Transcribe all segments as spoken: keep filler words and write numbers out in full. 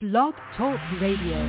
Blog Talk Radio.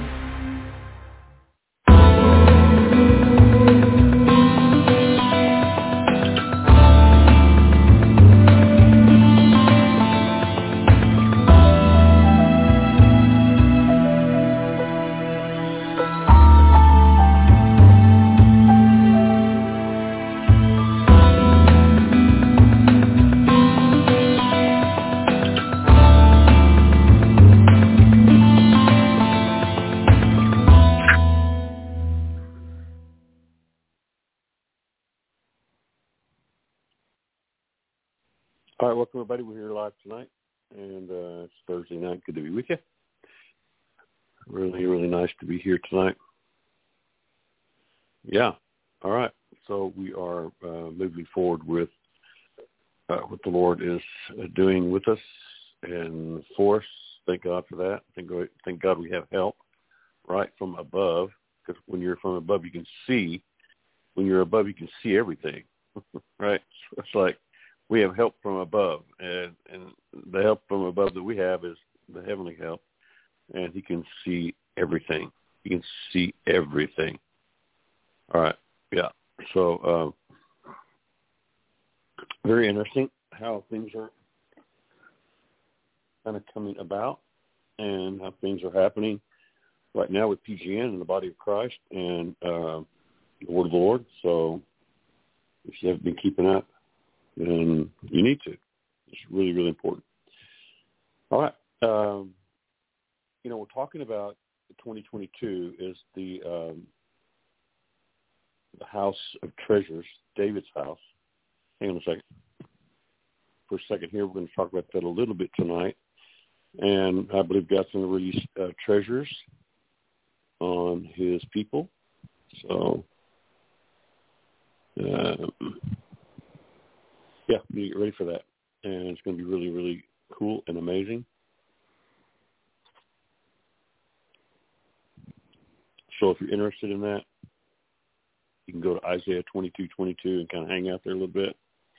All right, welcome everybody. We're here live tonight, and uh, it's Thursday night. Good to be with you. Really, really nice to be here tonight. Yeah, all right. So we are uh, moving forward with uh, what the Lord is uh, doing with us and for us. Thank God for that. Thank God, thank God we have help right from above, because when you're from above, you can see. When you're above, you can see everything, right? It's like, we have help from above, and, and the help from above that we have is the heavenly help, and he can see everything. He can see everything. All right, yeah. So uh, very interesting how things are kind of coming about and how things are happening right now with P G N and the body of Christ and uh, the Word of the Lord. So if you haven't been keeping up, then you need to. It's really, really important. All right. Um, you know, we're talking about twenty twenty-two is the, um, the House of Treasures, David's house. Hang on a second. For a second here, we're going to talk about that a little bit tonight. And I believe God's going to release uh, treasures on his people. So, um, yeah, you get ready for that. And it's going to be really, really cool and amazing. So if you're interested in that, you can go to Isaiah twenty-two twenty-two and kind of hang out there a little bit.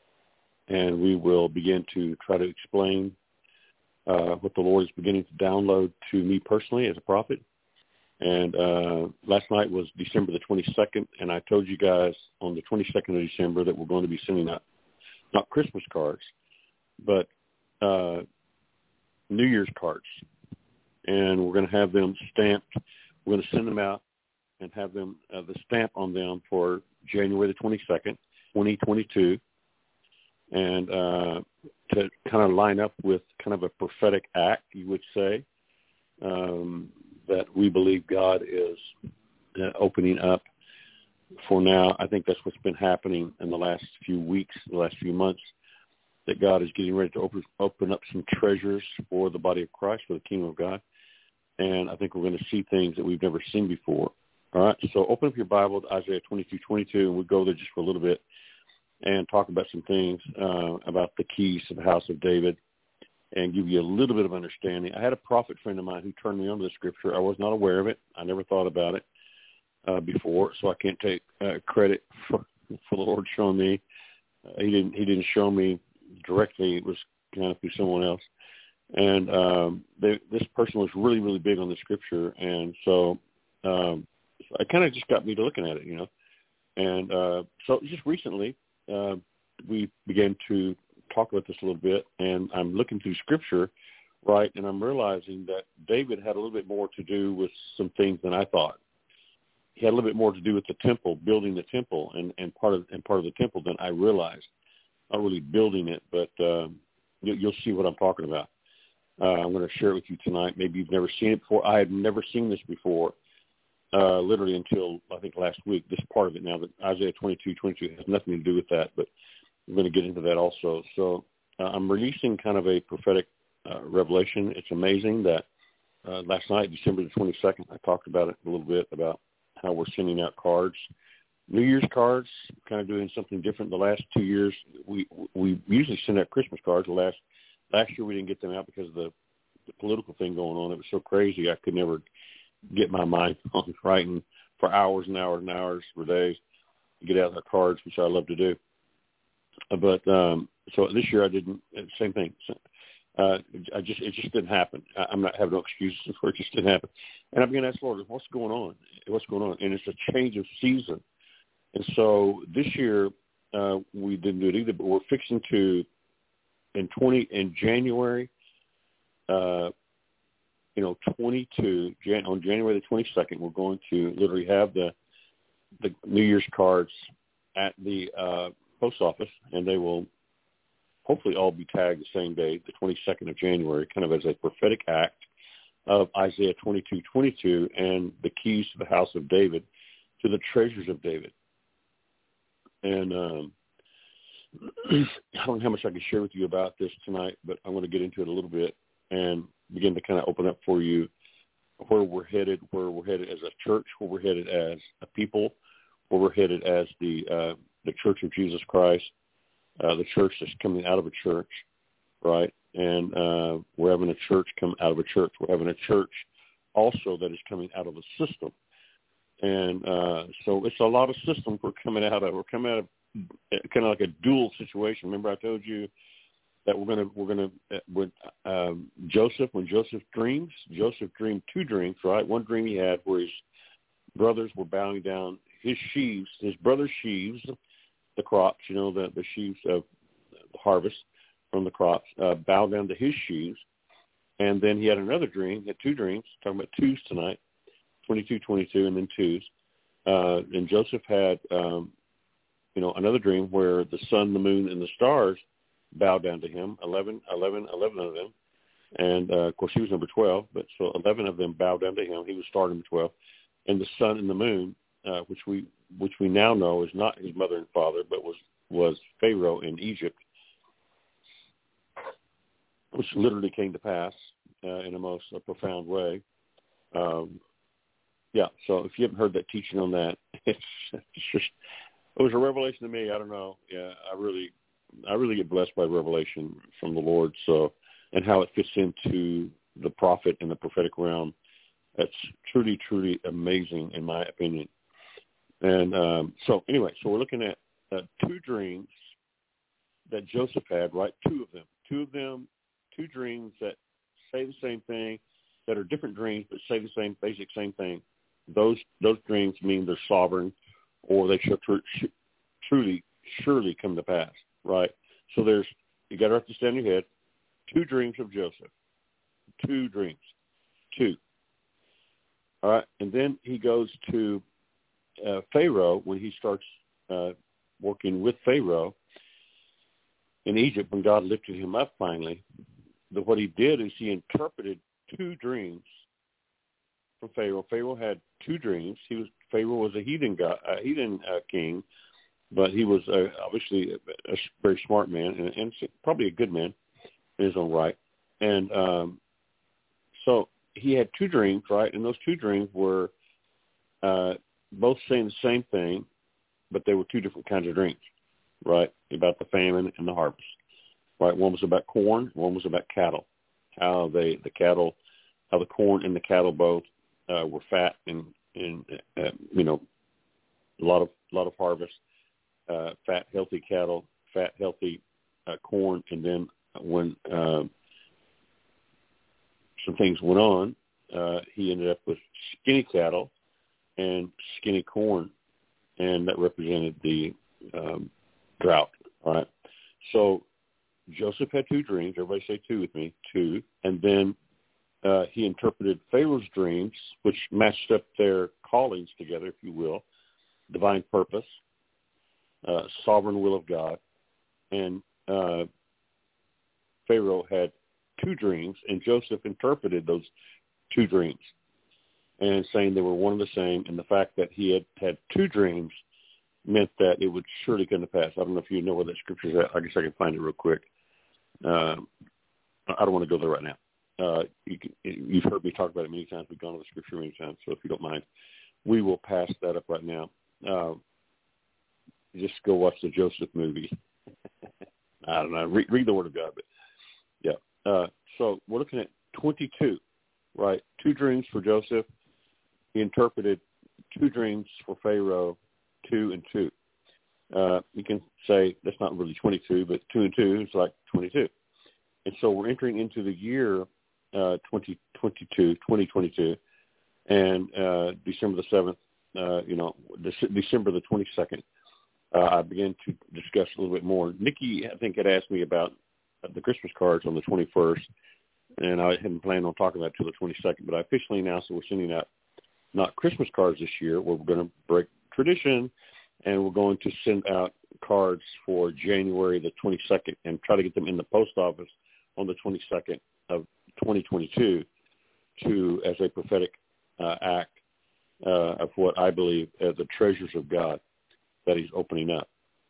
And we will begin to try to explain uh, what the Lord is beginning to download to me personally as a prophet. And uh, last night was December the twenty-second, and I told you guys on the twenty-second of December that we're going to be sending out not Christmas cards, but uh, New Year's cards. And we're going to have them stamped. We're going to send them out and have them uh, the stamp on them for January the twenty-second, twenty twenty-two, and uh, to kind of line up with kind of a prophetic act, you would say, um, that we believe God is uh, opening up. For now, I think that's what's been happening in the last few weeks, the last few months, that God is getting ready to open, open up some treasures for the body of Christ, for the kingdom of God. And I think we're going to see things that we've never seen before. All right, so open up your Bible to Isaiah twenty-two twenty-two, and we'll go there just for a little bit and talk about some things uh, about the keys to the house of David and give you a little bit of understanding. I had a prophet friend of mine who turned me on to the scripture. I was not aware of it. I never thought about it. Uh, before, so I can't take uh, credit for, for the Lord showing me. Uh, he didn't. He didn't show me directly. It was kind of through someone else. And um, they, this person was really, really big on the scripture, and so um, it kind of just got me to looking at it, you know. And uh, so just recently, uh, we began to talk about this a little bit, and I'm looking through scripture, right, and I'm realizing that David had a little bit more to do with some things than I thought. He had a little bit more to do with the temple, building the temple, and, and part of and part of the temple than I realized. Not really building it, but um, you, you'll see what I'm talking about. Uh, I'm going to share it with you tonight. Maybe you've never seen it before. I had never seen this before, uh, literally until I think last week. This part of it now, that Isaiah twenty-two twenty-two has nothing to do with that, but I'm going to get into that also. So uh, I'm releasing kind of a prophetic uh, revelation. It's amazing that uh, last night, December the twenty-second, I talked about it a little bit about how we're sending out cards, New Year's cards, kind of doing something different. The last two years, we we usually send out Christmas cards. The last last year we didn't get them out because of the, the political thing going on. It was so crazy I could never get my mind on writing for hours and hours and hours for days to get out the cards, which I love to do. But um, so this year I didn't. Same thing. Uh, I just it just didn't happen. I, I'm not having no excuses for it. It just didn't happen. And I began to ask the Lord, what's going on? What's going on? And it's a change of season. And so this year uh, we didn't do it either, but we're fixing to in twenty in January. Uh, you know, twenty-two Jan, on January the twenty-second, we're going to literally have the the New Year's cards at the uh, post office, and they will hopefully all be tagged the same day, the twenty-second of January, kind of as a prophetic act of Isaiah twenty-two twenty-two and the keys to the house of David, to the treasures of David. And um, I don't know how much I can share with you about this tonight, but I want to get into it a little bit and begin to kind of open up for you where we're headed, where we're headed as a church, where we're headed as a people, where we're headed as the uh, the Church of Jesus Christ. Uh, the church that's coming out of a church, right? And uh, we're having a church come out of a church. We're having a church also that is coming out of a system. And uh, so it's a lot of systems we're coming out of. We're coming out of kind of like a dual situation. Remember I told you that we're going to, we're going to, when um, Joseph, when Joseph dreams, Joseph dreamed two dreams, right? One dream he had where his brothers were bowing down his sheaves, his brother's sheaves, the crops, you know, the, the sheaves of the harvest from the crops, uh, bow down to his sheaves. And then he had another dream, he had two dreams, talking about twos tonight, twenty-two twenty-two, and then twos. Uh, and Joseph had, um, you know, another dream where the sun, the moon, and the stars bowed down to him, eleven, eleven, eleven of them. And, uh, of course, he was number twelve, but so eleven of them bowed down to him. He was star number twelve. And the sun and the moon, uh, which we which we now know is not his mother and father, but was, was Pharaoh in Egypt, which literally came to pass uh, in a most uh, profound way. Um, yeah, so if you haven't heard that teaching on that, it's, it's just, it was a revelation to me. I don't know. Yeah, I really, I really get blessed by revelation from the Lord. So, and how it fits into the prophet and the prophetic realm. That's truly, truly amazing in my opinion. And um, so anyway, so we're looking at uh, two dreams that Joseph had, right? Two of them, two of them, two dreams that say the same thing, that are different dreams, but say the same, basic same thing. Those those dreams mean they're sovereign, or they should tr- sh- truly, surely come to pass, right? So there's, you got to write this down in your head, two dreams of Joseph, two dreams, two. All right, and then he goes to uh, Pharaoh when he starts uh, working with Pharaoh in Egypt when God lifted him up finally. The, what he did is he interpreted two dreams from Pharaoh. Pharaoh had two dreams. He was Pharaoh was a heathen god, a heathen uh, king, but he was uh, obviously a, a very smart man and, and probably a good man in his own right. And um, so he had two dreams, right? And those two dreams were uh, both saying the same thing, but they were two different kinds of dreams, right? About the famine and the harvest, right? One was about corn, one was about cattle. How they, the cattle, how the corn and the cattle both uh, were fat and, and uh, you know, a lot of a lot of harvest, uh, fat, healthy cattle, fat, healthy uh, corn, and then when uh, some things went on, uh, he ended up with skinny cattle and skinny corn, and that represented the um, drought. All right. So Joseph had two dreams. Everybody say two with me, two. And then uh, he interpreted Pharaoh's dreams, which matched up their callings together, if you will, divine purpose, uh, sovereign will of God. And uh, Pharaoh had two dreams, and Joseph interpreted those two dreams and saying they were one and the same, and the fact that he had had two dreams meant that it would surely come to pass. I don't know if you know where that scripture is at. I guess I can find it real quick. Uh, I don't want to go there right now. Uh, you can, you've heard me talk about it many times. We've gone to the scripture many times, so if you don't mind, we will pass that up right now. Uh, just go watch the Joseph movie. I don't know. Read, read the Word of God, but yeah. Uh, so we're looking at twenty-two, right? Two dreams for Joseph. He interpreted two dreams for Pharaoh, two and two. Uh, you can say that's not really twenty-two, but two and two is like twenty-two. And so we're entering into the year uh, twenty twenty-two, and uh, December the seventh, uh, you know, December the twenty-second, uh, I began to discuss a little bit more. Nikki, I think, had asked me about the Christmas cards on the twenty-first, and I hadn't planned on talking about it until the twenty-second, but I officially announced that we're sending out not Christmas cards this year. We're going to break tradition, and we're going to send out cards for January the twenty-second and try to get them in the post office on the twenty-second of twenty twenty-two to as a prophetic uh, act uh, of what I believe are the treasures of God that he's opening up.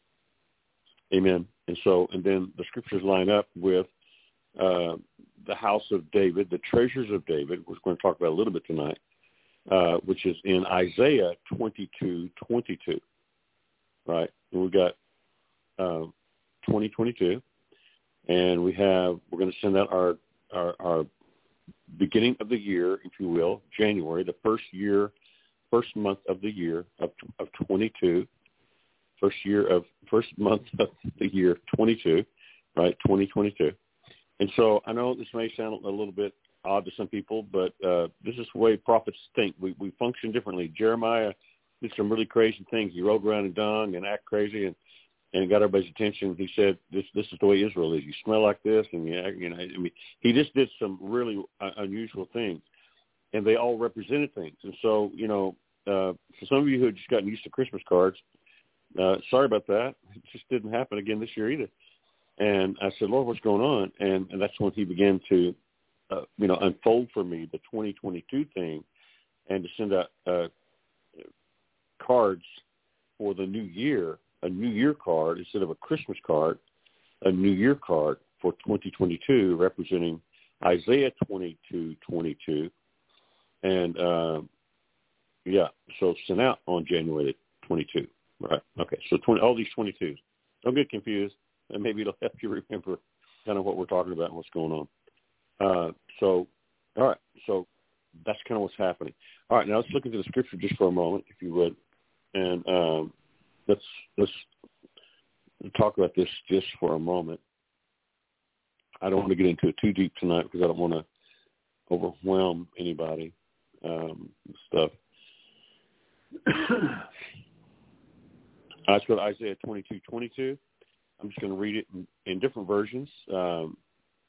Amen. And so, and then the scriptures line up with uh, the house of David, the treasures of David, which we're going to talk about a little bit tonight, uh, which is in Isaiah twenty-two twenty-two, right? And we've got uh, twenty twenty-two, and we have, we're going to send out our, our, our beginning of the year, if you will, January, the first year, first month of the year of, of twenty-two, first year of, first month of the year twenty-two, right, twenty twenty-two. And so I know this may sound a little bit odd to some people, but uh, this is the way prophets think. We we function differently. Jeremiah did some really crazy things. He rode around and dung and act crazy and, and got everybody's attention. He said, "This this is the way Israel is. You smell like this," and you act, you know. I mean, he just did some really uh, unusual things, and they all represented things. And so, you know, uh, for some of you who have just gotten used to Christmas cards, uh, sorry about that. It just didn't happen again this year either. And I said, "Lord, what's going on?" And, and that's when he began to, uh, you know, unfold for me the twenty twenty-two thing, and to send out uh, cards for the new year, a New Year card instead of a Christmas card, a New Year card for twenty twenty-two, representing Isaiah twenty-two twenty-two, and uh, yeah, so sent out on January twenty-second, right? Okay, so twenty, all these twenty-twos. Don't get confused. And maybe it'll help you remember kind of what we're talking about and what's going on. Uh, so, all right. So that's kind of what's happening. All right. Now let's look into the scripture just for a moment, if you would, and um, let's let's talk about this just for a moment. I don't want to get into it too deep tonight because I don't want to overwhelm anybody. Um, stuff. Let's go to Isaiah twenty-two twenty-two. I'm just going to read it in, in different versions. Um,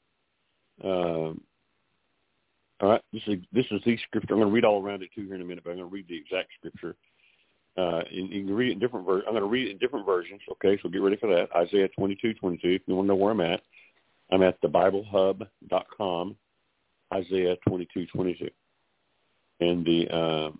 um, all right, this is this is the scripture. I'm going to read all around it too here in a minute, but I'm going to read the exact scripture. Uh, and you can read it in different versions. I'm going to read it in different versions. Okay, so get ready for that. Isaiah twenty-two twenty-two. If you want to know where I'm at, I'm at the bible hub dot com. Isaiah twenty-two twenty-two, and the uh,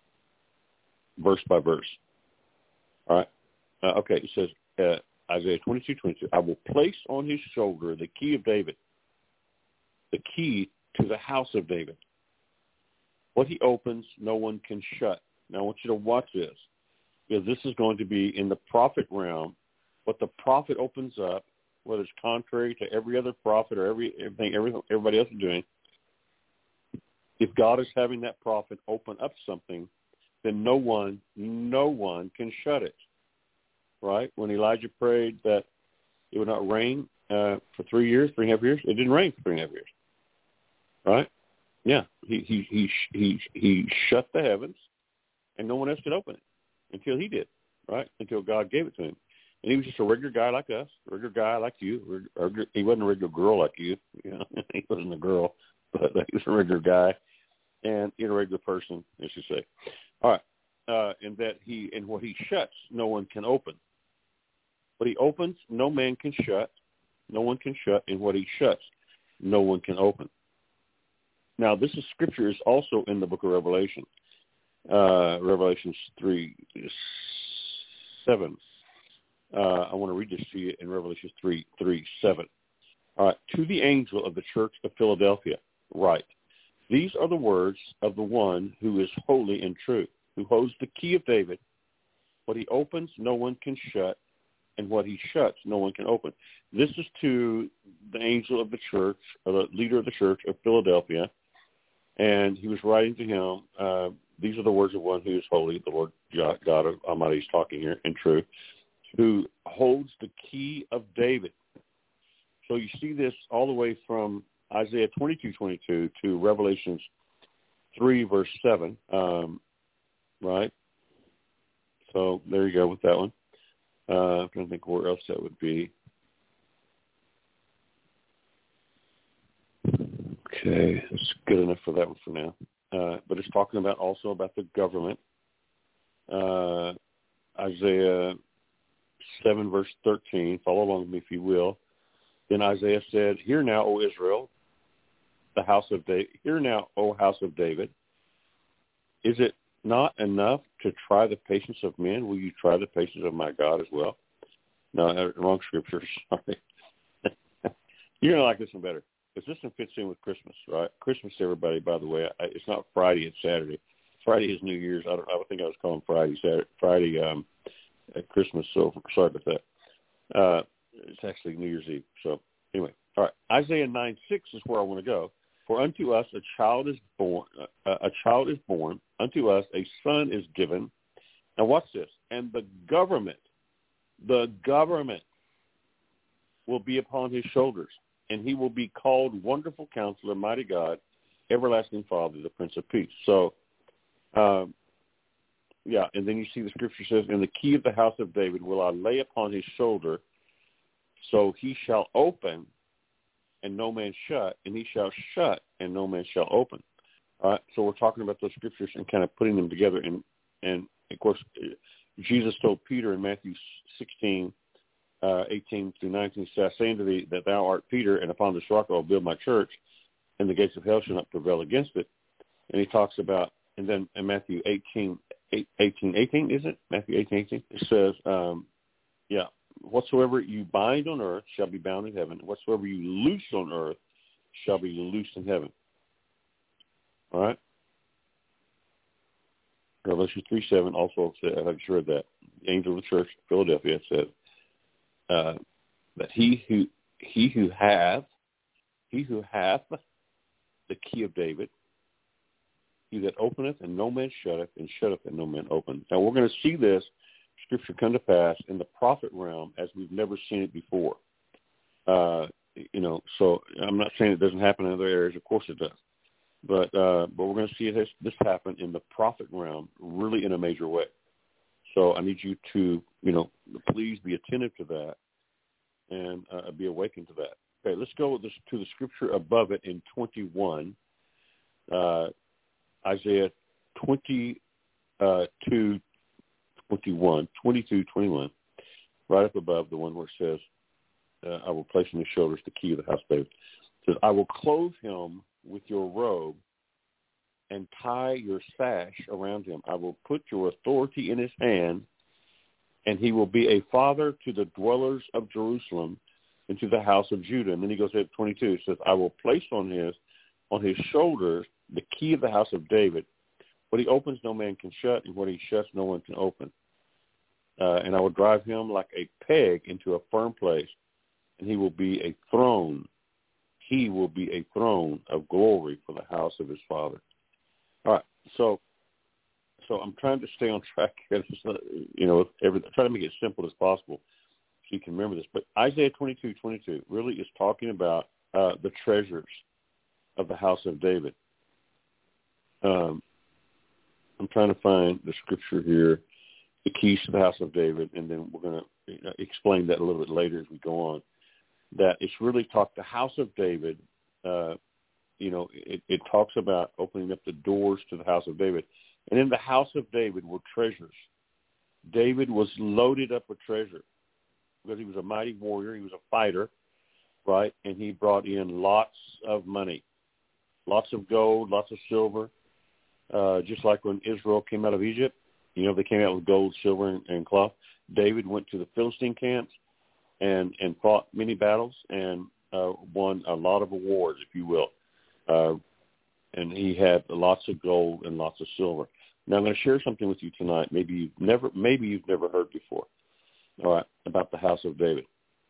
verse by verse. All right. Uh, okay, it says. Uh, Isaiah twenty-two twenty-two, I will place on his shoulder the key of David, the key to the house of David. What he opens, no one can shut. Now I want you to watch this, because this is going to be in the prophet realm. What the prophet opens up, whether it's contrary to every other prophet or every everything, everything everybody else is doing, if God is having that prophet open up something, then no one, no one can shut it. Right? When Elijah prayed that it would not rain uh, for three years, three and a half years, it didn't rain for three and a half years. Right? Yeah. He he he he he shut the heavens, and no one else could open it until he did. Right? Until God gave it to him, and he was just a regular guy like us, a regular guy like you. Regular, he wasn't a regular girl like you. You know, he wasn't a girl, but he was a regular guy, and you know, a regular person, as you say. All right. Uh, and that he and what he shuts, no one can open. What he opens, no man can shut. No one can shut. And what he shuts, no one can open. Now, this is scripture is also in the book of Revelation, uh, Revelations three, seven. Uh, I want to read this to you in Revelation three, three, seven. All right. To the angel of the church of Philadelphia, write, these are the words of the one who is holy and true, who holds the key of David. What he opens, no one can shut. And what he shuts, no one can open. This is to the angel of the church, or the leader of the church of Philadelphia, and he was writing to him, uh, these are the words of one who is holy, the Lord God Almighty is talking here, and true, who holds the key of David. So you see this all the way from Isaiah twenty-two twenty-two to Revelations three, verse seven, um, right? So there you go with that one. Uh, I'm trying to think where else that would be. Okay, that's good enough for that one for now. Uh, but it's talking about also about the government. Uh, Isaiah seven, verse thirteen. Follow along with me if you will. Then Isaiah said, "Hear now, O Israel, the house of David. Hear now, O house of David. Is it not enough to try the patience of men? Will you try the patience of my God as well?" No, wrong scripture. Sorry. You're going to like this one better. Because this one fits in with Christmas, right? Christmas, everybody, by the way, I, it's not Friday, it's Saturday. Friday is New Year's. I don't I think I was calling Friday Saturday, Friday um, at Christmas, so sorry about that. Uh, it's actually New Year's Eve. So anyway, all right. Isaiah nine six is where I want to go. For unto us a child is born, uh, a child is born, unto us a son is given. Now watch this. And the government, the government will be upon his shoulders. And he will be called Wonderful Counselor, Mighty God, Everlasting Father, the Prince of Peace. So, um, yeah, and then you see the scripture says, "And the key of the house of David will I lay upon his shoulder, so he shall open, and no man shut, and he shall shut, and no man shall open." All right, so we're talking about those scriptures and kind of putting them together. And, and of course, Jesus told Peter in Matthew sixteen, Uh, eighteen through nineteen, says, "I say unto thee that thou art Peter, and upon this rock I will build my church, and the gates of hell shall not prevail against it." And he talks about, and then in Matthew eighteen, eighteen, eighteen, is it? Matthew eighteen, eighteen? It says, um, yeah, "Whatsoever you bind on earth shall be bound in heaven. Whatsoever you loose on earth shall be loosed in heaven." All right? Revelation three seven also said, I just read that, the angel of the church of Philadelphia said, Uh, that he who he who hath he who hath the key of David, he that openeth and no man shutteth, and shutteth and no man openeth. Now we're going to see this scripture come to pass in the prophet realm as we've never seen it before. Uh, you know, so I'm not saying it doesn't happen in other areas. Of course it does, but uh, but we're going to see this, this happen in the prophet realm, really in a major way. So I need you to, you know, please be attentive to that and uh, be awakened to that. Okay, let's go with this, to the scripture above it in twenty-one, uh, Isaiah twenty-two, twenty-one, twenty-two, twenty-one, right up above the one where it says, uh, "I will place on his shoulders the key of the house of David." It says, "I will clothe him with your robe and tie your sash around him. I will put your authority in his hand, and he will be a father to the dwellers of Jerusalem and to the house of Judah." And then he goes to twenty-two. It says, "I will place on his on his shoulders the key of the house of David. What he opens, no man can shut, and what he shuts, no one can open. Uh, and I will drive him like a peg into a firm place, and he will be a throne. He will be a throne of glory for the house of his father." All right, so so I'm trying to stay on track here. You know, every, try to make it as simple as possible so you can remember this. But Isaiah twenty-two twenty-two really is talking about uh, the treasures of the house of David. Um, I'm trying to find the scripture here, the keys to the house of David, and then we're going to you know, explain that a little bit later as we go on. That it's really talked the house of David. Uh, You know, it, it talks about opening up the doors to the house of David. And in the house of David were treasures. David was loaded up with treasure because he was a mighty warrior. He was a fighter, right? And he brought in lots of money, lots of gold, lots of silver, uh, just like when Israel came out of Egypt. You know, they came out with gold, silver, and, and cloth. David went to the Philistine camps and, and fought many battles and uh, won a lot of awards, if you will. Uh, and he had lots of gold and lots of silver. Now I'm going to share something with you tonight. Maybe you've never, maybe you've never heard before. All right, about the house of David.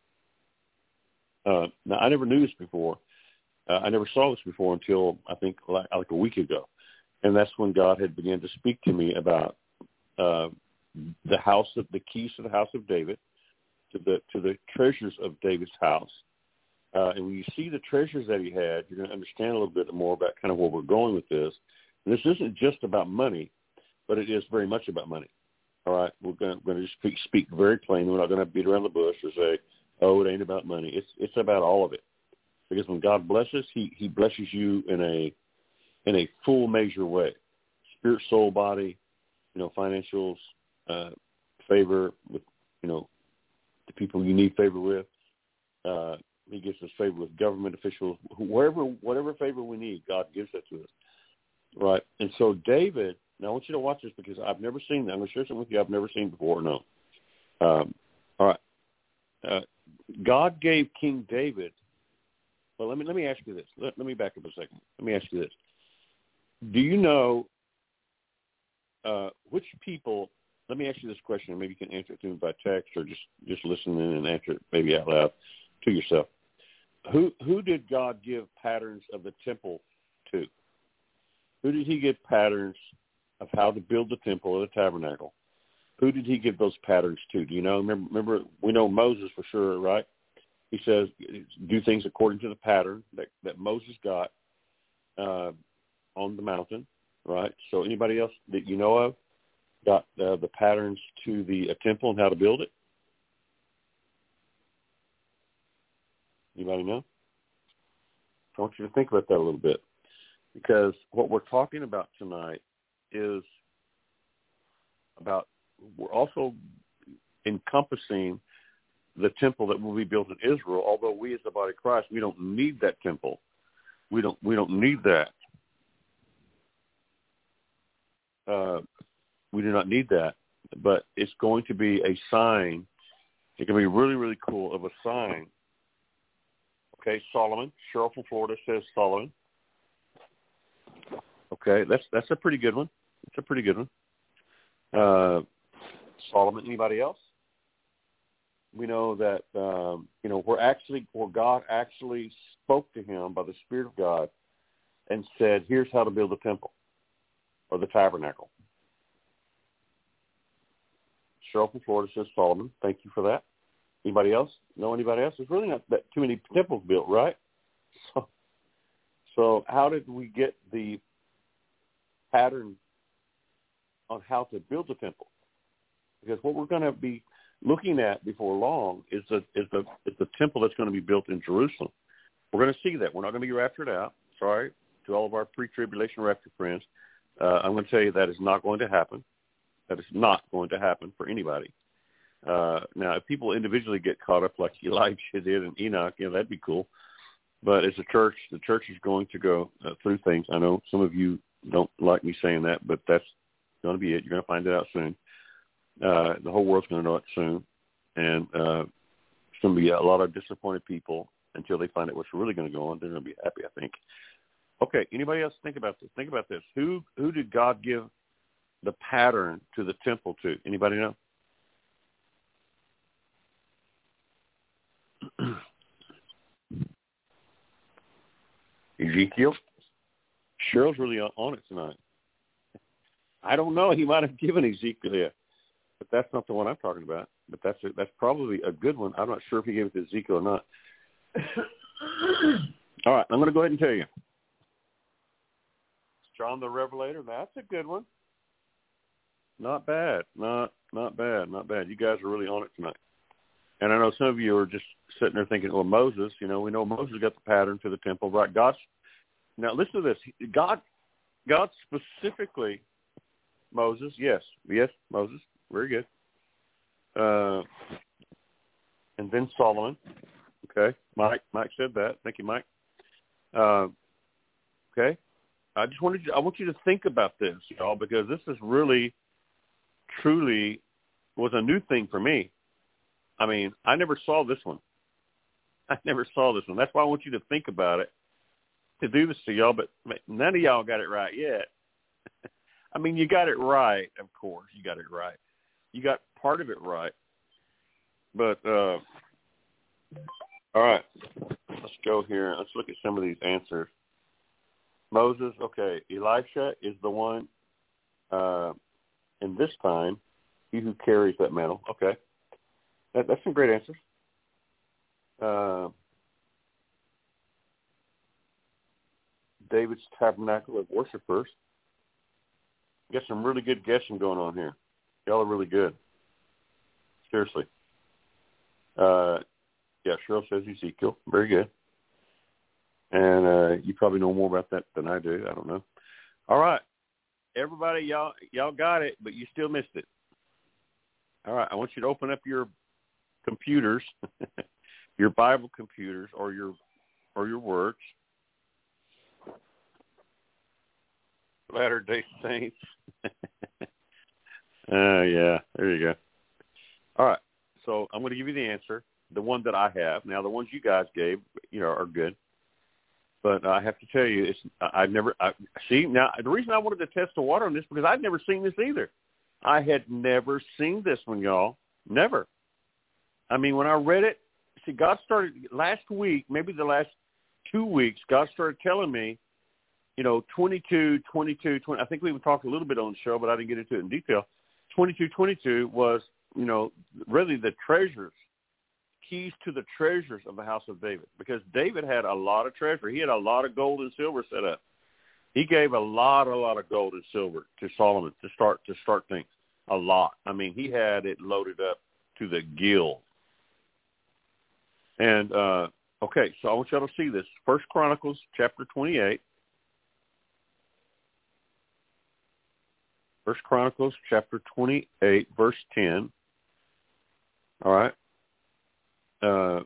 Uh, now I never knew this before. Uh, I never saw this before until I think like, like a week ago, and that's when God had begun to speak to me about uh, the house of the keys to the house of David, to the to the treasures of David's house, Uh, and when you see the treasures that he had, you're going to understand a little bit more about kind of where we're going with this. And this isn't just about money, but it is very much about money. All right, we're going to, we're going to speak, speak very plainly. We're not going to beat around the bush or say, "Oh, it ain't about money." It's it's about all of it. Because when God blesses, He He blesses you in a in a full measure way, spirit, soul, body, you know, financials, uh, favor with you know the people you need favor with. Uh, he gives us favor with government officials, wherever whatever favor we need, God gives that to us. Right, and so David. Now, I want you to watch this because I've never seen that. I'm going to share something with you I've never seen before. No. Um, all right. Uh, God gave King David. Well, let me let me ask you this. Let, let me back up a second. Let me ask you this. Do you know uh, which people? Let me ask you this question. Maybe you can answer it to me by text or just just listen in and answer it maybe out loud to yourself. Who who did God give patterns of the temple to? Who did He give patterns of how to build the temple or the tabernacle? Who did He give those patterns to? Do you know? Remember, remember we know Moses for sure, right? He says, do things according to the pattern that, that Moses got uh, on the mountain, right? So anybody else that you know of got uh, the patterns to the uh, temple and how to build it? Anybody know? I want you to think about that a little bit, because what we're talking about tonight is about, we're also encompassing the temple that will be built in Israel, although we as the body of Christ, we don't need that temple. We don't we don't need that. Uh, we do not need that, but it's going to be a sign. It can be really, really cool of a sign. Okay, Solomon. Cheryl from Florida says Solomon. Okay, that's that's a pretty good one. It's a pretty good one. Uh, Solomon. Anybody else? We know that um, you know where actually where God actually spoke to him by the Spirit of God and said, "Here's how to build the temple or the tabernacle." Cheryl from Florida says Solomon. Thank you for that. Anybody else? Know anybody else? There's really not that too many temples built, right? So, so how did we get the pattern on how to build the temple? Because what we're going to be looking at before long is the is the is the temple that's going to be built in Jerusalem. We're going to see that. We're not going to be raptured out. Sorry to all of our pre-tribulation rapture friends. Uh, I'm going to tell you that is not going to happen. That is not going to happen for anybody. Uh, now, if people individually get caught up like Elijah did and Enoch, you know, that'd be cool. But as a church, the church is going to go uh, through things. I know some of you don't like me saying that, but that's going to be it. You're going to find it out soon. Uh, the whole world's going to know it soon. And uh, it's going to be a lot of disappointed people until they find out what's really going to go on. They're going to be happy, I think. Okay, anybody else think about this? Think about this. Who who did God give the pattern to the temple to? Anybody know? Ezekiel? Cheryl's really on, on it tonight. I don't know. He might have given Ezekiel it, but that's not the one I'm talking about. But that's a, that's probably a good one. I'm not sure if he gave it to Ezekiel or not. All right, I'm going to go ahead and tell you. John the Revelator, that's a good one. Not bad. Not not bad. Not bad. You guys are really on it tonight. And I know some of you are just sitting there thinking, well, Moses, you know, we know Moses got the pattern to the temple, right? God's, now listen to this. God, God specifically, Moses, yes, yes, Moses, very good. Uh, and then Solomon, okay. Mike, Mike said that. Thank you, Mike. Uh, okay. I just wanted you, I want you to think about this, y'all, because this is really, truly was a new thing for me. I mean, I never saw this one. I never saw this one. That's why I want you to think about it, to do this to y'all, but none of y'all got it right yet. I mean, you got it right, of course. You got it right. You got part of it right. But, uh, all right, let's go here. Let's look at some of these answers. Moses, okay, Elisha is the one, uh, in this time, he who carries that mantle. Okay. That, that's some great answers. Uh, David's Tabernacle of Worshipers. Got some really good guessing going on here. Y'all are really good. Seriously. Uh, yeah, Cheryl says Ezekiel. Very good. And uh, you probably know more about that than I do. I don't know. All right. Everybody, y'all y'all got it, but you still missed it. All right. I want you to open up your computers, your Bible computers, or your or your words. Latter-day Saints. uh, yeah, there you go. All right. So I'm going to give you the answer, the one that I have. Now, the ones you guys gave, you know, are good. But I have to tell you, it's I've never I, see now. The reason I wanted to test the water on this because I'd never seen this either. I had never seen this one, y'all. Never. I mean, when I read it, see, God started last week, maybe the last two weeks. God started telling me, you know, twenty-two, twenty-two, twenty. I think we even talked a little bit on the show, but I didn't get into it in detail. twenty-two, twenty-two was, you know, really the treasures. Keys to the treasures of the house of David, because David had a lot of treasure. He had a lot of gold and silver set up. He gave a lot, a lot of gold and silver to Solomon to start to start things. A lot. I mean, he had it loaded up to the gill. And uh, okay, so I want y'all to see this. First Chronicles chapter twenty-eight. First Chronicles chapter twenty-eight, verse ten. All right. Uh,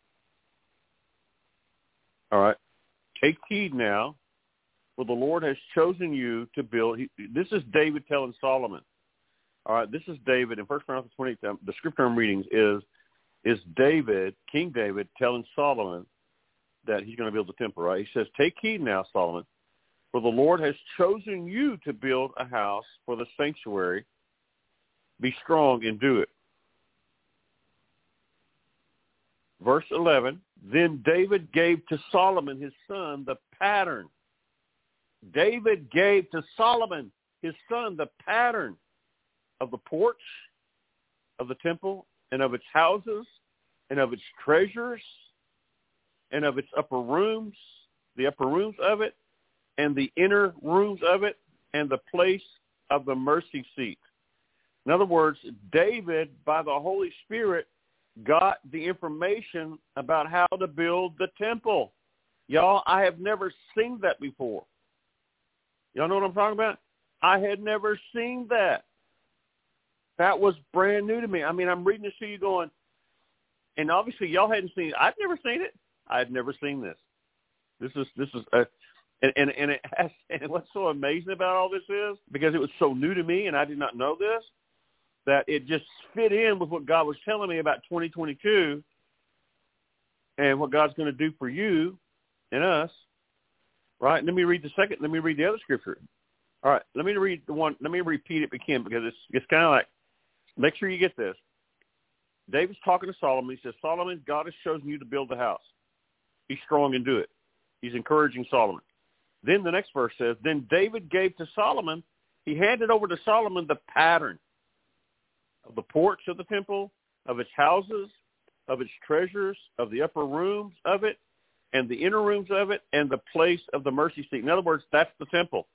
all right. Take heed now, for the Lord has chosen you to build. He, this is David telling Solomon. All right. This is David in First Chronicles twenty-eight. The scripture I'm reading is is David, King David, telling Solomon that he's going to build the temple. Right. He says, "Take heed now, Solomon, for the Lord has chosen you to build a house for the sanctuary. Be strong and do it." Verse eleven, then David gave to Solomon his son the pattern. David gave to Solomon his son the pattern of the porch, of the temple, and of its houses, and of its treasures, and of its upper rooms, the upper rooms of it, and the inner rooms of it, and the place of the mercy seat. In other words, David, by the Holy Spirit, got the information about how to build the temple. Y'all, I have never seen that before. Y'all know what I'm talking about? I had never seen that. That was brand new to me. I mean, I'm reading this to you going, and obviously y'all hadn't seen it. I've never seen it. I had never seen this. This is, this is, a, and, and, and it has, and what's so amazing about all this is, because it was so new to me and I did not know this, that it just fit in with what God was telling me about twenty twenty-two and what God's going to do for you and us, right? Let me read the second. Let me read the other scripture. All right, let me read the one. Let me repeat it again because it's it's kind of like, make sure you get this. David's talking to Solomon. He says, Solomon, God has chosen you to build the house. Be strong and do it. He's encouraging Solomon. Then the next verse says, then David gave to Solomon, he handed over to Solomon the pattern of the porch of the temple, of its houses, of its treasures, of the upper rooms of it, and the inner rooms of it, and the place of the mercy seat. In other words, that's the temple.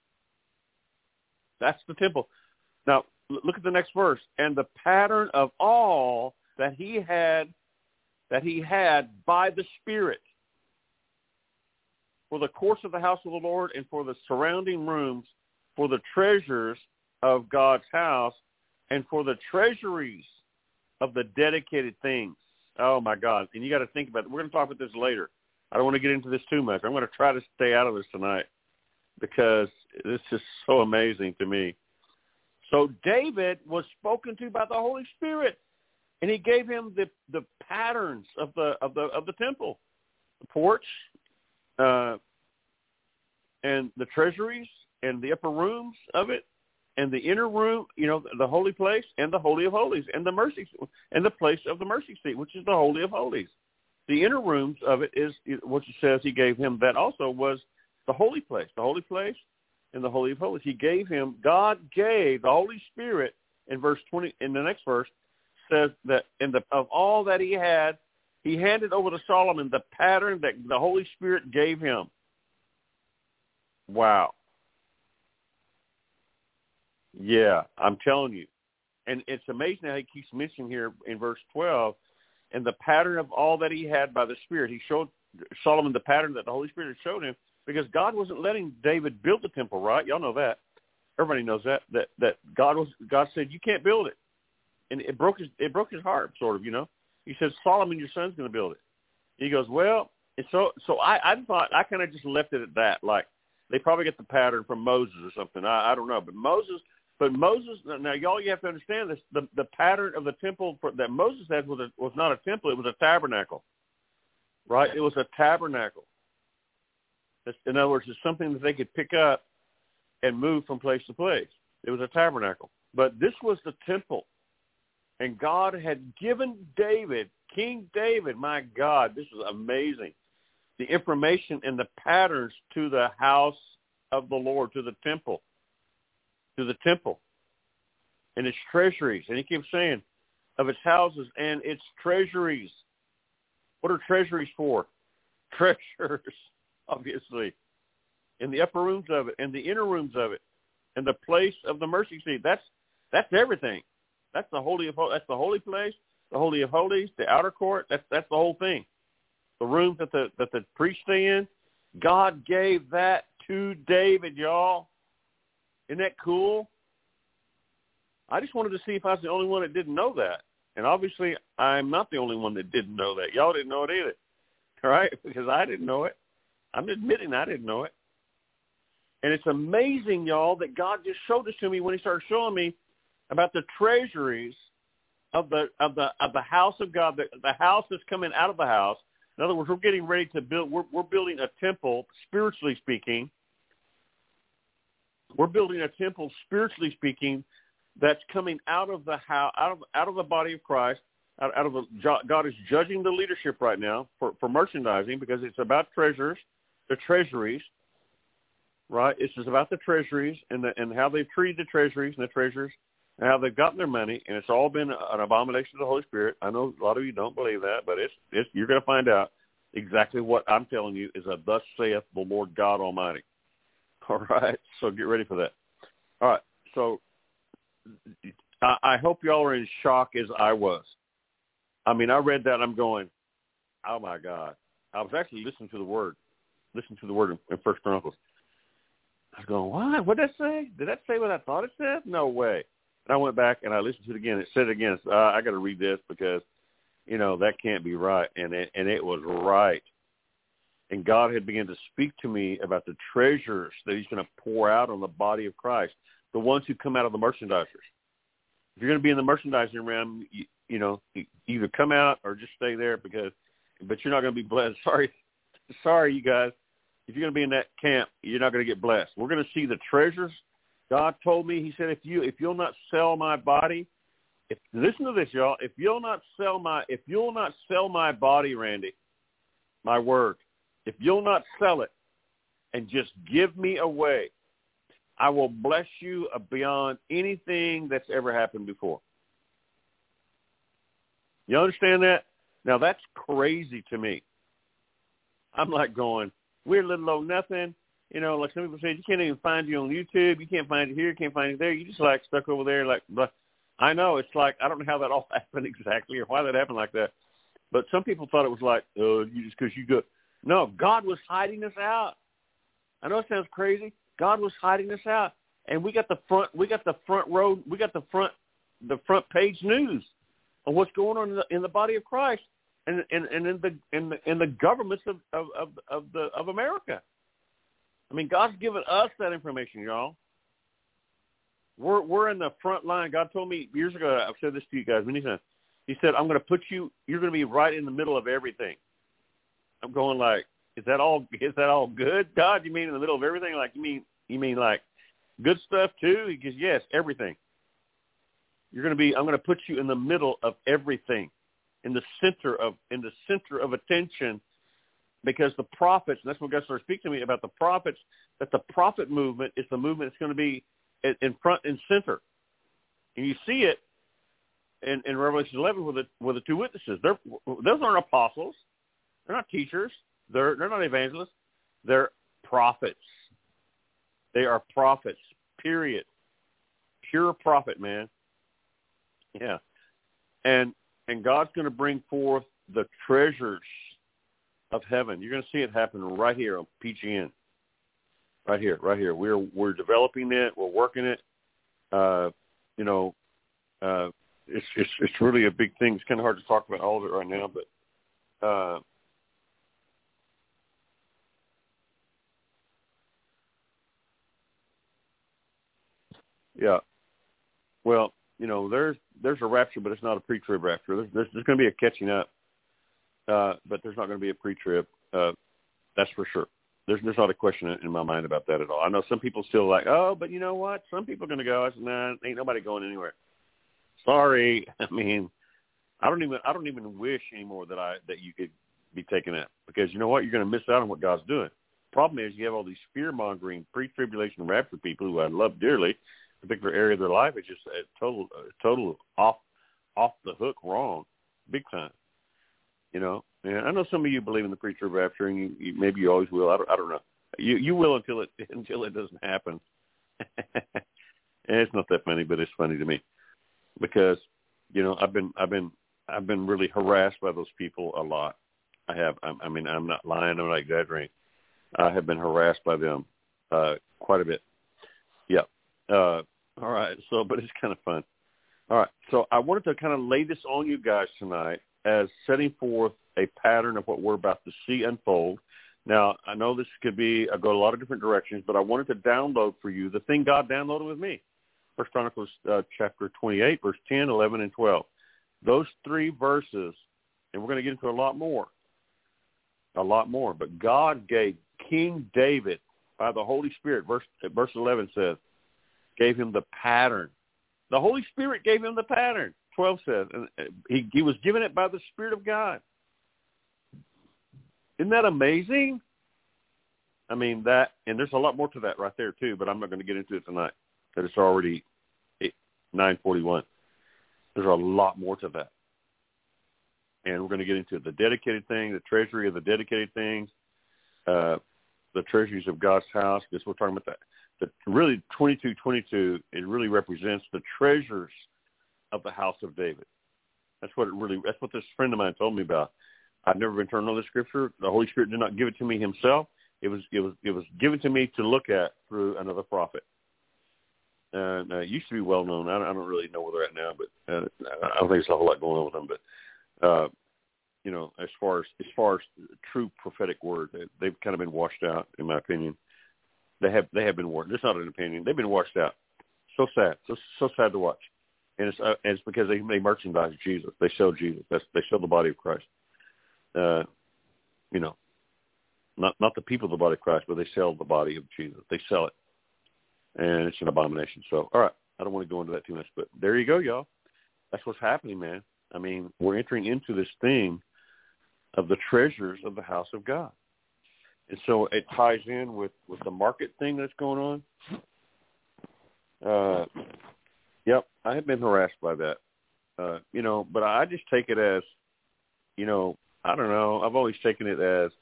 That's the temple. Now, look at the next verse. And the pattern of all that he had, that he had by the Spirit for the courts of the house of the Lord and for the surrounding rooms, for the treasures of God's house, and for the treasuries of the dedicated things. Oh, my God. And you got to think about it. We're going to talk about this later. I don't want to get into this too much. I'm going to try to stay out of this tonight because this is so amazing to me. So David was spoken to by the Holy Spirit, and he gave him the, the patterns of the of the of the temple, the porch, uh, and the treasuries, and the upper rooms of it, and the inner room, you know, the holy place, and the Holy of Holies, and the mercy, and the place of the mercy seat, which is the Holy of Holies. The inner rooms of it is, what it says he gave him, that also was the holy place, the holy place, and the Holy of Holies. He gave him, God gave the Holy Spirit, in verse twenty, in the next verse, says that in the of all that he had, he handed over to Solomon the pattern that the Holy Spirit gave him. Wow. Yeah, I'm telling you. And it's amazing how he keeps mentioning here in verse twelve, and the pattern of all that he had by the Spirit. He showed Solomon the pattern that the Holy Spirit had showed him, because God wasn't letting David build the temple, right? Y'all know that. Everybody knows that. That that God was God said, you can't build it. And it broke his it broke his heart, sort of, you know. He said, Solomon, your son's going to build it. And he goes, well, and so so I, I thought, I kind of just left it at that. Like, they probably get the pattern from Moses or something. I, I don't know. But Moses, but Moses, now, y'all, you have to understand this. The, the pattern of the temple for, that Moses had was, a, was not a temple. It was a tabernacle, right? It was a tabernacle. It's, in other words, it's something that they could pick up and move from place to place. It was a tabernacle. But this was the temple. And God had given David, King David, my God, this is amazing, the information and the patterns to the house of the Lord, to the temple, to the temple, and its treasuries. And he keeps saying, of its houses and its treasuries. What are treasuries for? Treasures, obviously, in the upper rooms of it, and the inner rooms of it, and the place of the mercy seat. That's that's everything. That's the holy of that's the holy place, the holy of holies, the outer court. That's that's the whole thing. The rooms that the that the priests stay in. God gave that to David, y'all. Isn't that cool? I just wanted to see if I was the only one that didn't know that. And obviously, I'm not the only one that didn't know that. Y'all didn't know it either, all right? Because I didn't know it. I'm admitting I didn't know it. And it's amazing, y'all, that God just showed this to me when he started showing me about the treasuries of the of the of the house of God, the, the house that's coming out of the house. In other words, we're getting ready to build. We're, we're building a temple, spiritually speaking. We're building a temple, spiritually speaking, that's coming out of the house, out of out of the body of Christ. Out, out of the, God is judging the leadership right now for, for merchandising, because it's about treasures, the treasuries. Right, it's just about the treasuries and the, and how they've treated the treasuries and the treasures. And how they've gotten their money, and it's all been an abomination to the Holy Spirit. I know a lot of you don't believe that, but it's, it's you're going to find out exactly what I'm telling you is a thus saith the Lord God Almighty. All right, so get ready for that. All right, so I, I hope y'all are in shock as I was. I mean, I read that, and I'm going, oh, my God. I was actually listening to the word, listening to the word in, in First Chronicles. I was going, what? What did that say? Did that say what I thought it said? No way. And I went back and I listened to it again. It said it again. Uh, I got to read this because, you know, that can't be right. And it, and it was right. And God had begun to speak to me about the treasures that he's going to pour out on the body of Christ, the ones who come out of the merchandisers. If you're going to be in the merchandising realm, you, you know, either come out or just stay there, because, but you're not going to be blessed. Sorry, sorry, you guys. If you're going to be in that camp, you're not going to get blessed. We're going to see the treasures. God told me, he said, if you if you'll not sell my body, if listen to this, y'all, if you'll not sell my if you'll not sell my body, Randy, my word, if you'll not sell it and just give me away, I will bless you beyond anything that's ever happened before. You understand that? Now that's crazy to me. I'm like going, we're little old nothing. You know, like some people say, you can't even find you on YouTube. You can't find it here. You can't find it there. You just like stuck over there. Like, but I know it's like, I don't know how that all happened exactly or why that happened like that. But some people thought it was like, oh, you just because you go. No, God was hiding us out. I know it sounds crazy. God was hiding us out, and we got the front. We got the front row. We got the front, the front page news on what's going on in the, in the body of Christ and and, and in the in the in the governments of, of, of, of the of America. I mean, God's given us that information, y'all. We're we're in the front line. God told me years ago, I've said this to you guys many times. He said, I'm going to put you, you're going to be right in the middle of everything. I'm going like, is that all, is that all good? God, you mean in the middle of everything? Like, you mean, you mean like good stuff too? He goes, yes, everything. You're going to be, I'm going to put you in the middle of everything, in the center of, in the center of attention. Because the prophets, and that's when God started speaking to me about the prophets, that the prophet movement is the movement that's going to be in front and center. And you see it in, in Revelation eleven with the, with the two witnesses. They're, those aren't apostles. They're not teachers. They're, they're not evangelists. They're prophets. They are prophets, period. Pure prophet, man. Yeah. And and God's going to bring forth the treasures of heaven. You're going to see it happen right here on P G N. Right here, right here. We're we're developing it. We're working it. Uh, you know, uh, it's it's it's really a big thing. It's kind of hard to talk about all of it right now, but uh, yeah. Well, you know, there's there's a rapture, but it's not a pre-trib rapture. There's there's, there's going to be a catching up, uh, but there's not going to be a pre-trib. Uh, that's for sure. There's there's not a question in my mind about that at all. I know some people still like, oh, but you know what? Some people are going to go. I said, nah, ain't nobody going anywhere. Sorry. I mean, I don't even I don't even wish anymore that I that you could be taken out, because you know what? You're going to miss out on what God's doing. Problem is, you have all these fear-mongering pre-tribulation rapture people who I love dearly. A particular area of their life is just a total, a total off, off the hook wrong, big time. You know, and I know some of you believe in the pre-trib rapture, and you, you, maybe you always will. I don't, I don't know. You you will until it until it doesn't happen. And it's not that funny, but it's funny to me, because you know I've been I've been I've been really harassed by those people a lot. I have. I, I mean, I'm not lying. I'm not exaggerating. I have been harassed by them uh, quite a bit. Yeah. Uh, all right. So, but it's kind of fun. All right. So I wanted to kind of lay this on you guys tonight as setting forth a pattern of what we're about to see unfold. Now, I know this could be, I go a lot of different directions, but I wanted to download for you the thing God downloaded with me. First Chronicles uh, chapter twenty-eight, verse ten, eleven, and twelve. Those three verses, and we're going to get into a lot more, a lot more, but God gave King David, by the Holy Spirit, verse, verse eleven says, gave him the pattern. The Holy Spirit gave him the pattern. twelve says, and he, he was given it by the Spirit of God. Isn't that amazing? I mean, that, and there's a lot more to that right there too, but I'm not going to get into it tonight, that it's already nine forty-one. There's a lot more to that. And we're going to get into the dedicated thing, the treasury of the dedicated things, uh, the treasuries of God's house, because we're talking about that. The, really, twenty-two twenty-two, it really represents the treasures of the house of David. That's what it really, that's what this friend of mine told me about. I've never been turned on the scripture. The Holy Spirit did not give it to me himself. It was, it was, it was given to me to look at through another prophet. And uh, it used to be well known. I don't, I don't really know where they're at now, but uh, I don't think there's a whole lot going on with them. But uh, you know, as far as as far as true prophetic word, they, they've kind of been washed out, in my opinion. They have they have been washed. It's not an opinion. They've been washed out. So sad. So so sad to watch. And it's uh, and it's because they they merchandise Jesus. They sell Jesus. That's, they sell the body of Christ. Uh, you know, not not the people of the body of Christ, but they sell the body of Jesus. They sell it. And it's an abomination. So, all right, I don't want to go into that too much, but there you go, y'all. That's what's happening, man. I mean, we're entering into this thing of the treasures of the house of God. And so it ties in with, with the market thing that's going on. Uh, yep, I have been harassed by that. Uh, you know, but I just take it as, you know, I don't know. I've always taken it as,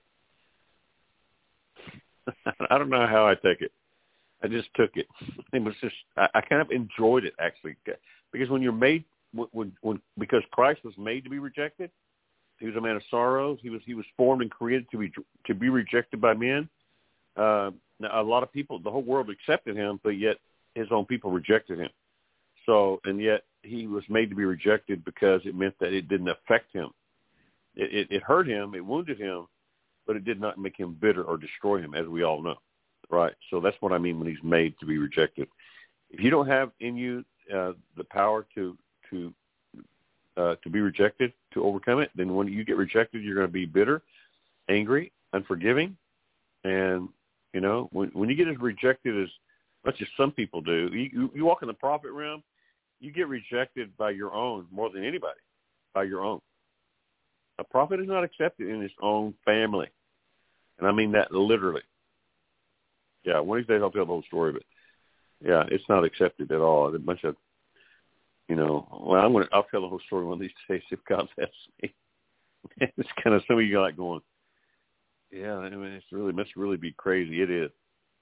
I don't know how I take it. I just took it. It was just, I, I kind of enjoyed it, actually, because when you're made, when, when because Christ was made to be rejected, he was a man of sorrows. He was he was formed and created to be to be rejected by men. Uh, now, a lot of people, the whole world accepted him, but yet his own people rejected him. So, and yet he was made to be rejected because it meant that it didn't affect him. It, it, it hurt him, it wounded him, but it did not make him bitter or destroy him, as we all know. Right, so that's what I mean when he's made to be rejected. If you don't have in you uh, the power to to uh, to be rejected, to overcome it, then when you get rejected, you're going to be bitter, angry, unforgiving, and you know when when you get as rejected as much as some people do, you, you, you walk in the prophet realm, you get rejected by your own more than anybody, by your own. A prophet is not accepted in his own family, and I mean that literally. Yeah, one of these days I'll tell the whole story, but yeah, it's not accepted at all. A bunch of, you know, well, I'm gonna, I'll tell the whole story one of these days if God lets me. It's kind of some of you like going, yeah, I mean, it's really must really be crazy. It is,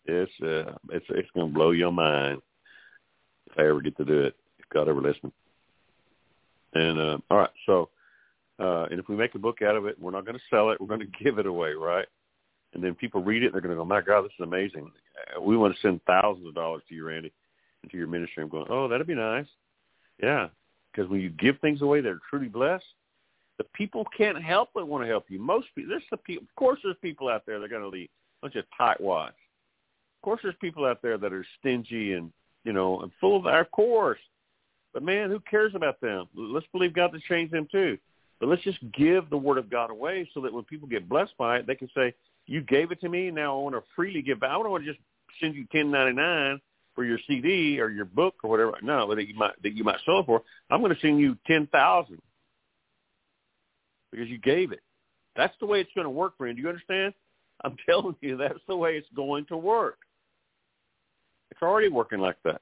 It's uh, it's it's going to blow your mind if I ever get to do it. If God ever listens. And uh, all right, so uh, and if we make a book out of it, we're not going to sell it. We're going to give it away, right? And then people read it, and they're going to go, "My God, this is amazing. We want to send thousands of dollars to you, Randy, and to your ministry." I'm going, "Oh, that'd be nice." Yeah, because when you give things away that are truly blessed, the people can't help but want to help you. Most people, there's the people. Of course, there's people out there that are going to leave. A bunch of tightwads. Of course, there's people out there that are stingy and you know and full of our course. But man, who cares about them? Let's believe God to change them too. But let's just give the Word of God away so that when people get blessed by it, they can say, "You gave it to me. Now I want to freely give back. I don't want to just send you ten ninety-nine for your C D or your book or whatever. No, that you might that you might sell it for. I'm going to send you ten thousand because you gave it. That's the way it's going to work, friend. Do you understand? I'm telling you, that's the way it's going to work. It's already working like that.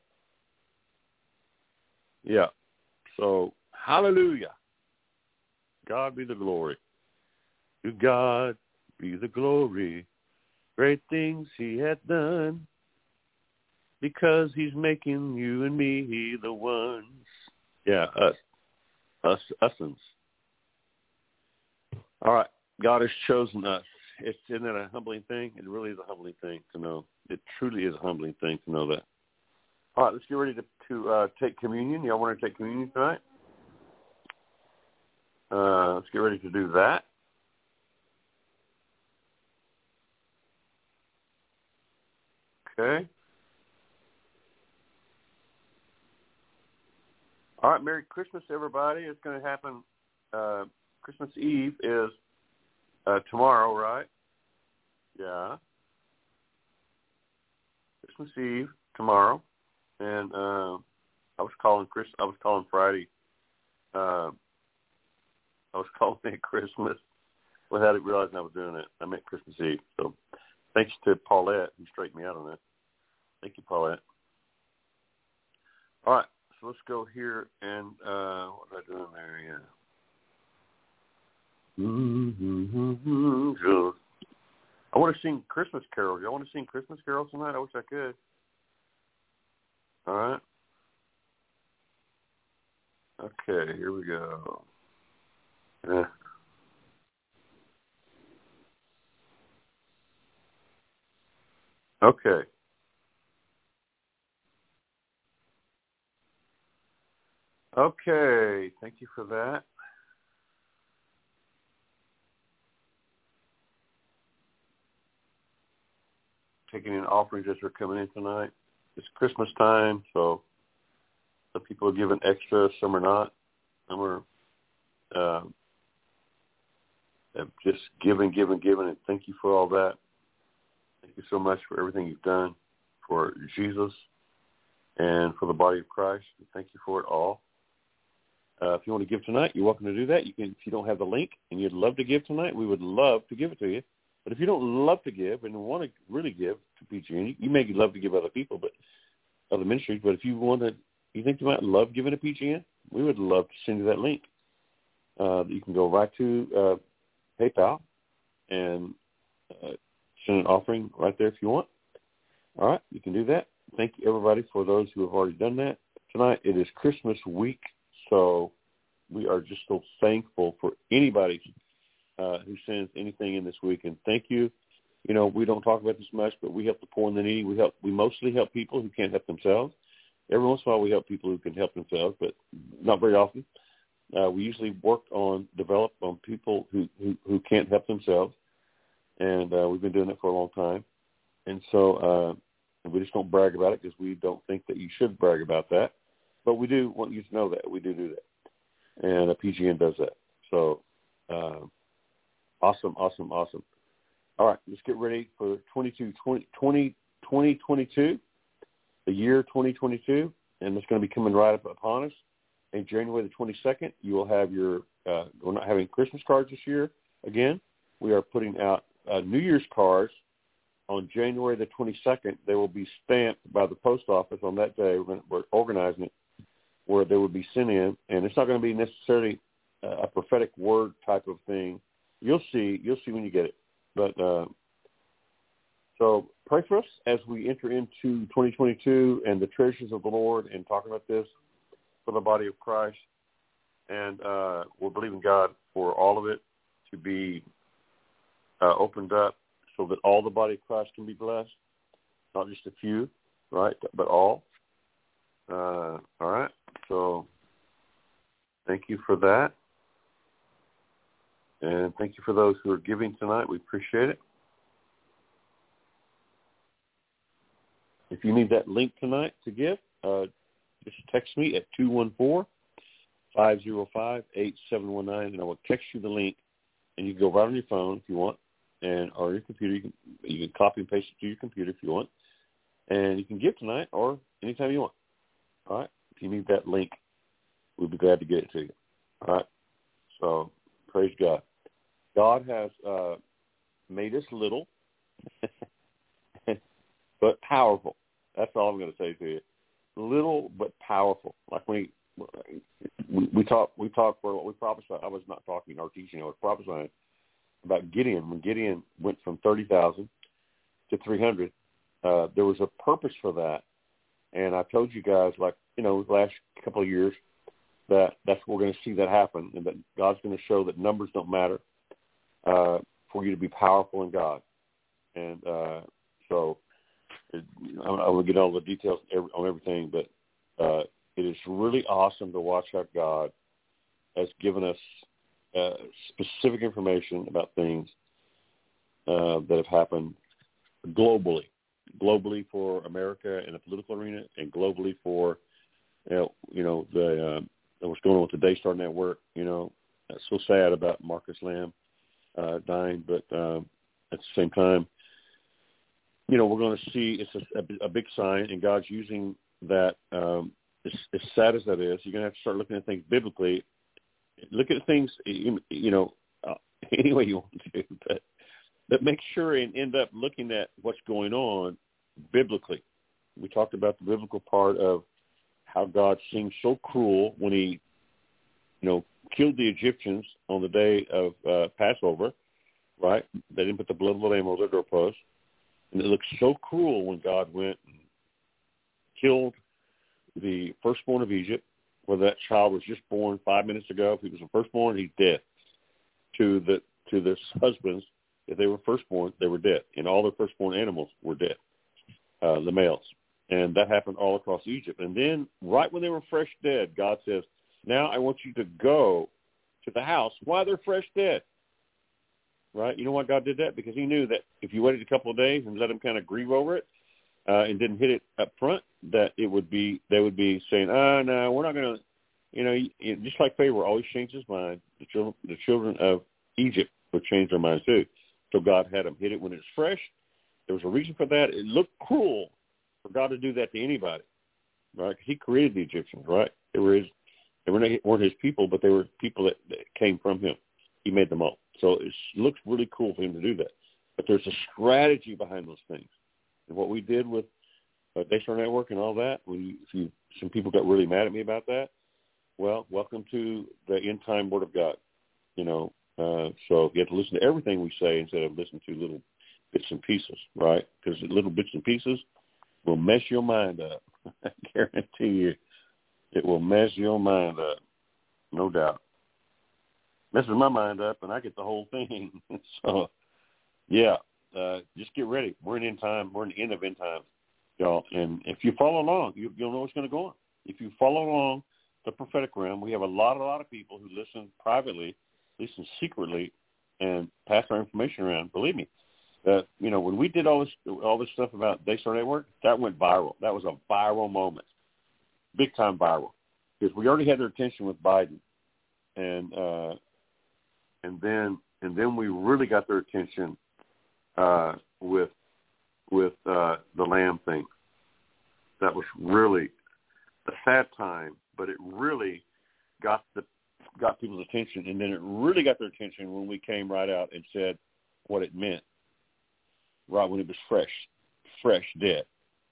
Yeah. So, hallelujah. God be the glory. To God be the glory. Great things he hath done. Because he's making you and me the ones. Yeah, us. Us, usins. All right. God has chosen us. It's, isn't that a humbling thing? It really is a humbling thing to know. It truly is a humbling thing to know that. All right, let's get ready to, to uh, take communion. Y'all want to take communion tonight? Uh, let's get ready to do that. Okay. All right, Merry Christmas, everybody. It's going to happen. Uh, Christmas Eve is uh, tomorrow, right? Yeah. Christmas Eve tomorrow, and uh, I was calling Chris. I was calling Friday. Uh, I was calling it Christmas without realizing I was doing it. I meant Christmas Eve. So, thanks to Paulette who straightened me out on that. Thank you, Paulette. All right. So let's go here and uh, what was I doing there? Yeah. Mm-hmm. So, I want to sing Christmas carols. Y'all want to sing Christmas carols tonight? I wish I could. All right. Okay, here we go. Yeah. Okay. Okay. Thank you for that. Taking in offerings as we're coming in tonight. It's Christmas time, so some people are giving extra, some are not. Some are uh, just giving, giving, giving, and thank you for all that. Thank you so much for everything you've done for Jesus and for the body of Christ. Thank you for it all. Uh, if you want to give tonight, you're welcome to do that. You can, if you don't have the link and you'd love to give tonight, we would love to give it to you. But if you don't love to give and want to really give to P G N, you, you may love to give other people, but other ministries. But if you want to, you think you might love giving to P G N, we would love to send you that link. Uh, you can go right to uh, PayPal and uh, send an offering right there if you want. All right, you can do that. Thank you, everybody, for those who have already done that. Tonight it is Christmas week, so we are just so thankful for anybody uh, who sends anything in this week. And thank you. You know, we don't talk about this much, but we help the poor and the needy. We help. We mostly help people who can't help themselves. Every once in a while we help people who can help themselves, but not very often. Uh, we usually work on, develop on people who, who, who can't help themselves, and uh, we've been doing it for a long time. And so uh, we just don't brag about it because we don't think that you should brag about that. But we do want you to know that. We do do that. And uh, P G N does that. So uh, awesome, awesome, awesome. All right, let's get ready for twenty-two, twenty, twenty, twenty twenty-two, the year twenty twenty-two, and it's going to be coming right up upon us. And January the twenty-second, you will have your, uh, we're not having Christmas cards this year again. We are putting out uh, New Year's cards on January the twenty-second. They will be stamped by the post office on that day. We're, going to, we're organizing it where they will be sent in. And it's not going to be necessarily a prophetic word type of thing. You'll see, you'll see when you get it. But uh, so So pray for us as we enter into twenty twenty-two and the treasures of the Lord and talking about this for the body of Christ. And uh, we're believing God for all of it to be uh, opened up so that all the body of Christ can be blessed, not just a few, right, but all. Uh, all right. So thank you for that. And thank you for those who are giving tonight. We appreciate it. If you need that link tonight to give, uh, just text me at two one four, five oh five, eight seven one nine, and I will text you the link, and you can go right on your phone if you want, and or your computer. You can, you can copy and paste it to your computer if you want, and you can give tonight or anytime you want. All right? If you need that link, we'll be glad to get it to you. All right? So praise God. God has uh, made us little, but powerful. That's all I'm going to say to you. Little but powerful. Like when he, we, we talk, we talk for what we prophesied. I was not talking or teaching. I was prophesying about Gideon. When Gideon went from thirty thousand to three hundred, uh, there was a purpose for that. And I told you guys, like, you know, the last couple of years, that that's what we're going to see that happen, and that God's going to show that numbers don't matter uh, for you to be powerful in God. And uh, so it, I will get all the details on everything, but uh, it is really awesome to watch how God has given us uh, specific information about things uh, that have happened globally, globally for America in the political arena, and globally for you know, you know the uh, what's going on with the Daystar Network. You know, it's so sad about Marcus Lamb uh, dying, but um, at the same time, you know, we're going to see it's a, a, a big sign, and God's using that. Um, as, as sad as that is, you're going to have to start looking at things biblically. Look at things, you, you know, uh, any way you want to, but but make sure and end up looking at what's going on biblically. We talked about the biblical part of how God seemed so cruel when he, you know, killed the Egyptians on the day of uh, Passover, right? They didn't put the blood of the lamb on their doorpost. And it looked so cruel when God went and killed the firstborn of Egypt, whether that child was just born five minutes ago. If he was the firstborn, he's dead. To the to the husbands, if they were firstborn, they were dead. And all their firstborn animals were dead, uh, the males. And that happened all across Egypt. And then right when they were fresh dead, God says, now I want you to go to the house while they're fresh dead. Right? You know why God did that? Because he knew that if you waited a couple of days and let them kind of grieve over it uh, and didn't hit it up front, that it would be, they would be saying, oh, no, we're not going to, you know, you, just like Pharaoh always changed his mind, the children, the children of Egypt would change their minds too. So God had them hit it when it's fresh. There was a reason for that. It looked cruel for God to do that to anybody, right? He created the Egyptians, right? They were his, they were not, weren't his people, but they were people that, that came from him. He made them all. So it looks really cool for him to do that. But there's a strategy behind those things. And what we did with uh, Daystar Network and all that, we, if you, some people got really mad at me about that, well, welcome to the end-time Word of God. You know, uh, so you have to listen to everything we say instead of listening to little bits and pieces, right? Because little bits and pieces will mess your mind up. I guarantee you it will mess your mind up, no doubt. Messes my mind up, and I get the whole thing. So, yeah, uh, just get ready. We're in end time. We're in the end of end times, y'all. And if you follow along, you, you'll know what's going to go on. If you follow along the prophetic realm, we have a lot, a lot of people who listen privately, listen secretly, and pass our information around. Believe me, that you know when we did all this, all this stuff about Daystar Network, that went viral. That was a viral moment, big time viral, because we already had their attention with Biden, and. Uh, And then, and then we really got their attention uh, with with uh, the Lamb thing. That was really a sad time, but it really got the got people's attention. And then it really got their attention when we came right out and said what it meant. Right when it was fresh, fresh dead.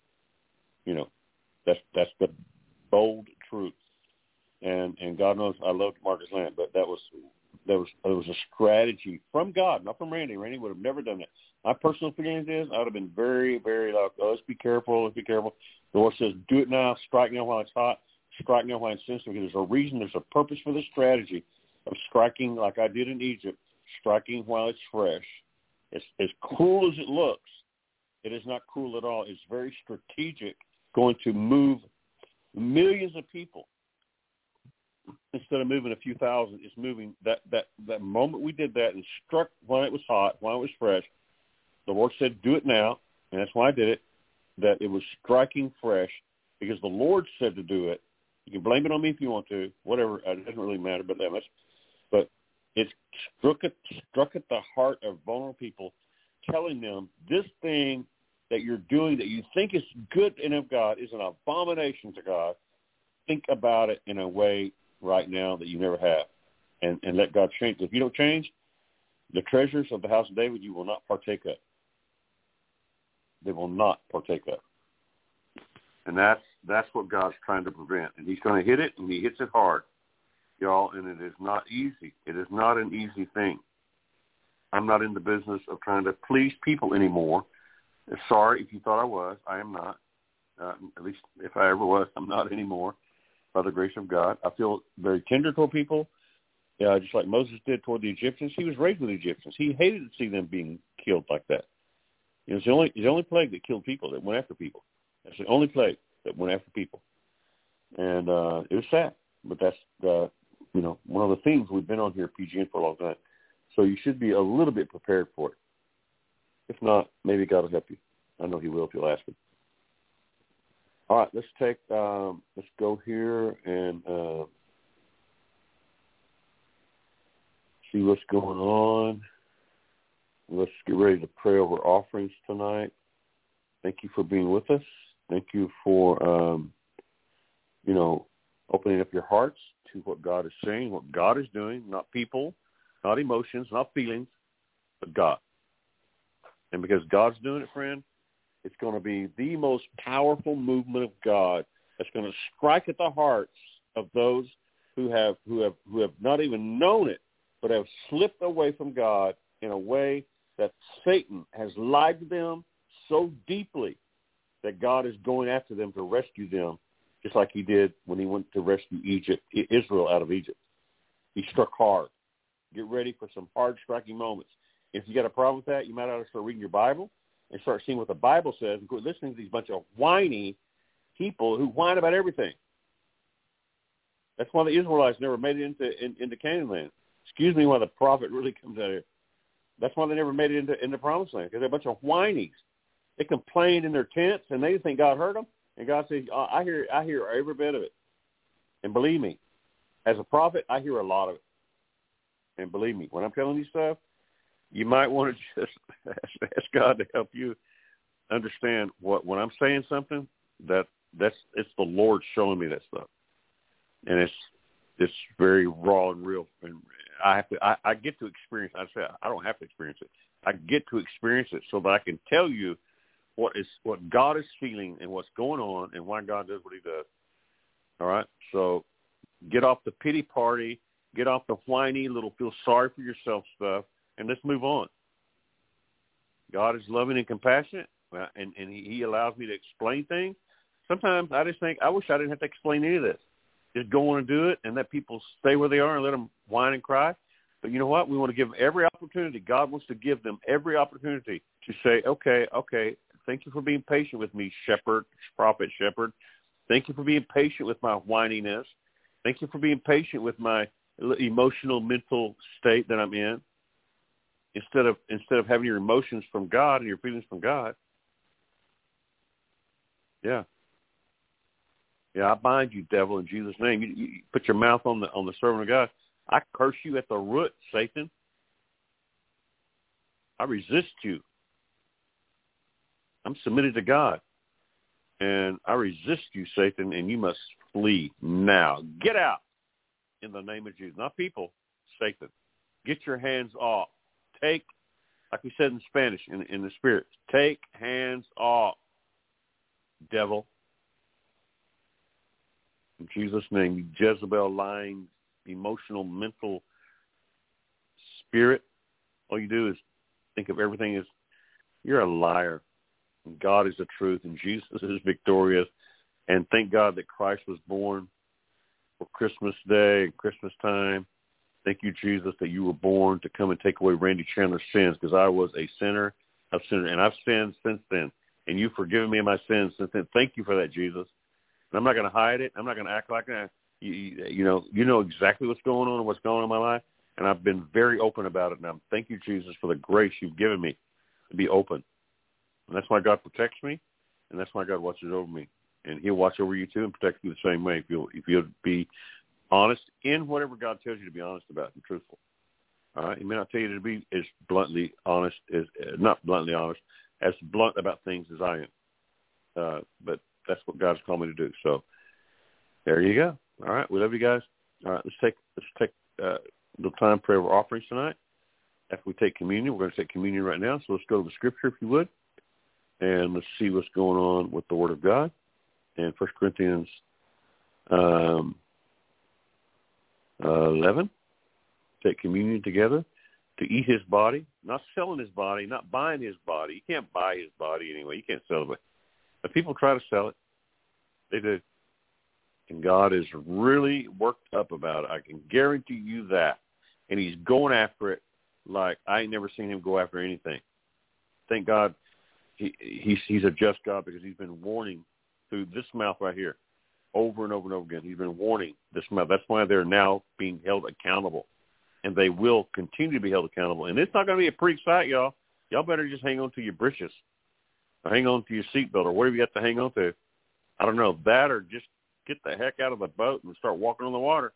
You know, that's that's the bold truth. And and God knows I loved Marcus Lamb, but that was there was there was a strategy from God, not from Randy. Randy would have never done that. My personal feelings is I would have been very, very like, oh, let's be careful, let's be careful. The Lord says, do it now, strike now while it's hot, strike now while it's sensitive. Because there's a reason, there's a purpose for this strategy of striking like I did in Egypt, striking while it's fresh. It's as cruel as it looks. It is not cruel at all. It's very strategic, going to move millions of people. Instead of moving a few thousand, it's moving that, that, that moment we did that and struck while it was hot, while it was fresh. The Lord said, do it now, and that's why I did it, that it was striking fresh because the Lord said to do it. You can blame it on me if you want to, whatever. It doesn't really matter, but that much. But it struck at, struck at the heart of vulnerable people, telling them this thing that you're doing that you think is good and of God is an abomination to God. Think about it in a way right now that you never have, and, and let God change. If you don't change, the treasures of the house of David you will not partake of. They will not partake of. And that's that's what God's trying to prevent. And he's going to hit it, and he hits it hard, y'all, and it is not easy. It is not an easy thing. I'm not in the business of trying to please people anymore. Sorry if you thought I was. I am not. Uh, at least if I ever was, I'm not anymore, by the grace of God. I feel very tender toward people, uh, just like Moses did toward the Egyptians. He was raised with the Egyptians. He hated to see them being killed like that. You know, it's the only, it's the only plague that killed people, that went after people. That's the only plague that went after people. And uh, it was sad, but that's, uh, you know, one of the things we've been on here at P G N for a long time. So you should be a little bit prepared for it. If not, maybe God will help you. I know he will if you'll ask him. All right, let's take, um, let's go here and uh, see what's going on. Let's get ready to pray over offerings tonight. Thank you for being with us. Thank you for, um, you know, opening up your hearts to what God is saying, what God is doing, not people, not emotions, not feelings, but God. And because God's doing it, friend, it's going to be the most powerful movement of God that's going to strike at the hearts of those who have who have who have not even known it, but have slipped away from God in a way that Satan has lied to them so deeply that God is going after them to rescue them, just like he did when he went to rescue Egypt, Israel out of Egypt. He struck hard. Get ready for some hard striking moments. If you got a problem with that, you might ought to start reading your Bible and start seeing what the Bible says and quit listening to these bunch of whiny people who whine about everything. That's why the Israelites never made it into in, into Canaan land. Excuse me, why the prophet really comes out here. That's why they never made it into, into Promised Land, because they're a bunch of whinies. They complained in their tents, and they think God heard them. And God says, oh, I hear I hear every bit of it. And believe me, as a prophet, I hear a lot of it. And believe me, when I'm telling you stuff, you might want to just ask, ask God to help you understand what when I'm saying something, that that's it's the Lord showing me that stuff. And it's it's very raw and real. And I have to I, I get to experience I say I don't have to experience it. I get to experience it so that I can tell you what is what God is feeling and what's going on and why God does what he does. All right? So get off the pity party, get off the whiny little feel sorry for yourself stuff, and let's move on. God is loving and compassionate, and, and he, he allows me to explain things. Sometimes I just think, I wish I didn't have to explain any of this. Just go on and do it and let people stay where they are and let them whine and cry. But you know what? We want to give them every opportunity. God wants to give them every opportunity to say, okay, okay, thank you for being patient with me, shepherd, prophet, shepherd. Thank you for being patient with my whininess. Thank you for being patient with my emotional, mental state that I'm in. Instead of instead of having your emotions from God and your feelings from God. Yeah. Yeah, I bind you, devil, in Jesus' name. You, you put your mouth on the on the servant of God. I curse you at the root, Satan. I resist you. I'm submitted to God. And I resist you, Satan, and you must flee now. Get out in the name of Jesus. Not people, Satan. Get your hands off. Take, like we said in Spanish, in, in the spirit, take hands off, devil. In Jesus' name, you Jezebel lying, emotional, mental spirit, all you do is think of everything as you're a liar. And God is the truth, and Jesus is victorious. And thank God that Christ was born for Christmas Day and Christmas time. Thank you, Jesus, that you were born to come and take away Randy Chandler's sins, because I was a sinner of sinners, and I've sinned since then. And you've forgiven me of my sins since then. Thank you for that, Jesus. And I'm not going to hide it. I'm not going to act like that. You, you know, you know exactly what's going on and what's going on in my life, and I've been very open about it. And I'm thank you, Jesus, for the grace you've given me to be open. And that's why God protects me, and that's why God watches over me. And he'll watch over you, too, and protect you the same way if you'll, if you'll be honest in whatever God tells you to be honest about and truthful. All right? He may not tell you to be as bluntly honest, as uh, not bluntly honest, as blunt about things as I am. Uh, but that's what God's called me to do. So there you go. All right, we love you guys. All right, let's take let's take uh, a little time prayer of offerings tonight. After we take communion, we're going to take communion right now. So let's go to the scripture, if you would, and let's see what's going on with the Word of God. And First Corinthians um, uh, eleven, take communion together to eat his body, not selling his body, not buying his body. You can't buy his body anyway. You can't sell it. But people try to sell it. They do. And God is really worked up about it. I can guarantee you that. And he's going after it like I ain't never seen him go after anything. Thank God he, he's, he's a just God, because he's been warning through this mouth right here over and over and over again. He's been warning this mouth. That's why they're now being held accountable. And they will continue to be held accountable. And it's not going to be a pretty sight, y'all. Y'all better just hang on to your britches, or hang on to your seatbelt, or whatever you got to hang on to. I don't know, that or just get the heck out of the boat and start walking on the water.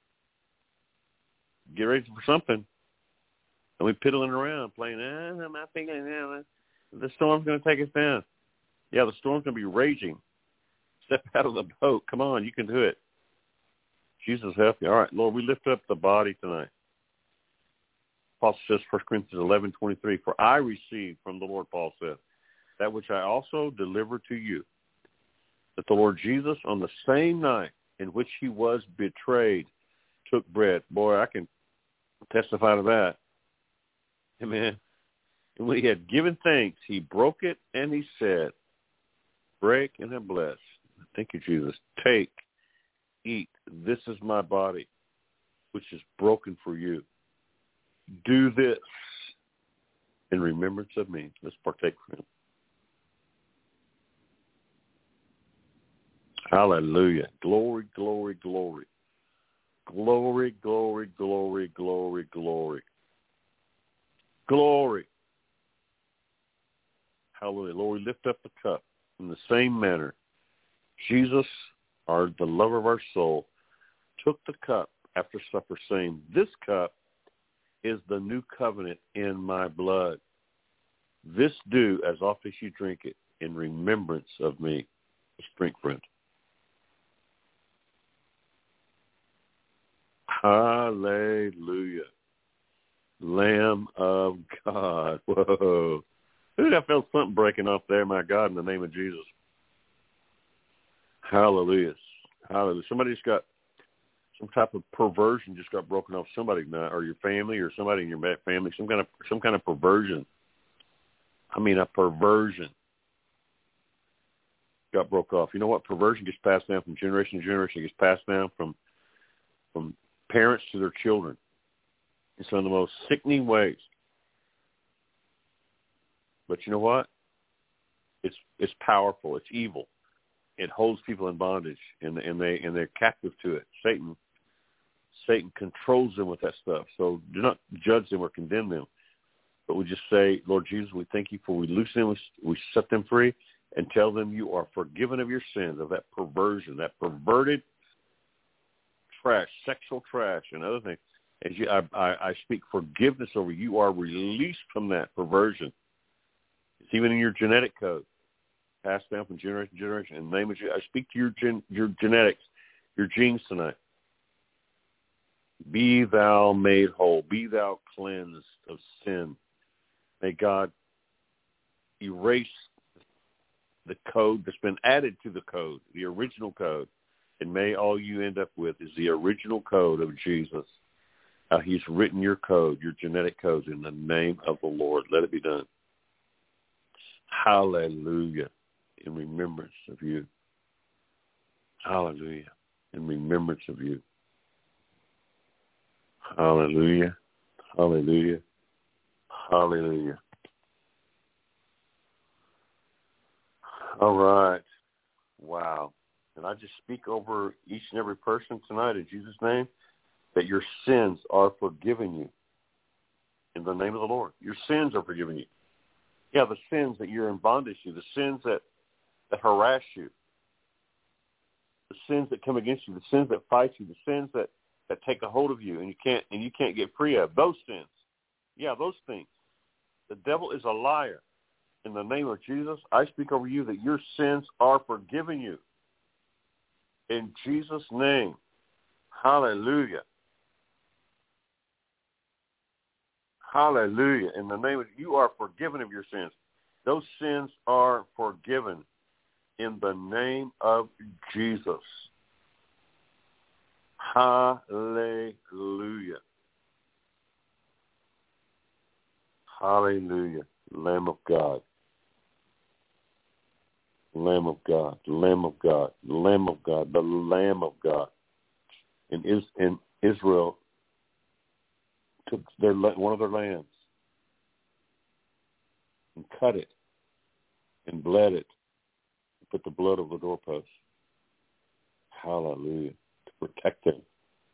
Get ready for something. And we piddling around, playing, ah, I'm not thinking, ah, the storm's going to take us down. Yeah, the storm's going to be raging. Step out of the boat. Come on, you can do it. Jesus help you. All right, Lord, we lift up the body tonight. Paul says, First Corinthians eleven twenty-three, for I received from the Lord, Paul said, that which I also delivered to you, that the Lord Jesus, on the same night in which he was betrayed, took bread. Boy, I can testify to that. Amen. And when he had given thanks, he broke it, and he said, break and have blessed. Thank you, Jesus. Take, eat. This is my body, which is broken for you. Do this in remembrance of me. Let's partake from him. Hallelujah. Glory, glory, glory. Glory, glory, glory, glory, glory. Glory. Hallelujah. Lord, we lift up the cup in the same manner. Jesus, our the lover of our soul, took the cup after supper, saying, this cup is the new covenant in my blood. This do as often as you drink it in remembrance of me. Let's drink, friend. Hallelujah. Lamb of God. Whoa. Ooh, I felt something breaking off there, my God, in the name of Jesus. Hallelujah. Hallelujah. Somebody's got some type of perversion just got broken off somebody now, or your family, or somebody in your family, some kind of some kind of perversion. I mean, a perversion got broke off. You know what? Perversion gets passed down from generation to generation. It gets passed down from from parents to their children in some of the most sickening ways. But you know what? It's it's powerful. It's evil. It holds people in bondage, and and they and they're captive to it. Satan, Satan controls them with that stuff. So do not judge them or condemn them, but we just say, Lord Jesus, we thank you for we loosen them, we, we set them free, and tell them you are forgiven of your sins, of that perversion, that perverted trash, sexual trash, and other things. As you, I, I, I speak forgiveness over you. You are released from that perversion. It's even in your genetic code, passed down from generation to generation. In the name of Jesus, I speak to your gen, your genetics, your genes tonight. Be thou made whole. Be thou cleansed of sin. May God erase the code that's been added to the code, the original code. And may all you end up with is the original code of Jesus. Uh, he's written your code, your genetic codes, in the name of the Lord. Let it be done. Hallelujah. In remembrance of you. Hallelujah. In remembrance of you. Hallelujah. Hallelujah. Hallelujah. All right. Wow. And I just speak over each and every person tonight in Jesus' name that your sins are forgiven you in the name of the Lord. Your sins are forgiven you. Yeah, the sins that you're in bondage to, the sins that, that harass you, the sins that come against you, the sins that fight you, the sins that, that take a hold of you and you can't and you can't get free of, those sins. Yeah, those things. The devil is a liar. In the name of Jesus, I speak over you that your sins are forgiven you. In Jesus' name. Hallelujah. Hallelujah. In the name of, you are forgiven of your sins. Those sins are forgiven in the name of Jesus. Hallelujah. Hallelujah. Lamb of God. Lamb of God. Lamb of God. Lamb of God. The Lamb of God. In, Is, in Israel took their one of their lambs and cut it and bled it, and put the blood over the doorpost. Hallelujah. To protect them.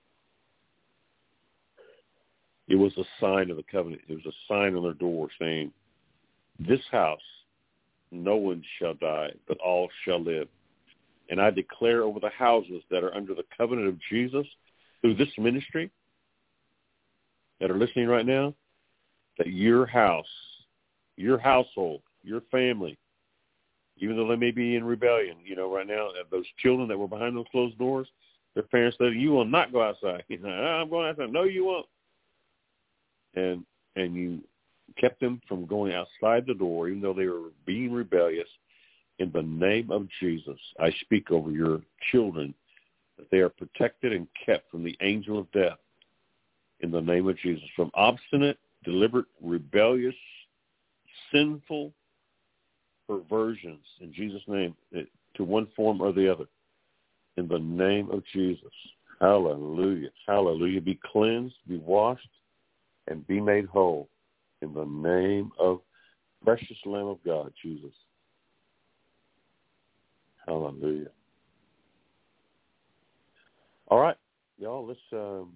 It was a sign of the covenant. It was a sign on their door saying, this house, no one shall die, but all shall live. And I declare over the houses that are under the covenant of Jesus through this ministry that are listening right now, that your house, your household, your family, even though they may be in rebellion, you know, right now, those children that were behind those closed doors, their parents said, you will not go outside. You know, I'm going outside. No, you won't. And and you kept them from going outside the door, even though they were being rebellious. In the name of Jesus, I speak over your children that they are protected and kept from the angel of death. In the name of Jesus, from obstinate, deliberate, rebellious, sinful perversions, in Jesus' name, to one form or the other. In the name of Jesus. Hallelujah. Hallelujah. Be cleansed, be washed, and be made whole. In the name of precious Lamb of God, Jesus. Hallelujah. All right, y'all, let's um,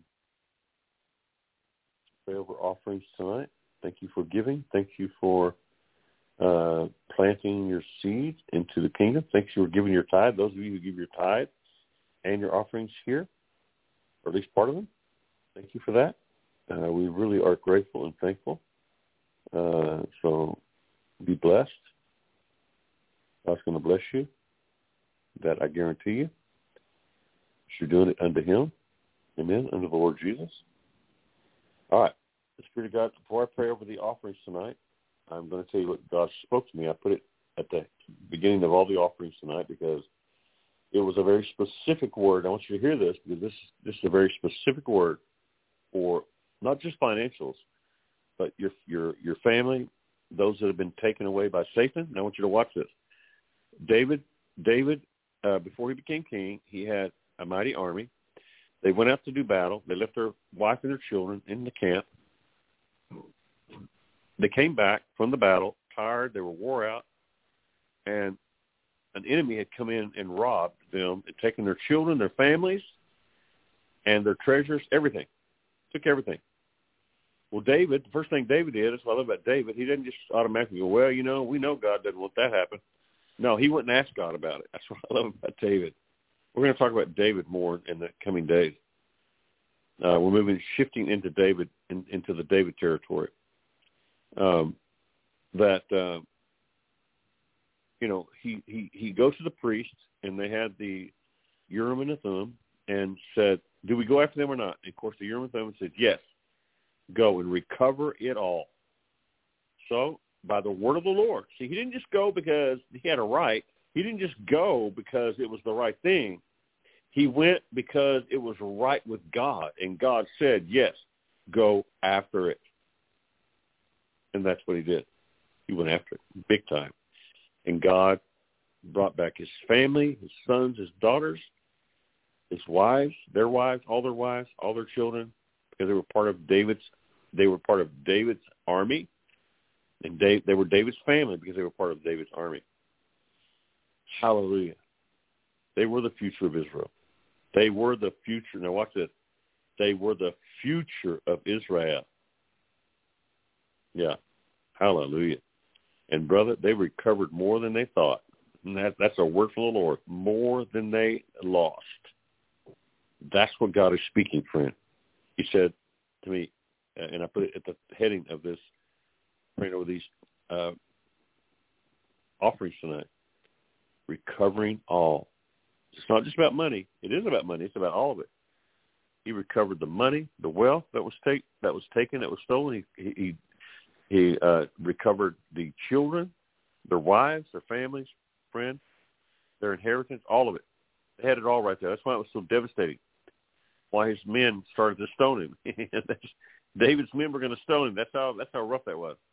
pray over offerings tonight. Thank you for giving. Thank you for uh, planting your seed into the kingdom. Thank you for giving your tithe. Those of you who give your tithe and your offerings here, or at least part of them, thank you for that. Uh, we really are grateful and thankful. Uh, so be blessed. God's going to bless you. That I guarantee you. You're doing it unto him. Amen. Unto the Lord Jesus. All right. The Spirit of God, before I pray over the offerings tonight, I'm going to tell you what God spoke to me. I put it at the beginning of all the offerings tonight because it was a very specific word. I want you to hear this because this, this is a very specific word for not just financials, but your your your family, those that have been taken away by Satan. And I want you to watch this. David, David, uh, before he became king, he had a mighty army. They went out to do battle. They left their wife and their children in the camp. They came back from the battle, tired. They were wore out. And an enemy had come in and robbed them and taken their children, their families, and their treasures, everything. Took everything. Well, David, the first thing David did, that's what I love about David, he didn't just automatically go, well, you know, we know God doesn't want that to happen. No, he wouldn't ask God about it. That's what I love about David. We're going to talk about David more in the coming days. Uh, we're moving, shifting into David, in, into the David territory. Um, that, uh, you know, he, he, he goes to the priest, and they had the Urim and the Thummim, and said, do we go after them or not? And of course, the Urim and Thummim said, yes, go and recover it all. So, by the word of the Lord. See, he didn't just go because he had a right. He didn't just go because it was the right thing. He went because it was right with God, and God said, yes, go after it. And that's what he did. He went after it big time. And God brought back his family, his sons, his daughters, his wives, their wives, all their wives, all their children, because they were part of David's, they were part of David's army. And they, they were David's family because they were part of David's army. Hallelujah. They were the future of Israel. They were the future. Now watch this. They were the future of Israel. Yeah. Hallelujah. And brother, they recovered more than they thought. And that, that's a word from the Lord. More than they lost. That's what God is speaking, friend. He said to me, and I put it at the heading of this, praying over these uh, offerings tonight, recovering all. It's not just about money. It is about money. It's about all of it. He recovered the money, the wealth that was take that was taken, that was stolen. He he he uh, recovered the children, their wives, their families, friends, their inheritance, all of it. They had it all right there. That's why it was so devastating. Why his men started to stone him. David's men were going to stone him. That's how that's how rough that was.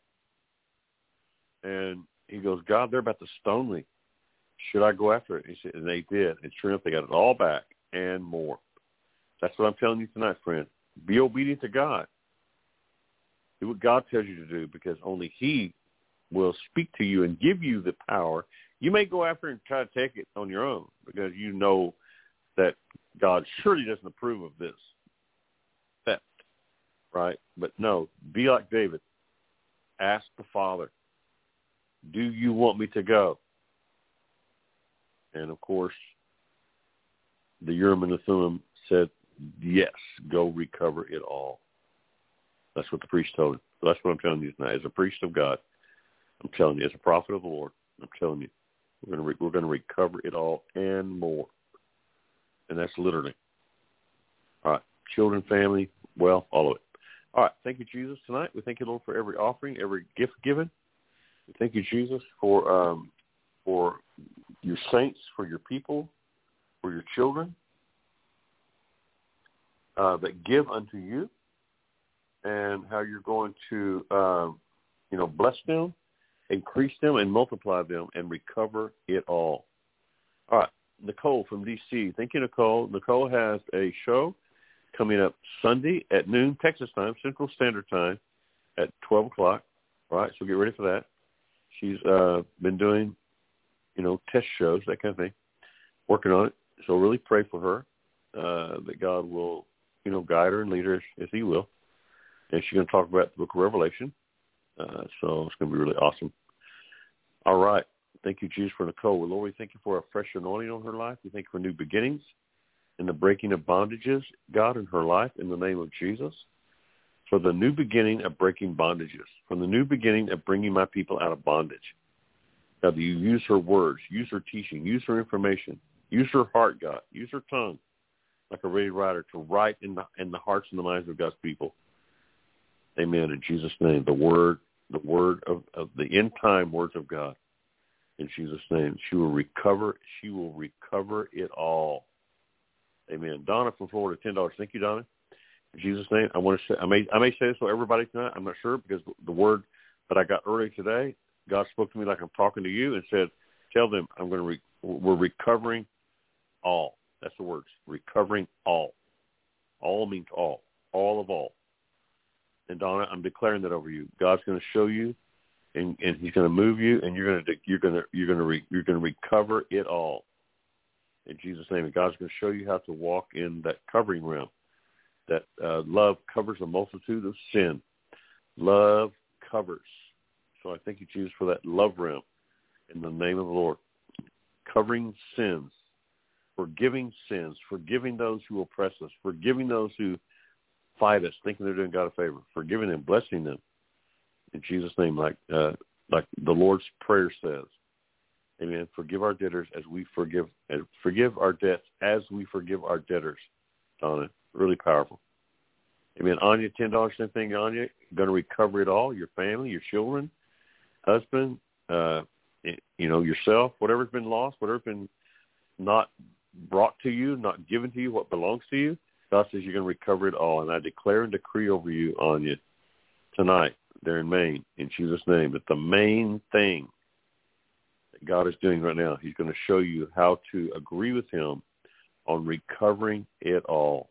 And he goes, God, they're about to stone me. Should I go after it? He said, and they did. And sure enough, they got it all back and more. That's what I'm telling you tonight, friend. Be obedient to God. Do what God tells you to do, because only he will speak to you and give you the power. You may go after it and try to take it on your own because you know that God surely doesn't approve of this theft, right? But no, be like David. Ask the Father, do you want me to go? And, of course, the Urim and the Thummim said, yes, go recover it all. That's what the priest told him. So that's what I'm telling you tonight. As a priest of God, I'm telling you, as a prophet of the Lord, I'm telling you, we're going to re- we're going to recover it all and more. And that's literally. All right, children, family, wealth, all of it. All right, thank you, Jesus, tonight. We thank you, Lord, for every offering, every gift given. We thank you, Jesus, for um, for your saints, for your people, for your children uh, that give unto you, and how you're going to, uh, you know, bless them, increase them, and multiply them, and recover it all. All right, Nicole from D C. Thank you, Nicole. Nicole has a show coming up Sunday at noon, Texas time, Central Standard Time, at twelve o'clock. All right, so get ready for that. She's uh, been doing, you know, test shows, that kind of thing, working on it. So really pray for her, uh, that God will, you know, guide her and lead her as, as he will. And she's going to talk about the book of Revelation. Uh, so it's going to be really awesome. All right. Thank you, Jesus, for Nicole. Well, Lord, we thank you for a fresh anointing on her life. We thank you for new beginnings and the breaking of bondages, God, in her life, in the name of Jesus. For the new beginning of breaking bondages, from the new beginning of bringing my people out of bondage. God, you use her words, use her teaching, use her information, use her heart, God, use her tongue like a ready writer to write in the, in the hearts and the minds of God's people. Amen. In Jesus' name, the word, the word of, of the end time words of God. In Jesus' name, she will recover. She will recover it all. Amen. Donna from Florida, ten dollars. Thank you, Donna. In Jesus' name, I want to say, I may, I may say this to everybody tonight. I'm not sure, because the word that I got earlier today, God spoke to me like I'm talking to you and said, tell them I'm going to, re- we're recovering all. That's the words, recovering all. All means all, all of all. And Donna, I'm declaring that over you. God's going to show you, and, and He's going to move you, and you're going to, you're going to, you're going to, re, you're going to recover it all. In Jesus' name, and God's going to show you how to walk in that covering realm. That uh, love covers a multitude of sin. Love covers. So I thank you, Jesus, for that love realm in the name of the Lord. Covering sins, forgiving sins, forgiving those who oppress us, forgiving those who fight us, thinking they're doing God a favor, forgiving them, blessing them. In Jesus' name, like uh, like the Lord's Prayer says. Amen. Forgive our debtors as we forgive, and forgive our debts as we forgive our debtors. Donna, really powerful. Amen. Anya, ten dollars, same thing, Anya. Going to recover it all, your family, your children, husband, uh, you know, yourself, whatever's been lost, whatever's been not brought to you, not given to you, what belongs to you. God says you're going to recover it all. And I declare and decree over you, Anya, tonight there in Maine, in Jesus' name, that the main thing that God is doing right now, he's going to show you how to agree with him on recovering it all.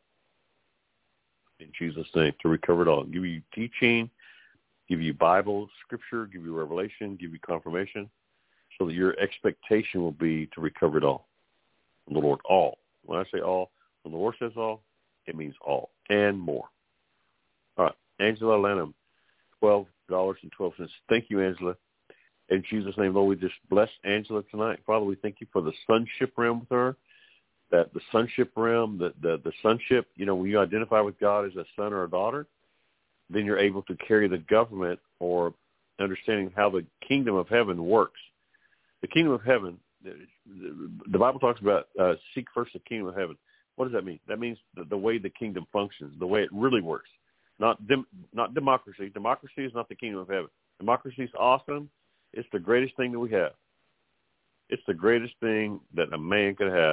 In Jesus' name, to recover it all. Give you teaching, give you Bible, Scripture, give you revelation, give you confirmation, so that your expectation will be to recover it all. From the Lord, all. When I say all, when the Lord says all, it means all and more. All right, Angela Lanham, twelve dollars and twelve cents. Thank you, Angela. In Jesus' name, Lord, we just bless Angela tonight. Father, we thank you for the sonship realm with her, that the sonship realm, the, the, the sonship, you know, when you identify with God as a son or a daughter, then you're able to carry the government or understanding how the kingdom of heaven works. The kingdom of heaven, the, the Bible talks about uh, seek first the kingdom of heaven. What does that mean? That means the, the way the kingdom functions, the way it really works. Not dem, not democracy. Democracy is not the kingdom of heaven. Democracy is awesome. It's the greatest thing that we have. It's the greatest thing that a man could have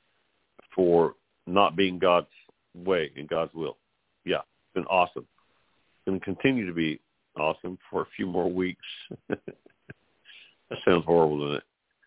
for not being God's way and God's will. Yeah, it's been awesome. It's going to continue to be awesome for a few more weeks. That sounds horrible, doesn't it?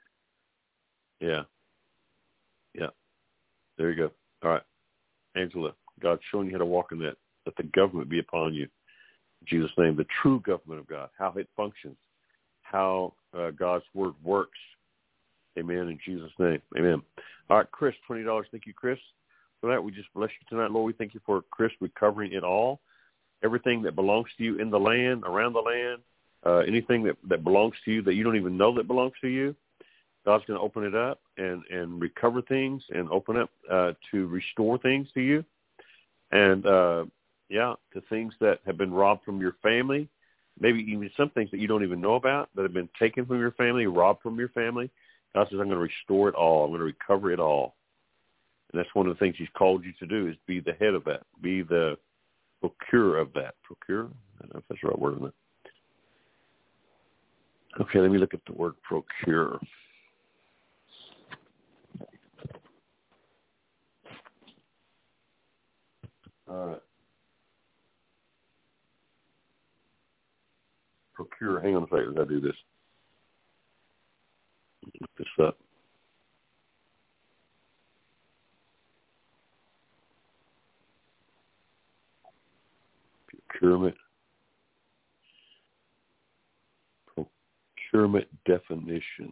Yeah. Yeah. There you go. All right. Angela, God's showing you how to walk in that. Let the government be upon you. In Jesus' name, the true government of God, how it functions, how uh, God's word works. Amen. In Jesus' name. Amen. All right, Chris, twenty dollars. Thank you, Chris, for that. We just bless you tonight, Lord. We thank you for Chris recovering it all. Everything that belongs to you in the land, around the land, uh, anything that, that belongs to you that you don't even know that belongs to you, God's going to open it up and, and recover things and open up uh, to restore things to you. And, uh, yeah, to things that have been robbed from your family, maybe even some things that you don't even know about that have been taken from your family, robbed from your family. God says, I'm going to restore it all. I'm going to recover it all. And that's one of the things he's called you to do, is be the head of that, be the procurer of that. Procure? I don't know if that's the right word, isn't it? Okay, let me look at the word procure. All right. Procure. Hang on a second as I do this. Look this up. Procurement. Procurement definition.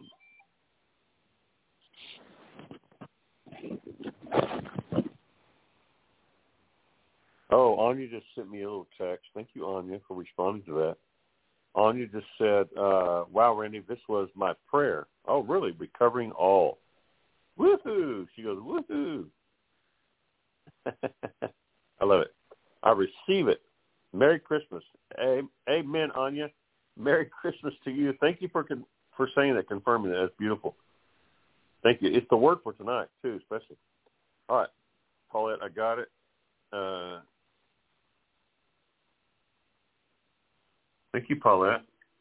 Oh, Anya just sent me a little text. Thank you, Anya, for responding to that. Anya just said, uh, wow, Randy, this was my prayer. Oh, really? Recovering all. Woohoo! She goes, woohoo! I love it. I receive it. Merry Christmas. Amen, Anya. Merry Christmas to you. Thank you for con- for saying that, confirming that. That's beautiful. Thank you. It's the word for tonight, too, especially. All right. Paulette, I got it. Uh, thank you, Paulette.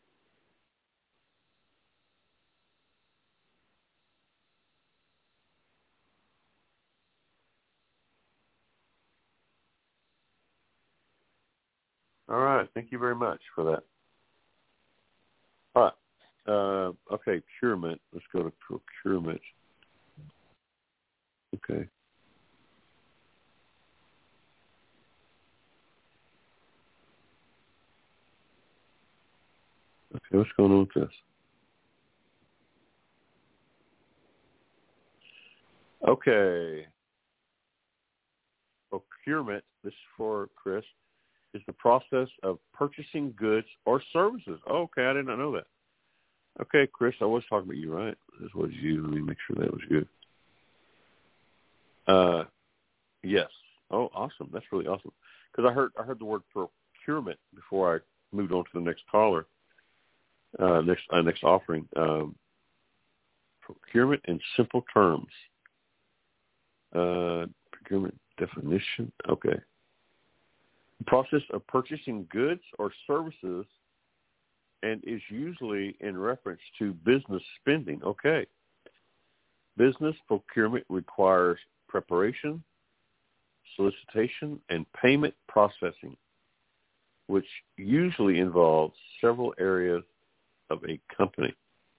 All right. Thank you very much for that. All right. Uh, okay, procurement. Let's go to procurement. Okay. Okay, what's going on with this? Okay. Procurement, this is for Chris, is the process of purchasing goods or services. Oh, okay, I did not know that. Okay, Chris, I was talking about you, right? This was you. Let me make sure that was good. Uh, yes. Oh, awesome. That's really awesome. Because I heard I heard the word procurement before I moved on to the next caller, uh, next uh, next offering. Um, procurement in simple terms. Uh, procurement definition. Okay. The process of purchasing goods or services, and is usually in reference to business spending. Okay. Business procurement requires preparation, solicitation, and payment processing, which usually involves several areas of a company.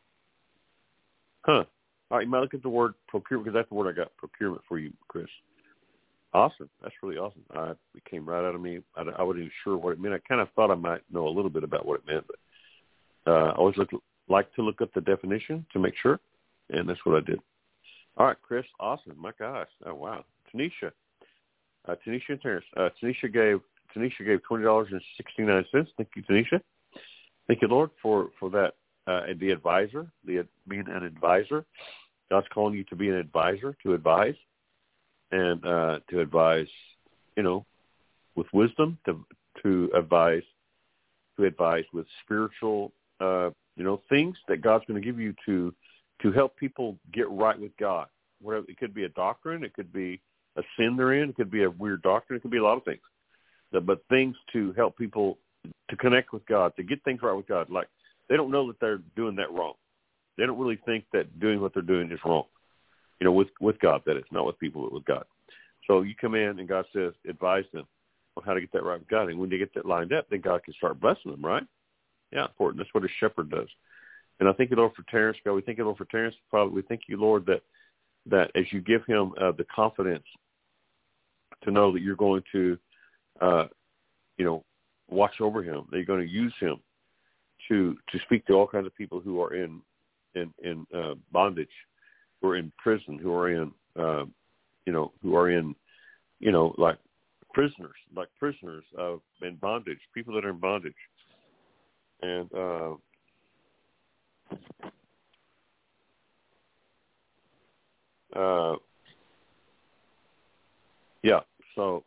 Huh. All right, you might look at the word procurement, because that's the word I got, procurement, for you, Chris. Awesome. That's really awesome. Uh, it came right out of me. I, I wasn't even sure what it meant. I kind of thought I might know a little bit about what it meant, but uh, I always look, like to look up the definition to make sure, and that's what I did. All right, Chris, awesome. My gosh. Oh, wow. Tanisha. Uh, Tanisha and Terrence. Uh, Tanisha gave Tanisha gave twenty dollars and sixty-nine cents. Thank you, Tanisha. Thank you, Lord, for, for that, uh, the advisor, the being an advisor. God's calling you to be an advisor, to advise, and uh, to advise, you know, with wisdom, to to advise, to advise with spiritual, uh, you know, things that God's going to give you to to help people get right with God. Whatever, it could be a doctrine, it could be a sin they're in, it could be a weird doctrine, it could be a lot of things. But things to help people to connect with God, to get things right with God. Like, they don't know that they're doing that wrong. They don't really think that doing what they're doing is wrong. You know, with, with God, that is, not with people, but with God. So you come in and God says, advise them on how to get that right with God. And when they get that lined up, then God can start blessing them, right? Yeah, important. That's what a shepherd does. And I thank you, Lord, for Terrence. God, we thank you, Lord, for Terrence. Father, we thank you, Lord, that, that as you give him uh, the confidence to know that you're going to, uh, you know, watch over him, that you're going to use him to to speak to all kinds of people who are in in, in uh, bondage, who are in prison, who are in, uh, you know, who are in, you know, like prisoners, like prisoners of in bondage, people that are in bondage. And uh, uh, yeah, so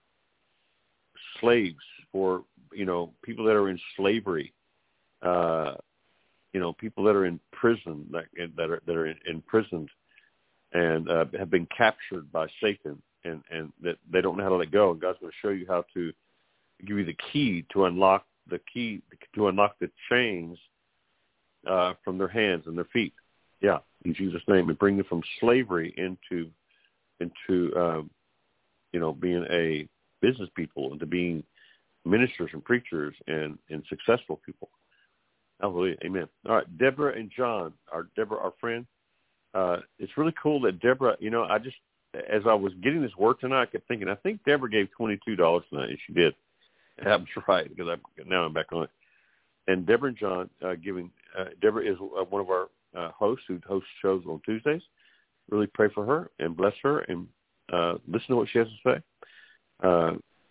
slaves, for, you know, people that are in slavery, uh, you know, people that are in prison, that, that are that are in, imprisoned and uh, have been captured by Satan, and, and that they don't know how to let go. And God's going to show you how to give you the key to unlock the key to unlock the chains uh, from their hands and their feet. Yeah, in Jesus' name, and bring them from slavery into into um, you know, being a business people, into being ministers and preachers and, and successful people. Hallelujah. Amen. All right, Deborah and John, our Deborah, our friend. Uh, it's really cool that Deborah, you know, I just, as I was getting this word tonight, I kept thinking, I think Deborah gave twenty-two dollars tonight, and she did. I'm right, because I, now I'm back on it. And Deborah and John uh, giving, uh, Deborah is uh, one of our uh, hosts who hosts shows on Tuesdays. Really pray for her and bless her and uh, listen to what she has to say. Uh,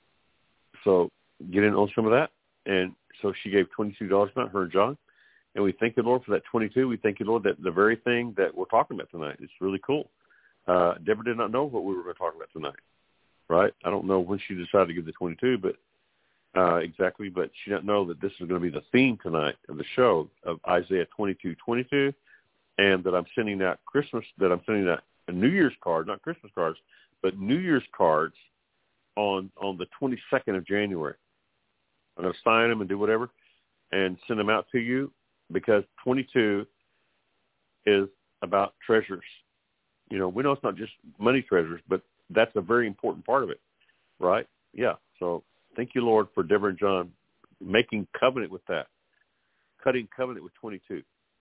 so get in on some of that. And so she gave twenty-two dollars tonight, her and John. And we thank you, Lord, for that twenty-two. We thank you, Lord, that the very thing that we're talking about tonight is really cool. Uh, Deborah did not know what we were going to talk about tonight, right? I don't know when she decided to give the twenty-two, but uh, exactly, but she didn't know that this is going to be the theme tonight of the show of Isaiah twenty-two twenty-two, and that I'm sending out Christmas, that I'm sending out a New Year's card, not Christmas cards, but New Year's cards on, on the twenty-second of January. I'm going to sign them and do whatever and send them out to you, because twenty-two is about treasures. You know, we know it's not just money treasures, but that's a very important part of it, right? Yeah. So thank you, Lord, for Deborah and John making covenant with that, cutting covenant with twenty-two.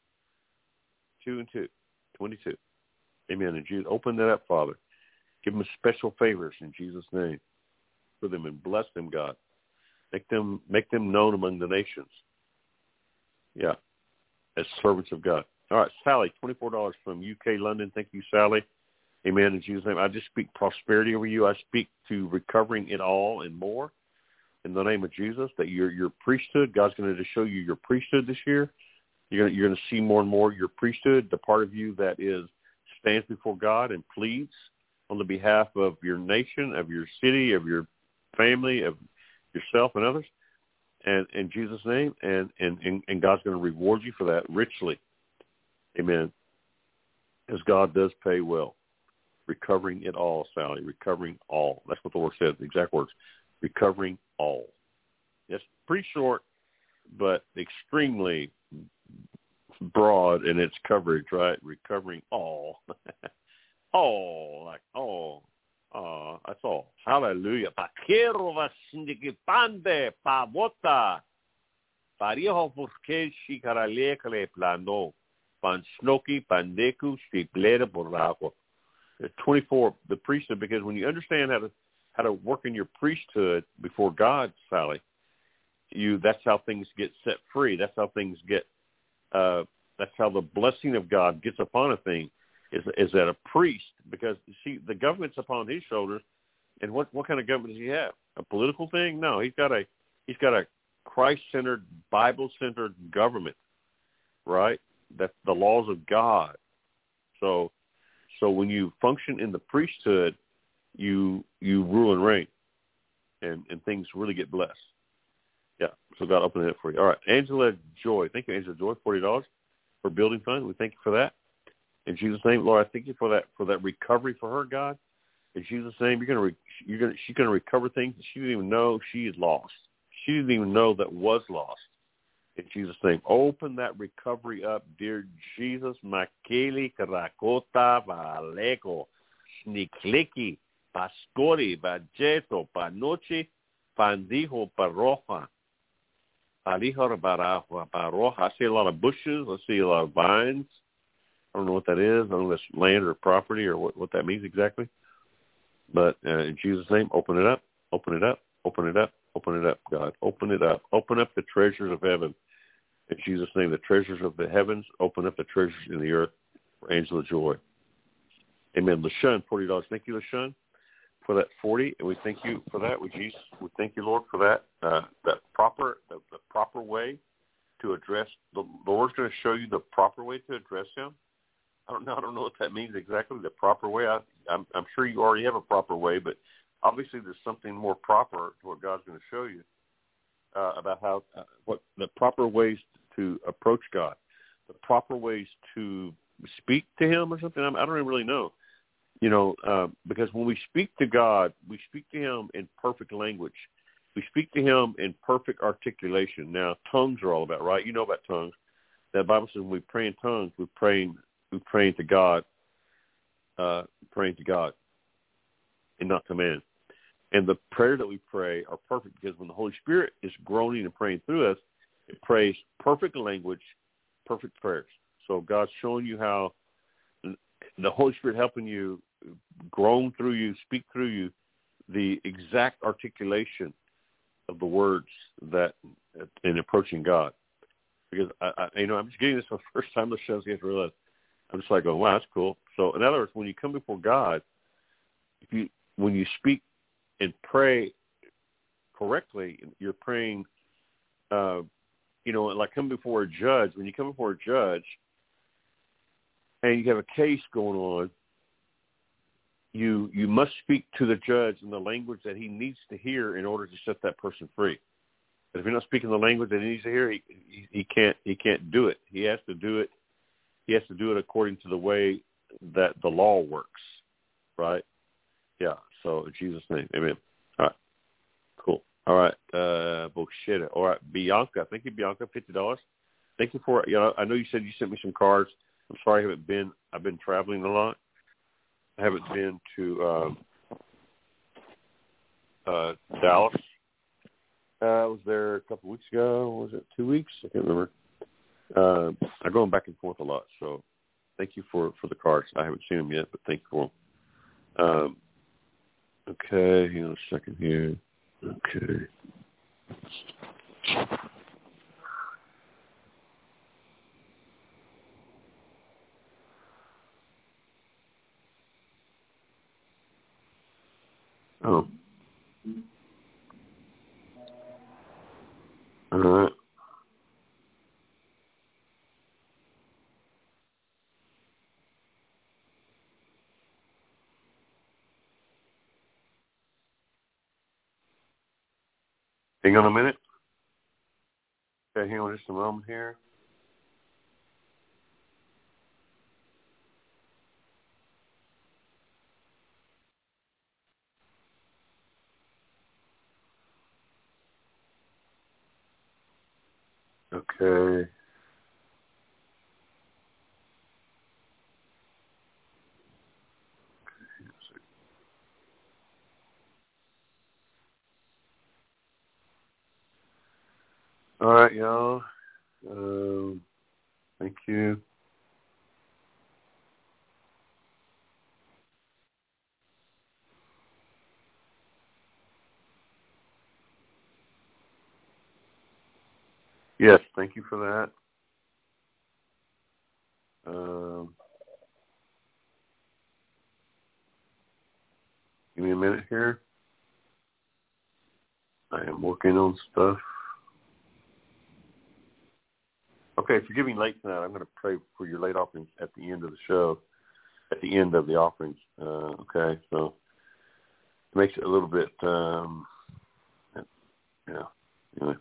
Two and two, twenty-two. Amen. And Jesus, open that up, Father. Give them special favors in Jesus' name for them, and bless them, God. Make them make them known among the nations. Yeah, as servants of God. All right, Sally, twenty-four dollars from U K, London. Thank you, Sally. Amen. In Jesus' name, I just speak prosperity over you. I speak to recovering it all and more in the name of Jesus, that your your priesthood, God's going to show you your priesthood this year. You're going, you're going to see more and more your priesthood, the part of you that is stands before God and pleads on the behalf of your nation, of your city, of your family, of yourself and others, and in Jesus' name, and, and, and, and God's going to reward you for that richly. Amen. As God does pay well. Recovering it all, Sally. Recovering all. That's what the word says, the exact words. Recovering all. It's pretty short, but extremely broad in its coverage, right? Recovering all. all, like all. Uh, that's all. Hallelujah. Pakero vasindikipande pavota. Pariho furke shikaralekle plano. Pan snoki pandeku stiplere borraco. twenty-four, the priesthood, because when you understand how to how to work in your priesthood before God, Sally, you that's how things get set free. That's how things get. Uh, that's how the blessing of God gets upon a thing. Is is that a priest? Because see, the government's upon his shoulders, and what what kind of government does he have? A political thing? No, he's got a he's got a Christ-centered, Bible-centered government, right? That's the laws of God. So. So when you function in the priesthood, you you rule and reign, and, and things really get blessed. Yeah, so God opened it for you. All right, Angela Joy. Thank you, Angela Joy, forty dollars for building fund. We thank you for that. In Jesus' name, Lord, I thank you for that for that recovery for her, God. In Jesus' name, you're gonna re, you're gonna she's gonna recover things that she didn't even know she had lost. She didn't even know that was lost. In Jesus' name, open that recovery up, dear Jesus. Makeli karakota valeko snikliki pastori bajeto panoche pandijo paroja palijo barajo paroja. I see a lot of bushes. I see a lot of vines. I don't know what that is. I don't know if it's land or property or what, what that means exactly. But uh, in Jesus' name, open it up, open it up, open it up, open it up, God. Open it up. Open up the treasures of heaven. In Jesus' name, the treasures of the heavens, open up the treasures in the earth for Angela Joy. Amen. LaShun, forty dollars. Thank you, LaShun, for that forty, and we thank you for that. We, Jesus, we thank you, Lord, for that, uh, that proper, the, the proper way to address. The Lord's going to show you the proper way to address him. I don't know. I don't know what that means exactly, the proper way. I, I'm, I'm sure you already have a proper way, but obviously there's something more proper to what God's going to show you. Uh, about how uh, what the proper ways to approach God, the proper ways to speak to him or something. I don't really know, you know, uh, because when we speak to God, we speak to him in perfect language. We speak to him in perfect articulation. Now, tongues are all about, right? You know about tongues. The Bible says when we pray in tongues, we're praying, we're praying to God, uh, praying to God and not to man. And the prayer that we pray are perfect because when the Holy Spirit is groaning and praying through us, it prays perfect language, perfect prayers. So God's showing you how the Holy Spirit helping you groan through you, speak through you, the exact articulation of the words that in approaching God. Because I, I you know, I'm just getting this for the first time. The shows you have to realize. I'm just like, going, wow, that's cool. So in other words, when you come before God, if you when you speak and pray correctly, you're praying, uh, you know, like come before a judge. When you come before a judge and you have a case going on, you you must speak to the judge in the language that he needs to hear in order to set that person free. But if you're not speaking the language that he needs to hear, he, he, he can't he can't do it. He has to do it. He has to do it according to the way that the law works, right? Yeah. So in Jesus' name, amen. All right. Cool. All right. Uh, bullshit. All right. Bianca. Thank you, Bianca. fifty dollars. Thank you for, you know, I know you said you sent me some cards. I'm sorry I haven't been, I've been traveling a lot. I haven't been to um, uh, Dallas. Uh, I was there a couple of weeks ago. Was it two weeks? I can't remember. Uh, I'm going back and forth a lot. So thank you for, for the cards. I haven't seen them yet, but thank you for them. Um, Okay, hang on a second here. Okay. Oh. All right. Hang on a minute. Okay, hang on just a moment here. Okay. All right, y'all. Um, thank you. Yes, thank you for that. Um, give me a minute here. I am working on stuff. Okay, if you're giving late tonight, I'm going to pray for your late offerings at the end of the show, at the end of the offerings. Uh, okay, so it makes it a little bit, um, yeah, anyway.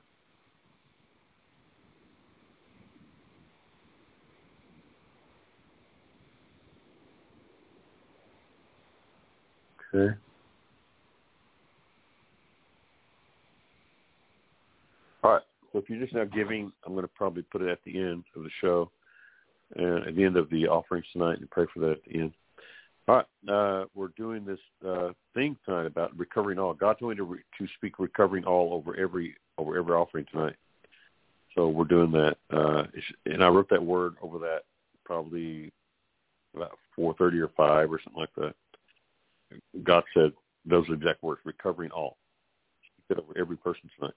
Okay. All right. So if you're just now giving, I'm going to probably put it at the end of the show, and at the end of the offerings tonight, and pray for that at the end. All right. Uh, we're doing this uh, thing tonight about recovering all. God told me to, re- to speak recovering all over every over every offering tonight. So we're doing that, uh, and I wrote that word over that probably about four thirty or five or something like that. God said those are the exact words: recovering all. Speak that over every person tonight.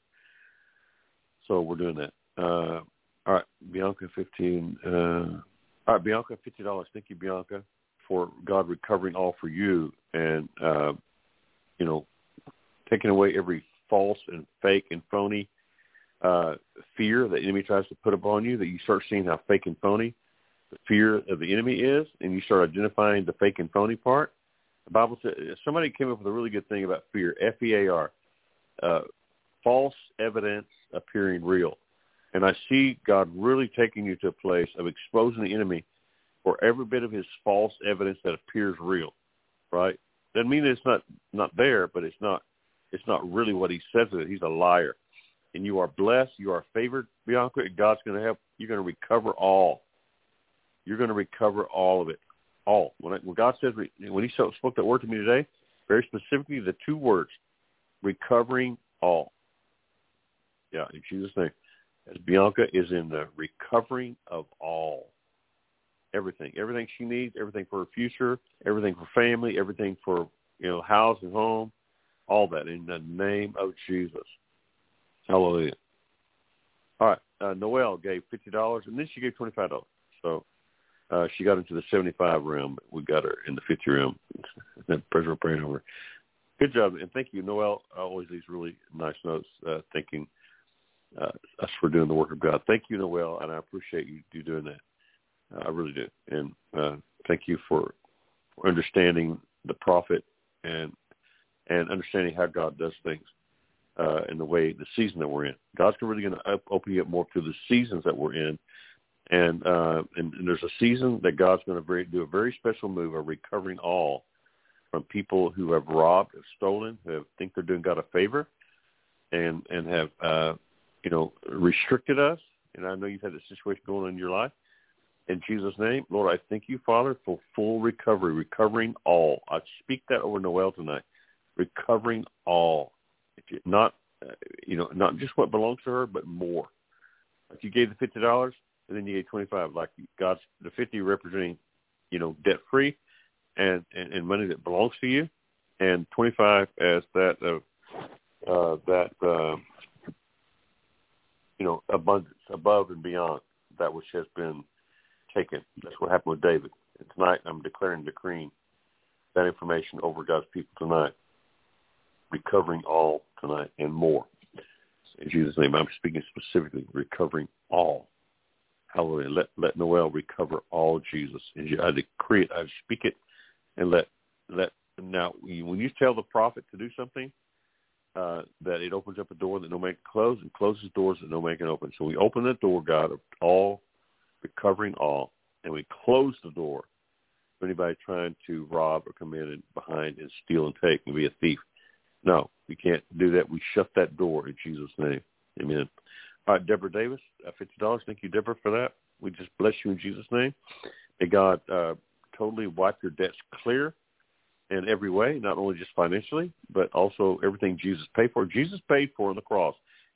So we're doing that. Uh, all right, Bianca, fifteen. Uh, all right, Bianca, fifty dollars. Thank you, Bianca, for God recovering all for you, and uh, you know, taking away every false and fake and phony uh, fear that the enemy tries to put upon you. That you start seeing how fake and phony the fear of the enemy is, and you start identifying the fake and phony part. The Bible said somebody came up with a really good thing about fear. F E A R, uh, false evidence appearing real. And I see God really taking you to a place of exposing the enemy for every bit of his false evidence that appears real, right? Doesn't mean that it's not, not there, but it's not it's not really what he says it is. He's a liar. And you are blessed. You are favored, Bianca, and God's going to help. You're going to recover all. You're going to recover all of it, all. When, I, when God says, when he spoke that word to me today, very specifically the two words, recovering all. Yeah, in Jesus' name. As Bianca is in the recovering of all. Everything. Everything she needs, everything for her future, everything for family, everything for, you know, house and home, all that in the name of Jesus. Hallelujah. All right. Uh, Noelle gave fifty dollars, and then she gave twenty-five dollars. So uh, she got into the seventy-five realm. We got her in the fifty realm. That pressure praying over. Good job, and thank you, Noelle. Always these really nice notes, uh, thanking uh, us for doing the work of God. Thank you, Noelle, and I appreciate you, you doing that. Uh, I really do, and uh, thank you for, for understanding the prophet and and understanding how God does things uh, in the way, the season that we're in. God's really going to open you up more to the seasons that we're in, and uh, and, and there's a season that God's going to do a very special move of recovering all from people who have robbed, have stolen, who have, think they're doing God a favor, and and have uh, you know restricted us. And I know you've had this situation going on in your life. In Jesus' name, Lord, I thank you, Father, for full recovery, recovering all. I speak that over Noelle tonight, recovering all. Not, uh, you know, not just what belongs to her, but more. Like you gave the fifty dollars, and then you gave twenty-five. Like God's the fifty representing, you know, debt free, and, and, and money that belongs to you, and twenty-five as that of uh, that uh, you know abundance above and beyond that which has been taken. That's what happened with David. And tonight I'm declaring, decreeing that information over God's people tonight, recovering all tonight and more. In Jesus' name, I'm speaking specifically, recovering all. Hallelujah. Let, let Noelle recover all, Jesus. And I decree it, I speak it, and let, let now, when you tell the prophet to do something, uh, that it opens up a door that no man can close and closes doors that no man can open. So we open the door, God, of all, recovering all, and we close the door for anybody trying to rob or come in and behind and steal and take and be a thief. No, we can't do that. We shut that door in Jesus' name. Amen. All right, Deborah Davis, uh, fifty dollars. Thank you, Deborah, for that. We just bless you in Jesus' name. May God uh, totally wipe your debts clear in every way, not only just financially, but also everything Jesus paid for. Jesus paid for on the cross.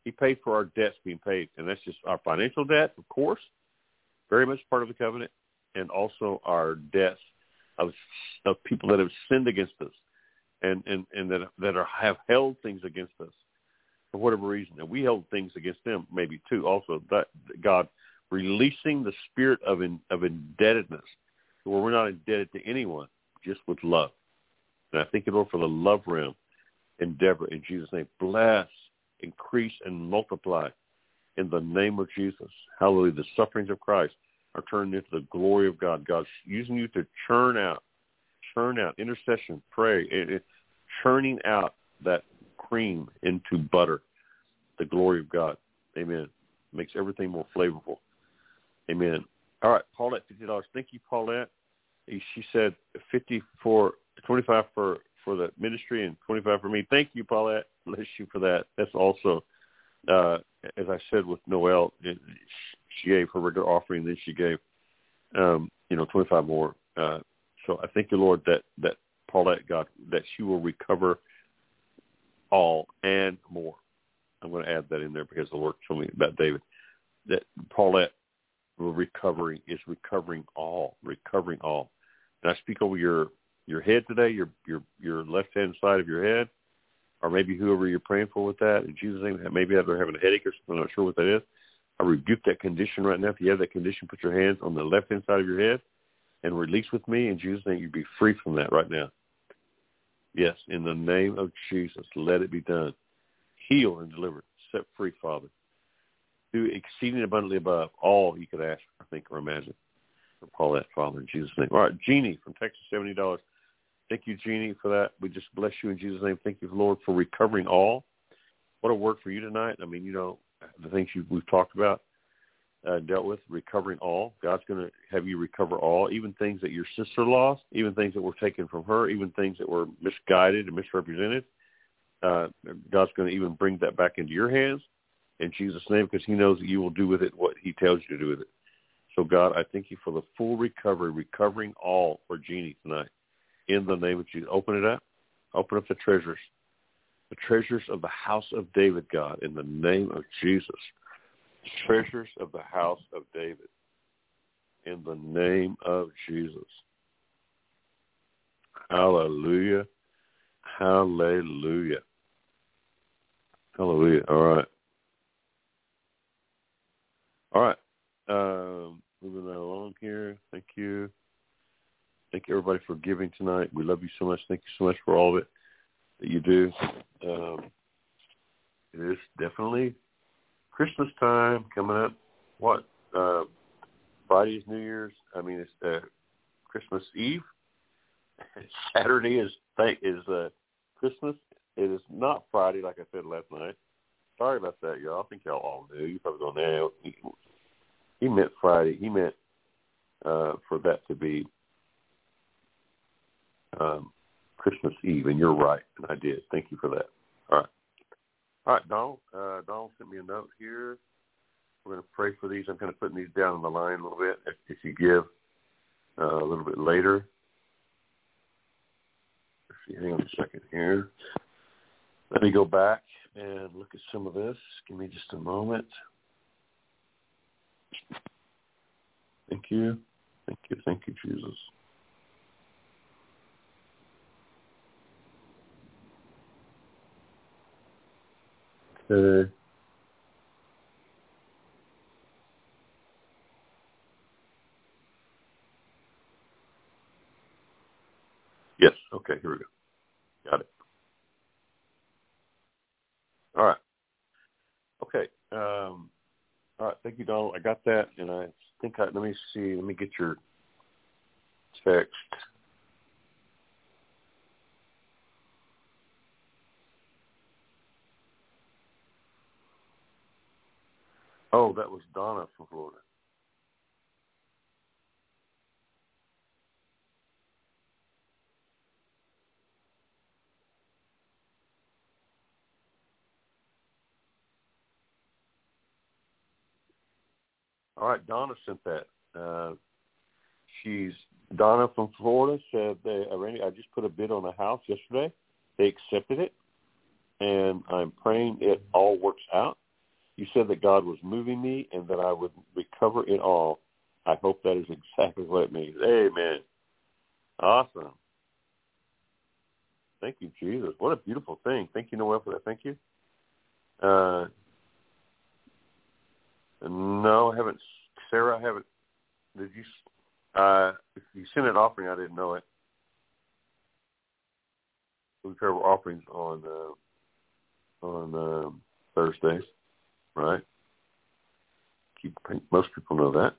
He paid for our debts being paid, and that's just our financial debt, of course, very much part of the covenant, and also our debts of, of people that have sinned against us and, and, and that, that are, have held things against us for whatever reason. And we held things against them maybe too also. That God releasing the spirit of in, of indebtedness where we're not indebted to anyone, just with love. And I thank you, Lord, for the love realm endeavor in Jesus' name. Bless, increase, and multiply in the name of Jesus. Hallelujah. The sufferings of Christ are turned into the glory of God. God's using you to churn out, churn out, intercession, pray, it, it, churning out that cream into butter, the glory of God. Amen. Makes everything more flavorful. Amen. All right, Paulette, fifty dollars. Thank you, Paulette. She said fifty for twenty-five for, for the ministry and twenty-five for me. Thank you, Paulette. Bless you for that. That's also, uh, as I said with Noelle, it, she gave her regular offering, then she gave, um, you know, twenty-five more. Uh, so I thank the Lord that, that Paulette got, that she will recover all and more. I'm going to add that in there because the Lord told me about David, that Paulette recovery is recovering all, recovering all. And I speak over your, your head today, your, your, your left-hand side of your head, or maybe whoever you're praying for with that. In Jesus' name, maybe they're having a headache or something. I'm not sure what that is. I rebuke that condition right now. If you have that condition, put your hands on the left-hand side of your head and release with me. In Jesus' name, you'd be free from that right now. Yes, in the name of Jesus, let it be done. Heal and deliver. Set free, Father. Do exceeding abundantly above all you could ask, I think, or imagine. For Paulette, Father, in Jesus' name. All right, Jeannie from Texas, seventy dollars. Thank you, Jeannie, for that. We just bless you in Jesus' name. Thank you, Lord, for recovering all. What a word for you tonight. I mean, you know, the things you, we've talked about, uh, dealt with, recovering all. God's going to have you recover all, even things that your sister lost, even things that were taken from her, even things that were misguided and misrepresented. Uh, God's going to even bring that back into your hands in Jesus' name, because he knows that you will do with it what he tells you to do with it. So, God, I thank you for the full recovery, recovering all for Jeannie tonight. In the name of Jesus. Open it up. Open up the treasures. The treasures of the house of David, God, in the name of Jesus. Treasures of the house of David. In the name of Jesus. Hallelujah. Hallelujah. Hallelujah. All right. All right. Um, moving right along here. Thank you. Thank you, everybody, for giving tonight. We love you so much. Thank you so much for all of it that you do. Um, it is definitely Christmas time coming up. What? Uh, Friday is New Year's. I mean, it's uh, Christmas Eve. Saturday is is uh, Christmas. It is not Friday, like I said last night. Sorry about that, y'all. I think y'all all knew. You probably don't know. He, he meant Friday. He meant uh, for that to be um, Christmas Eve, and you're right, and I did. Thank you for that. All right. All right, Donald. Uh, Donald sent me a note here. We're going to pray for these. I'm kind of putting these down on the line a little bit. If, if you give uh, a little bit later. Let's see, hang on a second here. Let me go back and look at some of this. Give me just a moment. Thank you. Thank you. Thank you, Jesus. Okay. Yes. Okay. Here we go. Got it. All right. Okay. Um, all right. Thank you, Donald. I got that, and I think I, let me see. Let me get your text. Oh, that was Donna from Florida. All right. Donna sent that. Uh, she's Donna from Florida said they already. I just put a bid on a house yesterday. They accepted it, and I'm praying it all works out. You said that God was moving me and that I would recover it all. I hope that is exactly what it means. Amen. Awesome. Thank you, Jesus. What a beautiful thing. Thank you, Noel, for that. Thank you. Uh, no, I haven't. Sarah, I haven't. Did you? Uh, if you sent an offering, I didn't know it. We cover offerings on uh, on um, Thursdays, right? Keep, most people know that.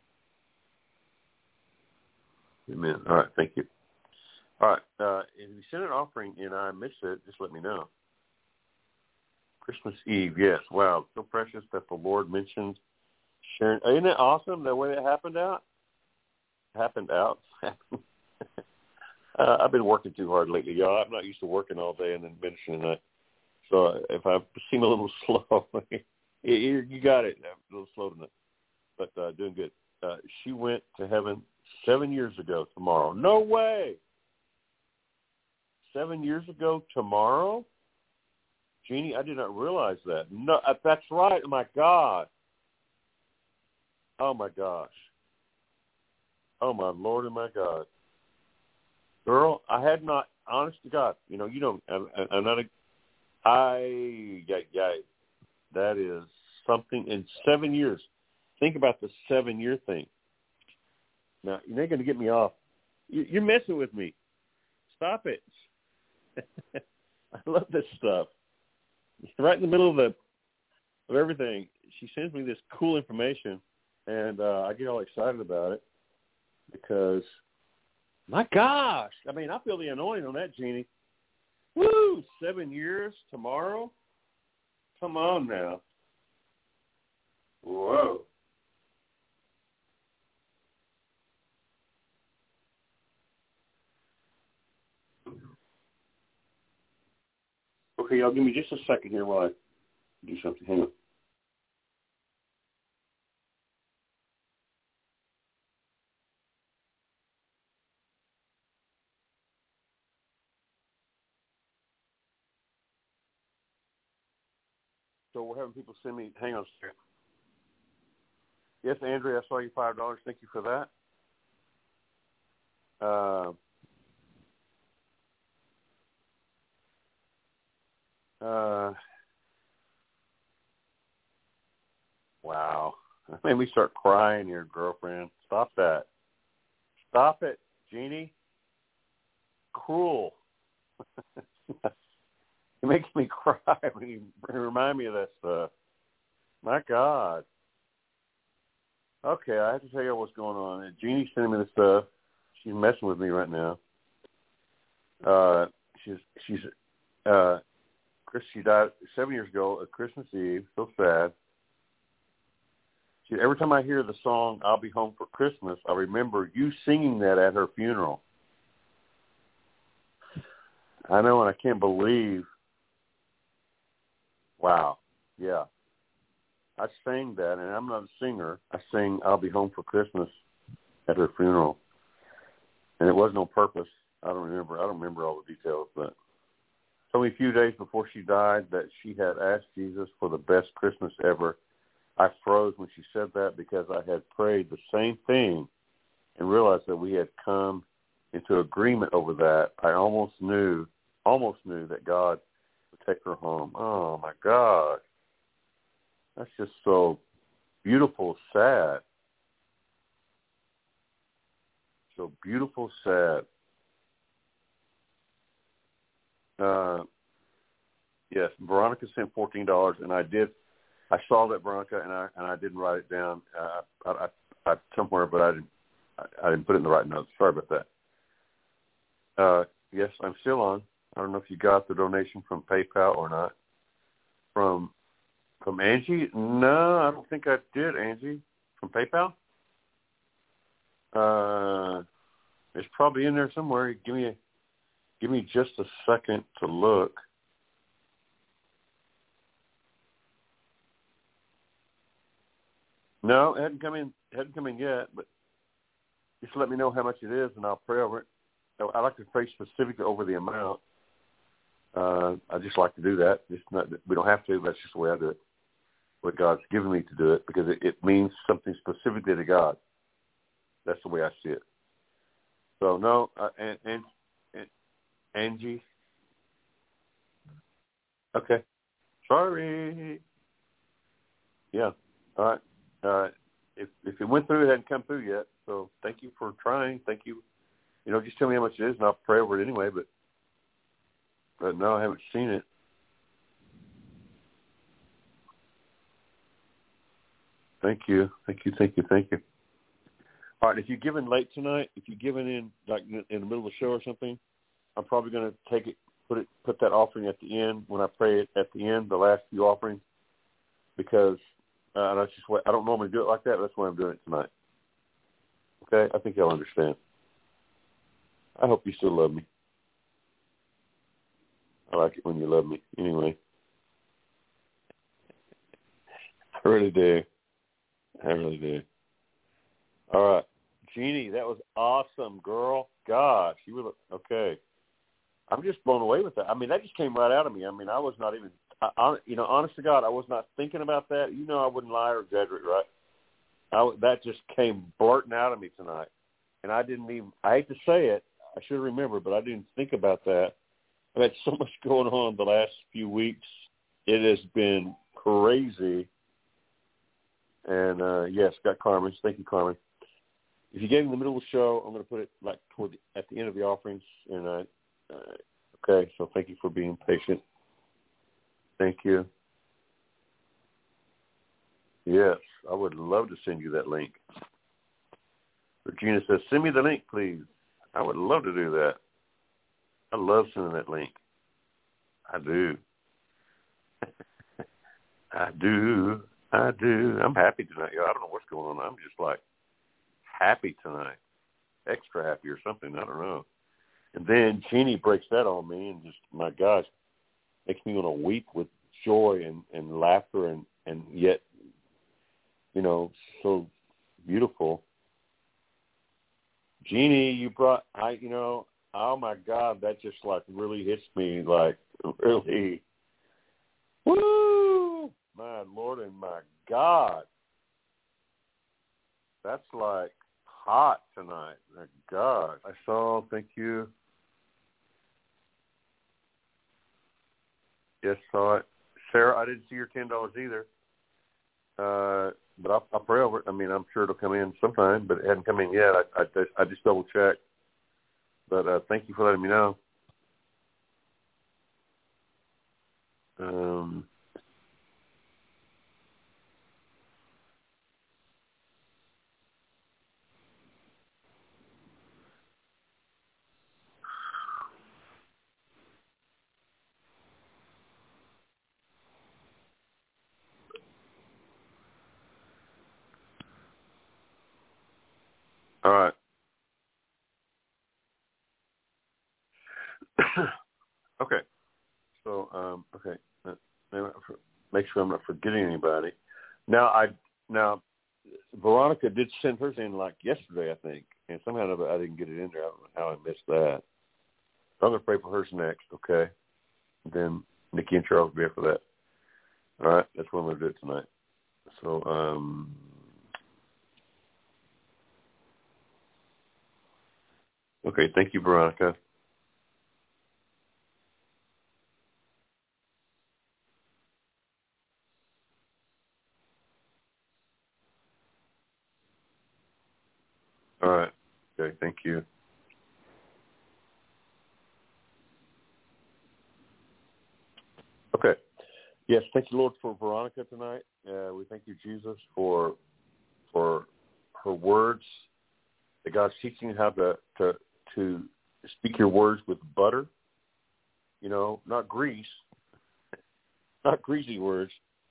Amen. All right, thank you. All right, uh, if you send an offering and I missed it, just let me know. Christmas Eve, yes. Wow, so precious that the Lord mentioned sharing. Isn't it awesome the way it happened out? Happened out. uh, I've been working too hard lately, y'all. I'm not used to working all day and then finishing the night. So if I seem a little slow, you, you got it. I'm a little slow tonight, but uh, doing good. Uh, she went to heaven seven years ago tomorrow. No way. Seven years ago tomorrow? Jeannie, I did not realize that. No, that's right. Oh, my God. Oh, my gosh. Oh, my Lord and my God. Girl, I had not, honest to God, you know, you don't, I'm, I'm not a, I, yeah, yeah, that is something in seven years. Think about the seven-year thing. Now, you're not going to get me off. You're messing with me. Stop it. I love this stuff. Right in the middle of the of everything, she sends me this cool information, and uh, I get all excited about it because, my gosh, I mean, I feel the anointing on that, Jeannie. Woo, seven years tomorrow? Come on now. Whoa. Okay, y'all give me just a second here while I do something. Hang on. So we're having people send me, hang on a second. Yes, Andrea, I saw you five dollars. Thank you for that. Uh, uh, wow. That made me start crying here, girlfriend. Stop that. Stop it, Jeannie. Cruel. It makes me cry when you remind me of that stuff. My God. Okay, I have to tell you what's going on. Jeannie's sending me this stuff. She's messing with me right now. Uh, she's she's uh, Chris. She died seven years ago at Christmas Eve. So sad. She, every time I hear the song "I'll Be Home for Christmas," I remember you singing that at her funeral. I know, and I can't believe. Wow. Yeah. I sang that, and I'm not a singer. I sang "I'll Be Home for Christmas" at her funeral, and it wasn't on purpose. I don't remember. I don't remember all the details, but only a few days before she died that she had asked Jesus for the best Christmas ever. I froze when she said that because I had prayed the same thing and realized that we had come into agreement over that. I almost knew, almost knew that God would take her home. Oh, my God. That's just so beautiful, sad. So beautiful, sad. Uh, yes, Veronica sent fourteen dollars, and I did. I saw that, Veronica, and I and I didn't write it down. Uh, I, I, I somewhere, but I didn't. I, I didn't put it in the right notes. Sorry about that. Uh, yes, I'm still on. I don't know if you got the donation from PayPal or not. From from Angie? No, I don't think I did, Angie. From PayPal? Uh, it's probably in there somewhere. Give me a, give me just a second to look. No, it hadn't come in. It hadn't come in yet. But just let me know how much it is, and I'll pray over it. I like to pray specifically over the amount. Uh, I just like to do that. Just not, we don't have to. That's just the way I do it. but God's given me to do it because it, it means something specifically to God. That's the way I see it. So, no, uh, and, and, and Angie. Okay. Sorry. Yeah. All right. All right. If if it went through, it hadn't come through yet. So thank you for trying. Thank you. You know, just tell me how much it is, and I'll pray over it anyway. But but no, I haven't seen it. Thank you. Thank you. Thank you. Thank you. All right. If you're giving late tonight, if you're giving in like in the middle of the show or something, I'm probably going to take it, put it, put that offering at the end when I pray it at the end, the last few offerings, because uh, that's just what I don't normally do it like that. That's why I'm doing it tonight. Okay, I think y'all understand. I hope you still love me. I like it when you love me. Anyway, I really do. I really do. All right, Jeannie, that was awesome, girl. Gosh, you were okay. I'm just blown away with that. I mean, that just came right out of me. I mean, I was not even, I, you know, honest to God, I was not thinking about that. You know, I wouldn't lie or exaggerate, right? I, that just came blurting out of me tonight. And I didn't even, I hate to say it, I should remember, but I didn't think about that. I've had so much going on the last few weeks. It has been crazy. And, uh, yes, got Carmen. Thank you, Carmen. If you get in the middle of the show, I'm going to put it like toward the, at the end of the offerings. And I, uh, okay, so thank you for being patient. Thank you. Yes, I would love to send you that link. Regina says, send me the link, please. I would love to do that. I love sending that link. I do. I do. I do. I'm happy tonight. I don't know what's going on. I'm just like happy tonight. Extra happy or something. I don't know. And then Jeannie breaks that on me and just, my gosh, makes me want to weep with joy and, and laughter and, and yet, you know, so beautiful. Jeannie, you brought, I, you know, oh my God, that just like really hits me like really, woo, my Lord and my God. That's like hot tonight. My God. I saw, thank you. Yes, saw it. Sarah, I didn't see your ten dollars either. Uh, but I'll, I'll pray over it. I mean, I'm sure it'll come in sometime, but it hasn't come in yet. I, I, I just double checked. But uh, thank you for letting me know. Um, all right. Okay. So, um, okay. Uh, make sure I'm not forgetting anybody. Now, I now Veronica did send hers in like yesterday, I think, and somehow I didn't get it in there. I don't know how I missed that. So I'm going to pray for hers next, okay? And then Nikki and Charles will be here for that. All right, that's what I'm going to do tonight. So, um, okay, thank you, Veronica. All right, okay, thank you. Okay. Yes, thank you, Lord, for Veronica tonight. Uh, we thank you, Jesus, for for her words. That God's teaching how to, to to speak your words with butter. You know, not grease, not greasy words.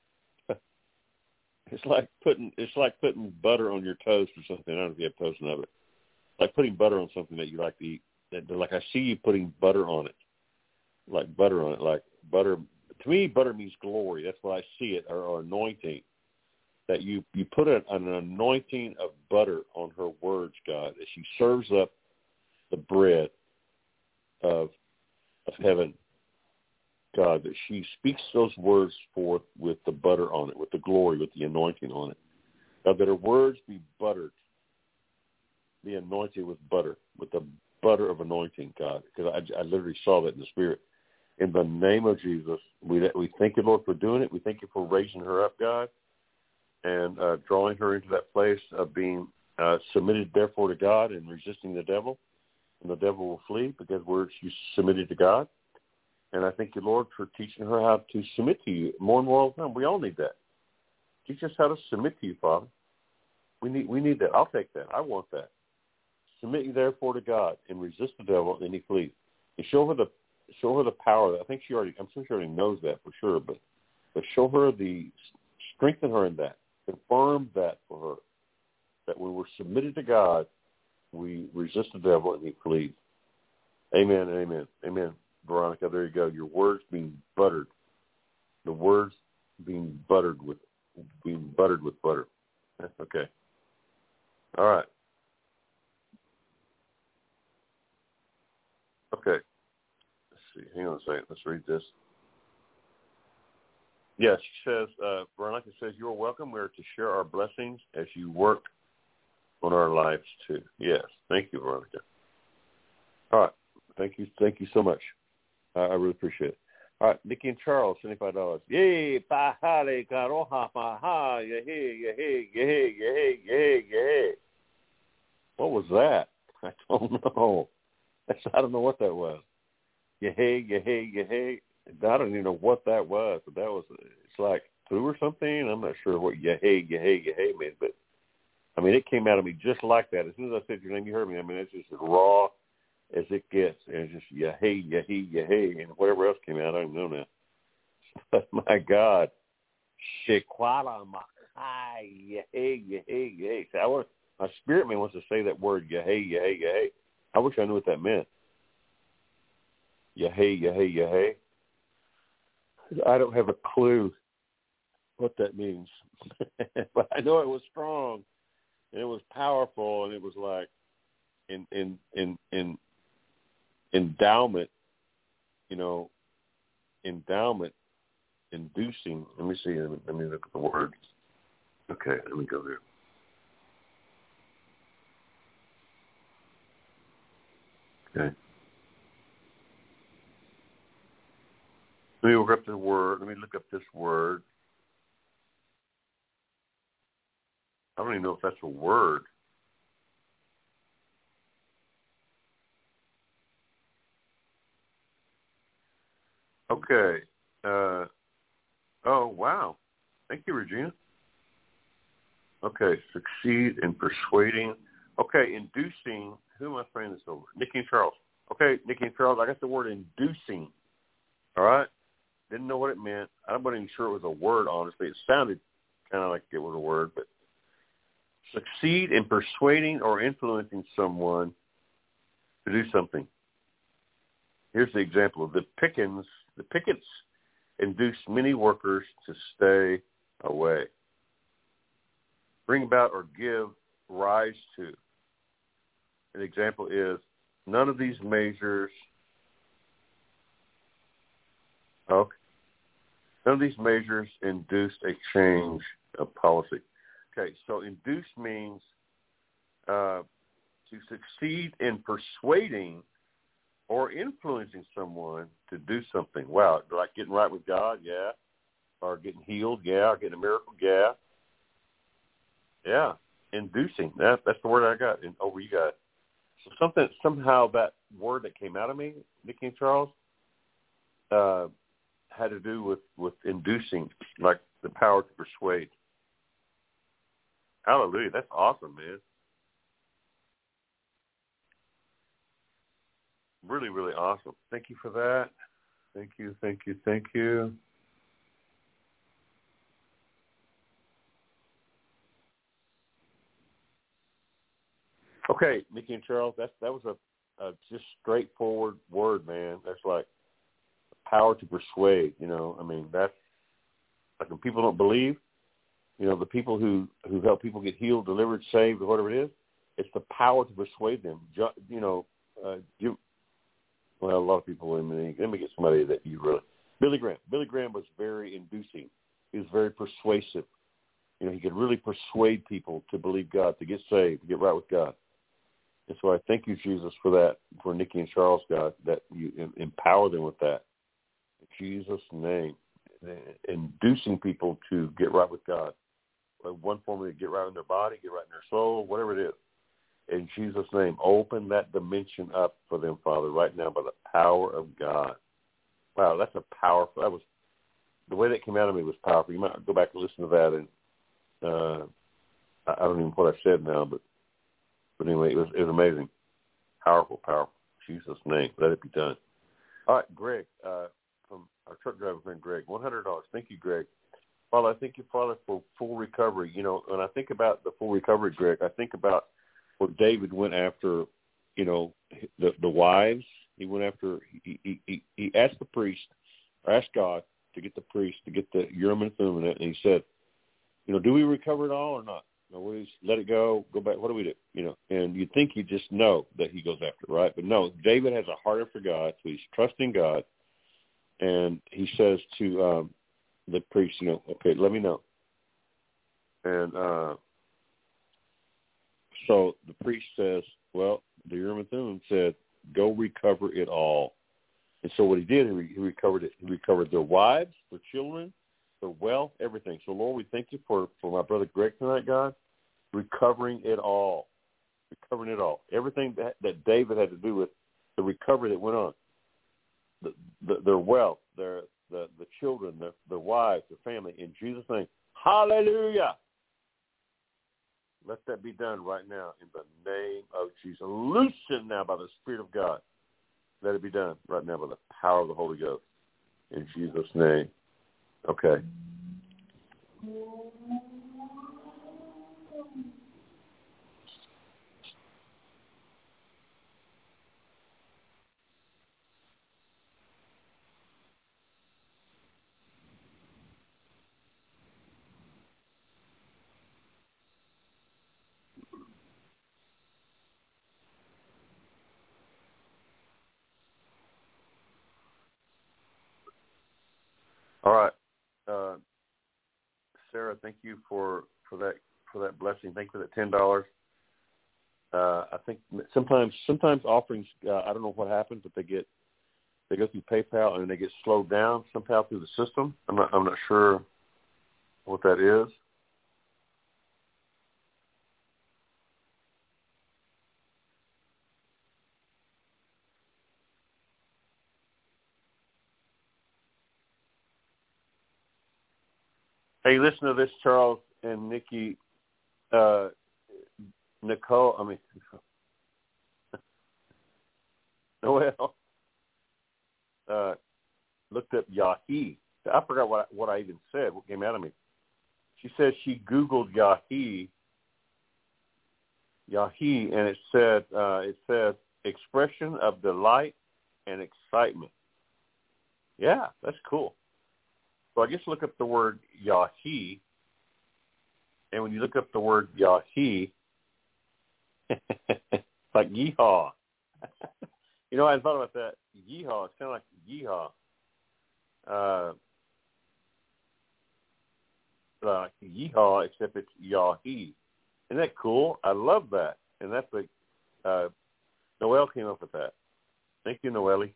It's like putting it's like putting butter on your toast or something. I don't know if you have toast of it. Like putting butter on something that you like to eat. That, like I see you putting butter on it, like butter on it, like butter. To me, butter means glory. That's what I see it, or, or anointing. That you, you put an, an anointing of butter on her words, God, as she serves up the bread of of heaven God, that she speaks those words forth with the butter on it, with the glory, with the anointing on it. God, that her words be buttered, be anointed with butter, with the butter of anointing, God, because I, I literally saw that in the Spirit. In the name of Jesus, we we thank you, Lord, for doing it. We thank you for raising her up, God, and uh, drawing her into that place of being uh, submitted, therefore, to God and resisting the devil. And the devil will flee because we're she's submitted to God. And I thank you, Lord, for teaching her how to submit to you more and more all the time. We all need that. Teach us how to submit to you, Father. We need we need that. I'll take that. I want that. Submit you, therefore, to God and resist the devil, and he flees. And show her the show her the power. I think she already. I'm sure she already knows that for sure. But but show her the strengthen her in that. Confirm that for her. That when we're submitted to God, we resist the devil and he flees. Amen and amen. Amen. Veronica, there you go. Your words being buttered. The words being buttered with being buttered with butter. Okay. All right. Okay. Let's see. Hang on a second. Let's read this. Yes, she says, uh, Veronica says, you're welcome. We're to share our blessings as you work on our lives too. Yes. Thank you, Veronica. All right. Thank you. Thank you so much. I, I really appreciate it. All right. Nikki and Charles, seventy-five dollars. Yay. Pahale karoha maha. Yehey, yehey, yehey, yehey, yehey, yehey. What was that? I don't know. That's, I don't know what that was. Yehey, yehey, yehey. I don't even know what that was, but that was, it's like poo or something. I'm not sure what yehey, yehey, yehey means, but I mean, it came out of me just like that. As soon as I said your name, you heard me. I mean, it's just as raw as it gets. And it's just yehey, yehey, yehey, and whatever else came out, I don't know now. But my God. Shekwala machai, yehey, yehey, yehey. See, I want, my spirit man wants to say that word, yehey, yehey, yehey. I wish I knew what that meant. Yehey, yehey, yehey. I don't have a clue what that means. But I know it was strong, and it was powerful, and it was like in in in in endowment, you know, endowment, inducing. Let me see. Let me, let me look at the word. Okay, let me go there. Okay. Let me look up the word. Let me look up this word. I don't even know if that's a word. Okay. Uh, oh, wow. Thank you, Regina. Okay. Succeed in persuading. Okay. Inducing. Who am I praying this over? Nikki and Charles. Okay. Nikki and Charles, I got the word inducing. All right. Didn't know what it meant. I wasn't even sure it was a word, honestly. It sounded kind of like it was a word, but succeed in persuading or influencing someone to do something. Here's the example. The Pickens, the pickets induced many workers to stay away. Bring about or give rise to. An example is none of these measures Okay. None of these measures induced a change of policy. Okay, so induce means uh, to succeed in persuading or influencing someone to do something. Wow, like getting right with God, yeah. Or getting healed, yeah. Or getting a miracle, yeah. Yeah, inducing. That, that's the word I got. And over you got it. So something, somehow that word that came out of me, Nikki and Charles, uh, had to do with, with inducing, like the power to persuade. Hallelujah. That's awesome, man. Really, really awesome. Thank you for that. Thank you, thank you, thank you. Okay, Nikki and Charles, that's, that was a, a just straightforward word, man. That's like power to persuade, you know. I mean, that's like when people don't believe, you know, the people who, who help people get healed, delivered, saved, or whatever it is, it's the power to persuade them. You know, uh, you, well, a lot of people, let me, let me get somebody that you really, Billy Graham. Billy Graham was very inducing. He was very persuasive. You know, he could really persuade people to believe God, to get saved, to get right with God. And so I thank you, Jesus, for that, for Nikki and Charles, God, that you empower them with that. In Jesus' name, inducing people to get right with God. One form of get right in their body, get right in their soul, whatever it is. In Jesus' name, open that dimension up for them, Father, right now by the power of God. Wow, that's a powerful, that was, the way that came out of me was powerful. You might go back and listen to that, and uh, I don't even know what I said now, but but anyway, it was, it was amazing. Powerful, powerful. In Jesus' name, let it be done. All right, Greg, uh, from our truck driver friend Greg, one hundred dollars. Thank you, Greg. Father, I thank you, Father, for full recovery. You know, when I think about the full recovery, Greg, I think about where David went after, you know, the the wives. He went after, he, he, he, he asked the priest, or asked God to get the priest, to get the Urim and Thummim, and he said, you know, do we recover it all or not? Or we just let it go, go back, what do we do? You know, and you'd think he'd just know that he goes after it, right? But no, David has a heart for God, so he's trusting God, and he says to um, the priest, you know, okay, let me know. And uh, so the priest says, well, the Urim and Thummim said, go recover it all. And so what he did, he, re- he recovered it. He recovered their wives, their children, their wealth, everything. So, Lord, we thank you for, for my brother Greg tonight, God, recovering it all, recovering it all. Everything that, that David had to do with the recovery that went on, the, the, their wealth, their the, the children, their, their wives, their family, in Jesus' name. Hallelujah! Let that be done right now in the name of Jesus. Loosen now by the Spirit of God. Let it be done right now by the power of the Holy Ghost. In Jesus' name. Okay. All right. Uh, Sarah, thank you for, for that for that blessing. Thank you for that ten dollars. Uh, I think sometimes sometimes offerings, uh, I don't know what happens, but they get they go through PayPal and they get slowed down somehow through the system. I'm not I'm not sure what that is. Hey, listen to this, Charles and Nikki. Uh, Nicole, I mean, Noelle uh, looked up Yahi. I forgot what what I even said, what came out of me. She says she Googled Yahi, Yahi, and it said uh, it says expression of delight and excitement. Yeah, that's cool. So I guess look up the word Yahi, and when you look up the word Yahi, like yeehaw. You know, I thought about that. Yeehaw. It's kind of like yeehaw. Uh, like yeehaw, except it's Yahi. Isn't that cool? I love that. And that's like, uh, Noelle came up with that. Thank you, Noelle.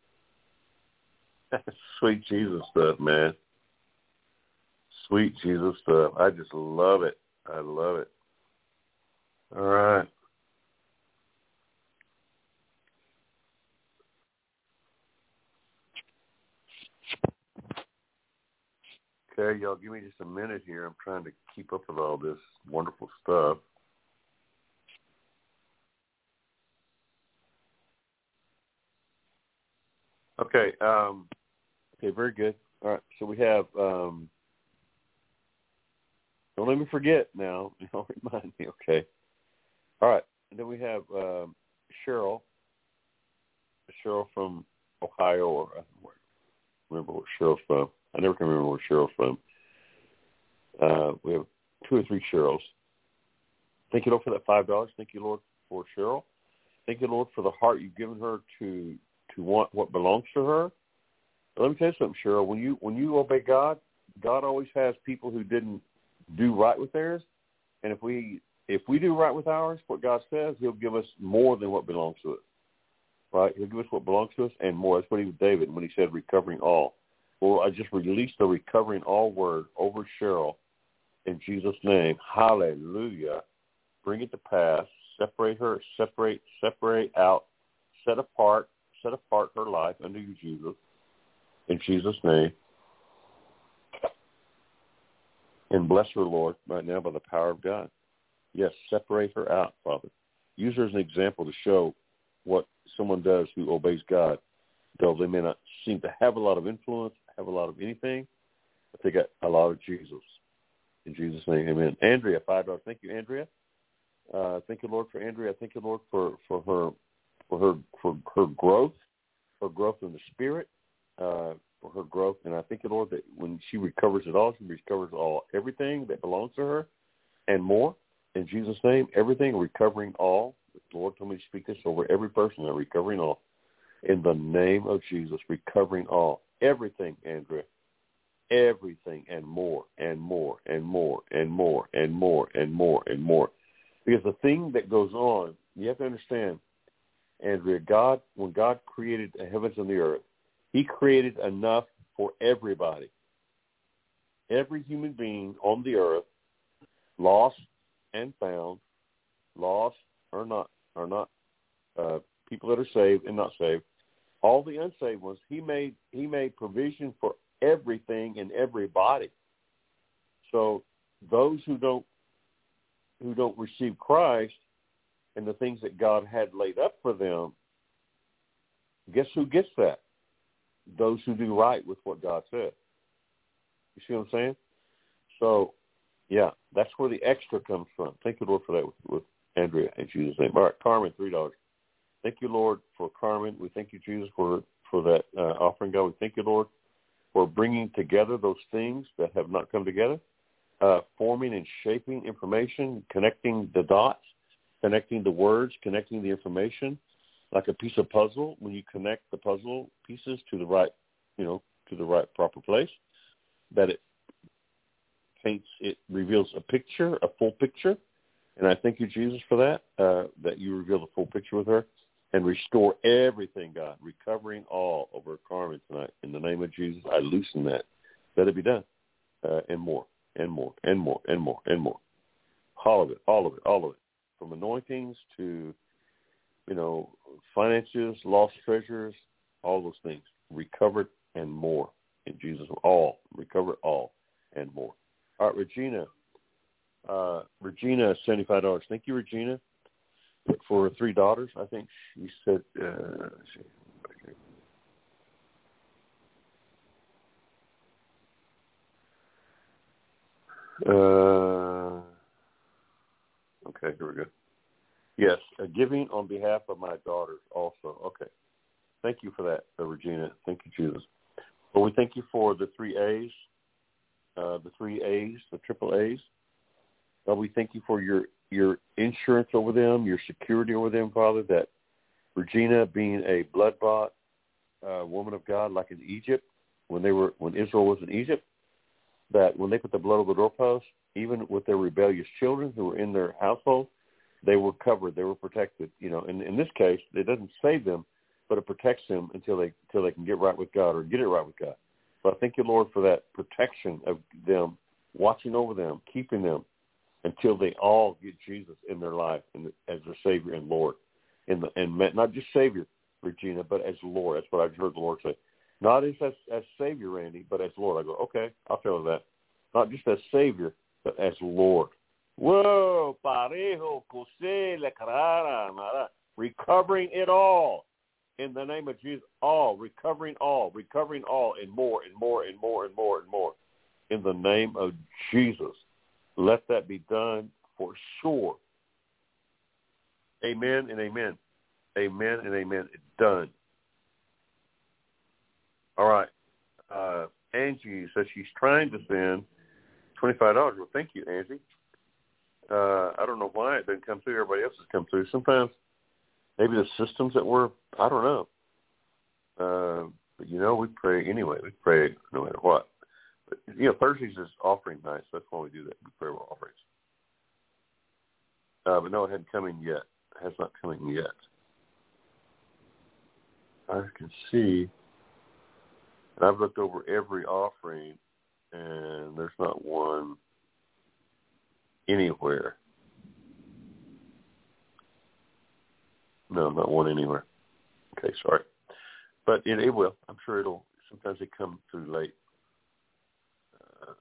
Sweet Jesus stuff, man. Sweet Jesus stuff. I just love it. I love it. All right. Okay, y'all, give me just a minute here. I'm trying to keep up with all this wonderful stuff. Okay, um, okay, very good. All right, so we have, um, don't let me forget now. Don't remind me, okay. All right, and then we have um, Cheryl, Cheryl from Ohio, or I don't remember where Cheryl's from. I never can remember where Cheryl's from. Uh, we have two or three Cheryls. Thank you, Lord, for that five dollars. Thank you, Lord, for Cheryl. Thank you, Lord, for the heart you've given her to to want what belongs to her. let me tell you something, Cheryl. When you when you obey God, God always has people who didn't do right with theirs, and if we if we do right with ours, what God says, He'll give us more than what belongs to us. Right? He'll give us what belongs to us and more. That's what He was David when He said recovering all. Well, I just released the recovering all word over Cheryl in Jesus' name. Hallelujah. Bring it to pass. Separate her. Separate. Separate out. Set apart. Set apart her life under you, Jesus. In Jesus' name. And bless her, Lord, right now by the power of God. Yes, separate her out, Father. Use her as an example to show what someone does who obeys God, though they may not seem to have a lot of influence, have a lot of anything, but they got a lot of Jesus. In Jesus' name, amen. Andrea, five dollars. Thank you, Andrea. Uh, thank you, Lord, for Andrea. Thank you, Lord, for, for her for her for her growth, her growth in the Spirit, uh, for her growth. And I thank you, Lord, that when she recovers it all, she recovers all everything that belongs to her and more. In Jesus' name, everything, recovering all. The Lord told me to speak this over every person, that recovering all. In the name of Jesus, recovering all. Everything, Andrea. Everything and more and more and more and more and more and more and more. Because the thing that goes on, you have to understand, Andrea, God, when God created the heavens and the earth, He created enough for everybody. Every human being on the earth, lost and found, lost or not, or not, uh, people that are saved and not saved, all the unsaved ones, He made He made provision for everything and everybody. So those who don't who don't receive Christ and the things that God had laid up for them, guess who gets that? Those who do right with what God said. You see what I'm saying? So, yeah, that's where the extra comes from. Thank you, Lord, for that with, with Andrea in Jesus' name. All right, Carmen, three dollars. Thank you, Lord, for Carmen. We thank you, Jesus, for, for that uh, offering, God. We thank you, Lord, for bringing together those things that have not come together, uh, forming and shaping information, connecting the dots, connecting the words, connecting the information, like a piece of puzzle. When you connect the puzzle pieces to the right, you know, to the right proper place, that it paints, it reveals a picture, a full picture. And I thank you, Jesus, for that, uh, that you reveal the full picture with her and restore everything, God, recovering all over Carmen tonight. In the name of Jesus, I loosen that. Let it be done, uh, and more, and more, and more, and more, and more. All of it, all of it, all of it. From anointings to, you know, finances, lost treasures, all those things. Recovered and more. In Jesus, all. Recovered all and more. All right, Regina. Uh, Regina, seventy-five dollars. Thank you, Regina, for three daughters. I think she said, uh, let's see. Uh, okay, here we go. Yes, uh, giving on behalf of my daughters also. Okay. Thank you for that, uh, Regina. Thank you, Jesus. Well, we thank you for the three A's, uh, the three A's, the triple A's. God, we thank you for your, your insurance over them, your security over them, Father, that Regina, being a blood-bought uh, woman of God, like in Egypt, when they were when Israel was in Egypt, that when they put the blood on the doorpost, even with their rebellious children who were in their household, they were covered, they were protected. You know, and in this case, it doesn't save them, but it protects them until they until they can get right with God or get it right with God. But I thank you, Lord, for that protection of them, watching over them, keeping them until they all get Jesus in their life and as their Savior and Lord, and and not just Savior, Regina, but as Lord. That's what I heard the Lord say. Not as as, as Savior, Randy, but as Lord. I go, okay, I'll tell you that. Not just as Savior, but as Lord. Whoa, parejo, cose, la carara, nada. Recovering it all in the name of Jesus. All, recovering all, recovering all, and more and more and more and more and more. In the name of Jesus. Let that be done for sure. Amen and amen. Amen and amen. It's done. All right. Uh, Angie says she's trying to send twenty-five dollars. Well, thank you, Angie. Uh, I don't know why it didn't come through. Everybody else has come through. Sometimes maybe the systems that were, I don't know. Uh, But, you know, we pray anyway. We pray no matter what. But, you know, Thursdays is offering night, so that's why we do that. We pray with offerings. Uh, but, no, it hadn't come in yet. It has not come in yet. I can see, and I've looked over every offering, and there's not one anywhere. No, not one anywhere. Okay, sorry. But it, it will. I'm sure it'll. Sometimes they come through late. Uh,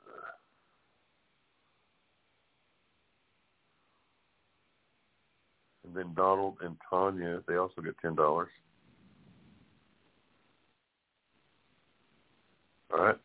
and then Donald and Tanya, they also get ten dollars. All right.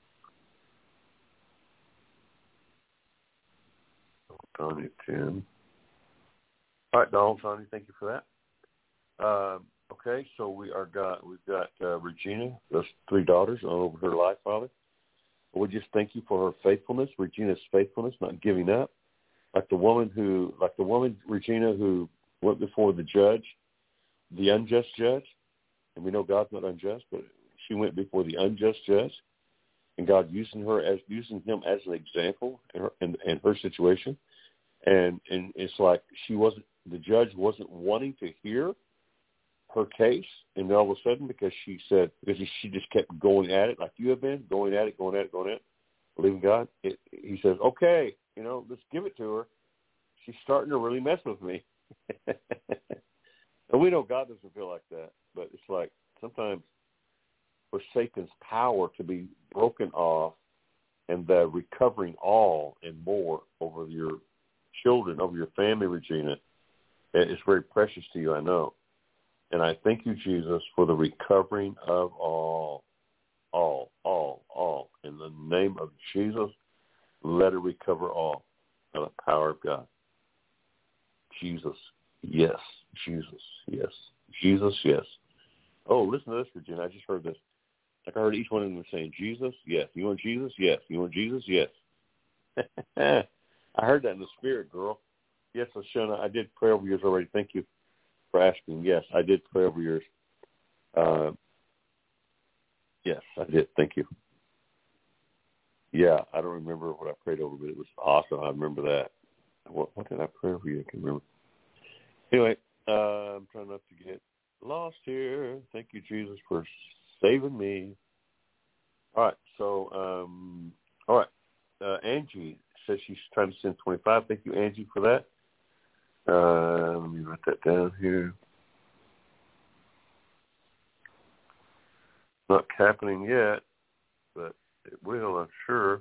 Tanya, ten. All right, Donald, Tanya, thank you for that. Um, okay, so we are got we've got uh, Regina, those three daughters, over her life, Father. We just thank you for her faithfulness, Regina's faithfulness, not giving up, like the woman who, like the woman Regina who went before the judge, the unjust judge, and we know God's not unjust, but she went before the unjust judge, and God using her as using him as an example in her, in, in her situation, and and it's like she wasn't, the judge wasn't wanting to hear her case, and all of a sudden, because she said, because she just kept going at it like you have been, going at it, going at it, going at it, believing God, it, he says, okay, you know, let's give it to her. She's starting to really mess with me. And we know God doesn't feel like that, but it's like sometimes for Satan's power to be broken off and the recovering all and more over your children, over your family, Regina, is very precious to you, I know. And I thank you, Jesus, for the recovering of all, all, all, all. In the name of Jesus, let it recover all by the power of God. Jesus, yes. Jesus, yes. Jesus, yes. Oh, listen to this, Virginia. I just heard this. Like I heard each one of them saying, Jesus, yes. You want Jesus? Yes. You want Jesus? Yes. I heard that in the spirit, girl. Yes, Shona, I did pray over yours already. Thank you for asking. Yes, I did pray over yours. Uh, yes, I did. Thank you. Yeah, I don't remember what I prayed over, but it was awesome. I remember that. What, what did I pray over you? I can remember. Anyway, uh, I'm trying not to get lost here. Thank you, Jesus, for saving me. All right, so, um, all right. Uh, Angie says she's trying to send twenty-five. Thank you, Angie, for that. Uh, let me write that down here. Not happening yet, but it will, I'm sure.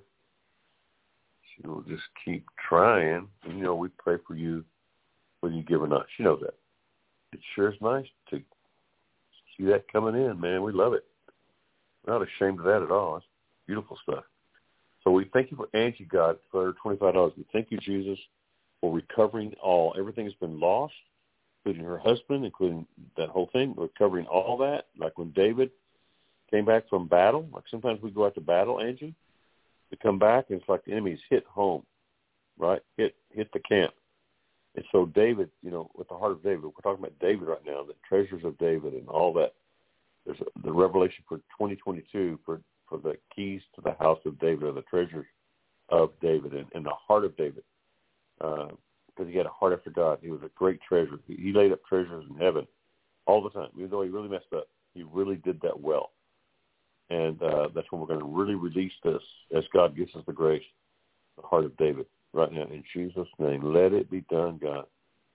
She will just keep trying. You know, we pray for you whether you give or not. She knows that. It sure is nice to see that coming in, man. We love it. We're not ashamed of that at all. It's beautiful stuff. So we thank you for Angie, God, for twenty-five dollars. We thank you, Jesus, for recovering all. Everything has been lost, including her husband, including that whole thing, recovering all that. Like when David came back from battle, like sometimes we go out to battle, Angie, we come back and it's like the enemy's hit home, right? Hit hit the camp. And so David, you know, with the heart of David, we're talking about David right now, the treasures of David and all that. There's a, the revelation for twenty twenty-two for, for the keys to the house of David, or the treasures of David and, and the heart of David. Because uh, he had a heart after God. He was a great treasure. He, he laid up treasures in heaven all the time, even though he really messed up. He really did that well. And uh, that's when we're going to really release this as God gives us the grace, the heart of David, right now. In Jesus' name, let it be done, God.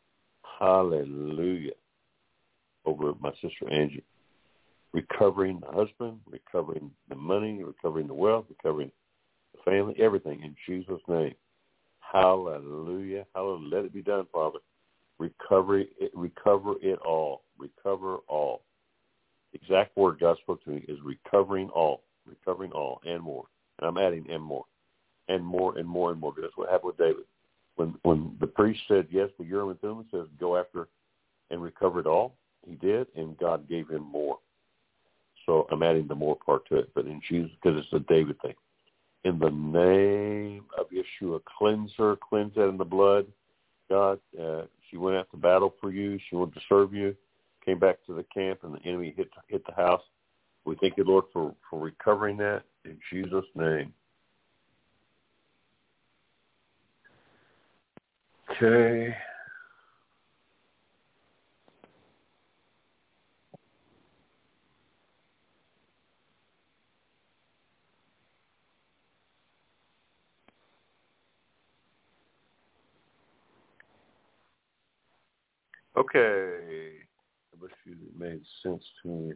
Hallelujah. Over my sister Angie. Recovering the husband, recovering the money, recovering the wealth, recovering the family, everything in Jesus' name. Hallelujah. Hallelujah. Let it be done, Father. Recovery, it, recover it all. Recover all. The exact word God spoke to me is recovering all. Recovering all and more. And I'm adding and more. And more and more and more. Because that's what happened with David. When when the priest said yes to Urim and Thummim, says go after and recover it all, he did, and God gave him more. So I'm adding the more part to it. But in Jesus, because it's a David thing. In the name of Yeshua, cleanse her, cleanse that in the blood. God, uh, she went out to battle for you. She wanted to serve you. Came back to the camp, and the enemy hit hit the house. We thank you, Lord, for, for recovering that in Jesus' name. Okay. Okay. I wish you made sense to me.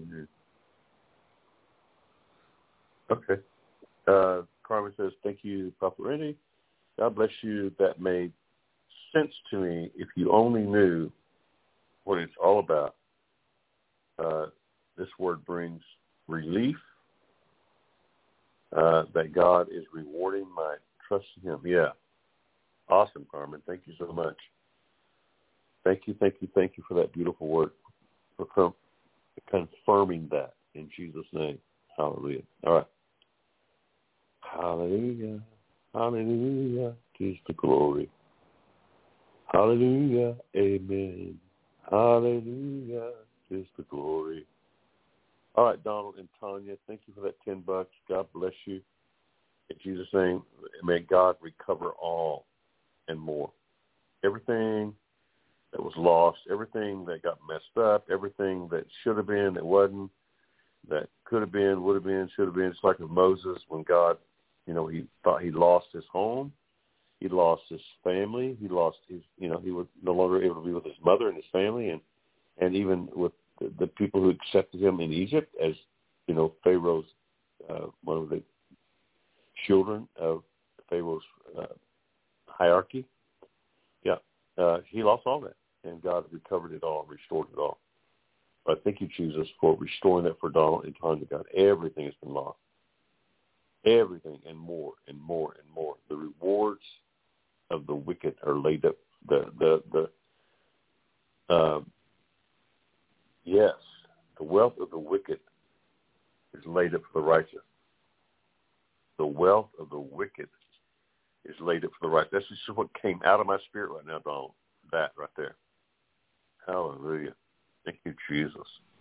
Okay. Uh, Carmen says, thank you, Papa Randy. God bless you. That made sense to me. If you only knew what it's all about. Uh, this word brings relief, uh, that God is rewarding my trust in him. Yeah. Awesome, Carmen. Thank you so much. Thank you, thank you, thank you for that beautiful word, for com- confirming that in Jesus' name. Hallelujah. All right. Hallelujah. Hallelujah. Tis the glory. Hallelujah. Amen. Hallelujah. Tis the glory. All right, Donald and Tanya, thank you for that ten bucks. God bless you. In Jesus' name, may God recover all and more. Everything that was lost, everything that got messed up, everything that should have been, that wasn't, that could have been, would have been, should have been. It's like with Moses when God, you know, he thought he lost his home. He lost his family. He lost his, you know, he was no longer able to be with his mother and his family, and, and even with the, the people who accepted him in Egypt as, you know, Pharaoh's, uh, one of the children of Pharaoh's uh, hierarchy. Yeah, uh, he lost all that, and God recovered it all, restored it all. But thank you, Jesus, for restoring that for Donald and Tanya, God. Everything has been lost. Everything and more and more and more. The rewards of the wicked are laid up. The, the, the, um, yes, the wealth of the wicked is laid up for the righteous. The wealth of the wicked is laid up for the righteous. That's just what came out of my spirit right now, Donald. That right there. Hallelujah. Thank you, Jesus.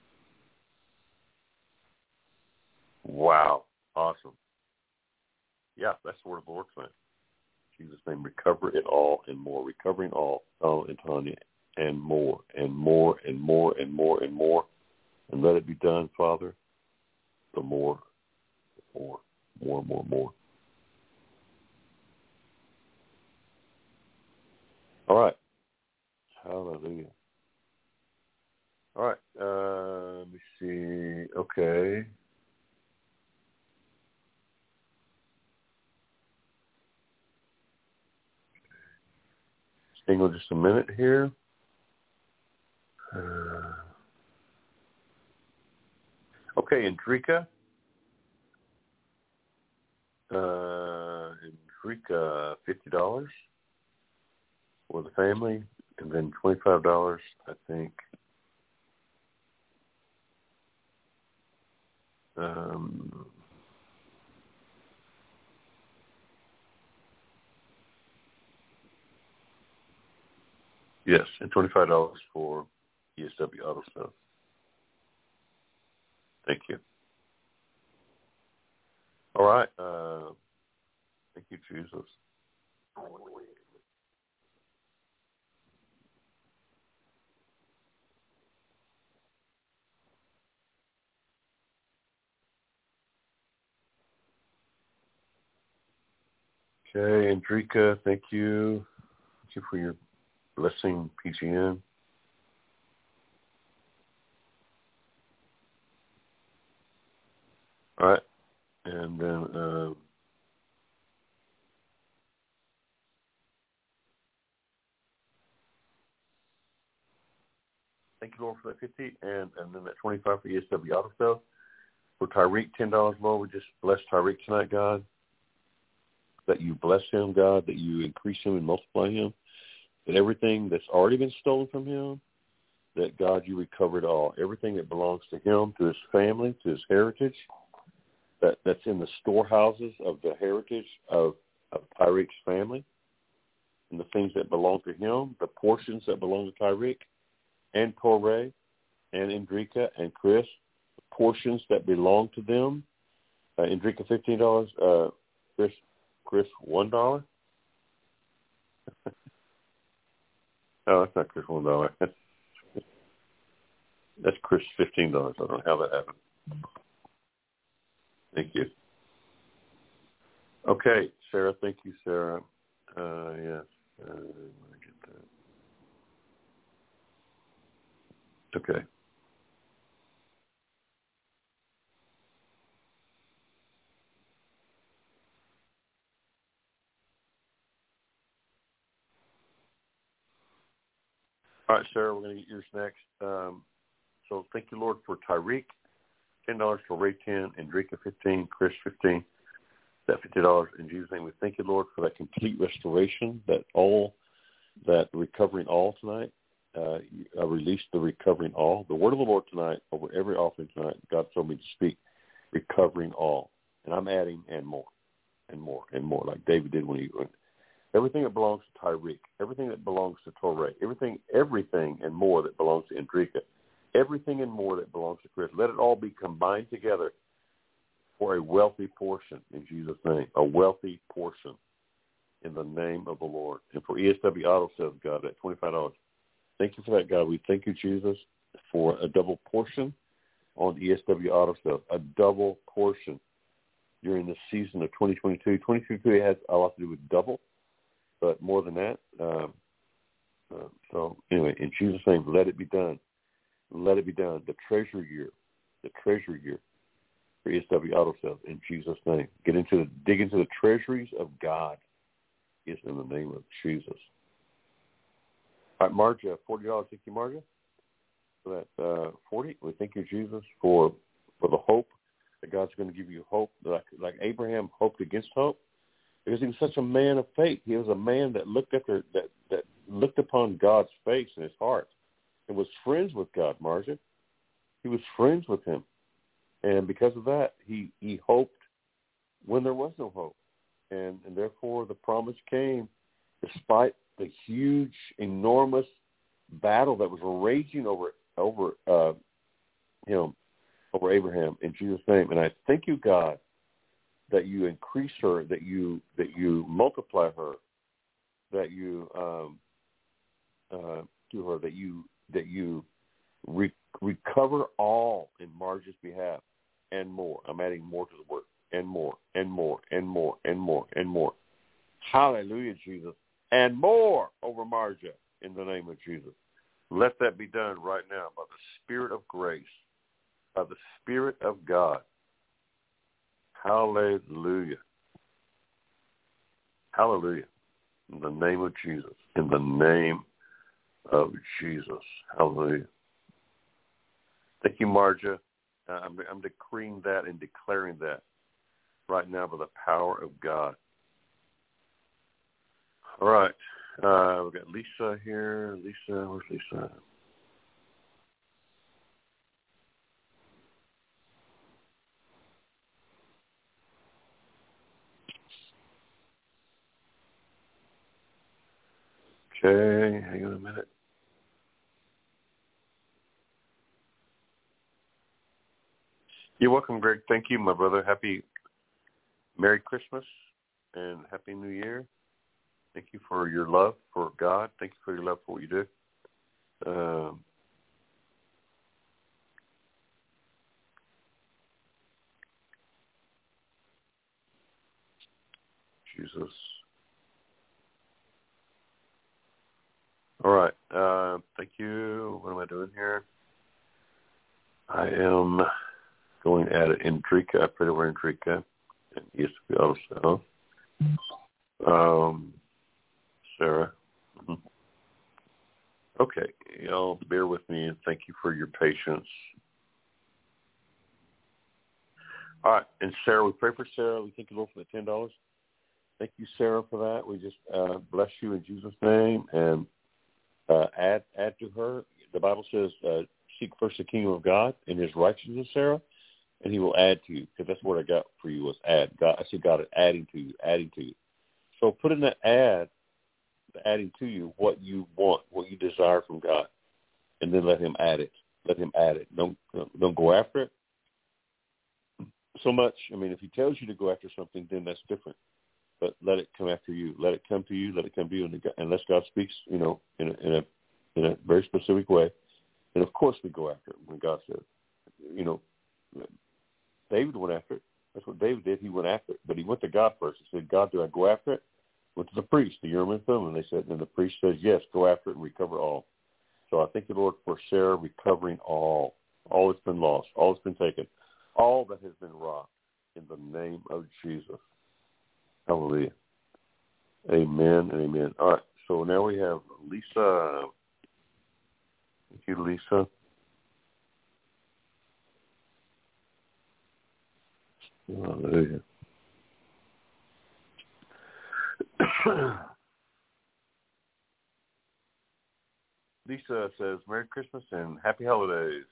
Wow. Awesome. Yeah, that's the word of the Lord tonight. In Jesus' name, recover it all and more. Recovering all, Donald and Tanya, and more and more and more and more and more. And let it be done, Father. The more, more, more, more, more. All right. Hallelujah. All right. Uh, let me see. Okay. Hang on just a minute here. Uh, okay, Andrika. Uh, Andrika, fifty dollars for the family, and then twenty-five dollars, I think. Um, yes, and twenty-five dollars for E S W Auto Stuff. Thank you. All right. Uh, thank you, Jesus. Okay, Andrika, thank you. Thank you for your blessing, P G N. All right. And then uh, thank you, Lord, for that fifty, and, and then that twenty-five for E S W Auto Stuff. For Tyreek, ten dollars more. We just bless Tyreek tonight, God. That you bless him, God, that you increase him and multiply him. That everything that's already been stolen from him, that, God, you recover it all. Everything that belongs to him, to his family, to his heritage, that, that's in the storehouses of the heritage of, of Tyreek's family, and the things that belong to him, the portions that belong to Tyreek and Torrey and Andrika and Chris, the portions that belong to them. Uh, Indrika, fifteen dollars. Uh, Chris, Chris, one dollar. Oh, that's not Chris, one dollar. That's, that's Chris, fifteen dollars. I don't know how that happened. Thank you. Okay, Sarah. Thank you, Sarah. Uh, yes. Uh, let me get that. Okay. All right, Sarah, we're going to get yours next. Um, so thank you, Lord, for Tyreek, ten dollars, for Ray, ten, Indrika, fifteen, Chris, fifteen, that fifty dollars. In Jesus' name, we thank you, Lord, for that complete restoration, that all, that recovering all tonight. Uh, I released the recovering all. The word of the Lord tonight, over every offering tonight, God told me to speak recovering all. And I'm adding and more, and more, and more, like David did when he went. Everything that belongs to Tyreek, everything that belongs to Torrey, everything, everything and more that belongs to Indrika, everything and more that belongs to Chris, let it all be combined together for a wealthy portion in Jesus' name, a wealthy portion in the name of the Lord. And for E S W Auto Sales, God, at twenty-five dollars. Thank you for that, God. We thank you, Jesus, for a double portion on E S W Auto Sales, a double portion during the season of twenty twenty-two. twenty twenty-two has a lot to do with double. But more than that, um, uh, so anyway, in Jesus' name, let it be done. Let it be done. The treasure year, the treasure year for E S W Auto Sales, in Jesus' name. Get into the, dig into the treasuries of God, is in the name of Jesus. All right, Marja, forty dollars. Thank you, Marja, for that uh, forty. We thank you, Jesus, for for the hope that God's going to give you hope, like like Abraham hoped against hope. Because he was such a man of faith. He was a man that looked after that, that looked upon God's face in his heart and was friends with God, Marja. He was friends with him. And because of that, he, he hoped when there was no hope. And, and therefore the promise came despite the huge, enormous battle that was raging over over uh, him, over Abraham, in Jesus' name. And I thank you, God, that you increase her, that you that you multiply her, that you um, uh, do her, that you that you re- recover all in Marge's behalf and more. I'm adding more to the word, and more, and more, and more, and more, and more. Hallelujah, Jesus, and more over Marja in the name of Jesus. Let that be done right now by the Spirit of grace, by the Spirit of God. Hallelujah. Hallelujah. In the name of Jesus. In the name of Jesus. Hallelujah. Thank you, Marja. Uh, I'm, I'm decreeing that and declaring that right now by the power of God. All right. Uh, we've got Lisa here. Lisa, where's Lisa? Okay, hang on a minute. You're welcome, Greg. Thank you, my brother. Happy Merry Christmas and Happy New Year. Thank you for your love for God. Thank you for your love for what you do. Um, Jesus. All right. Uh, thank you. What am I doing here? I am going at it in Indrika. I prayed over Indrika. And yes, we also. Um, Sarah. Mm-hmm. Okay. Y'all bear with me and thank you for your patience. All right. And Sarah, we pray for Sarah. We thank you, Lord, for the ten dollars. Thank you, Sarah, for that. We just uh, bless you in Jesus' name and uh, add add to her. The Bible says, uh, seek first the kingdom of God and his righteousness, Sarah, and he will add to you, because that's what I got for you was add. God, I see God is adding to you, adding to you. So put in that add, adding to you what you want, what you desire from God, and then let him add it. Let him add it. Don't don't go after it. so much. I mean, if he tells you to go after something, then that's different. But let it come after you. Let it come to you. Let it come to you. And unless God speaks, you know, in a, in a in a very specific way, and of course we go after it when God says, you know, David went after it. That's what David did. He went after it, but he went to God first. He said, "God, do I go after it?" Went to the priest, the Urim and Thummim, and they said, and the priest says, "Yes, go after it and recover all." So I thank the Lord for Sarah recovering all, all that's been lost, all that's been taken, all that has been robbed, in the name of Jesus. Hallelujah. Amen and amen. All right, so now we have Lisa. Thank you, Lisa. Hallelujah. Lisa says, "Merry Christmas and Happy Holidays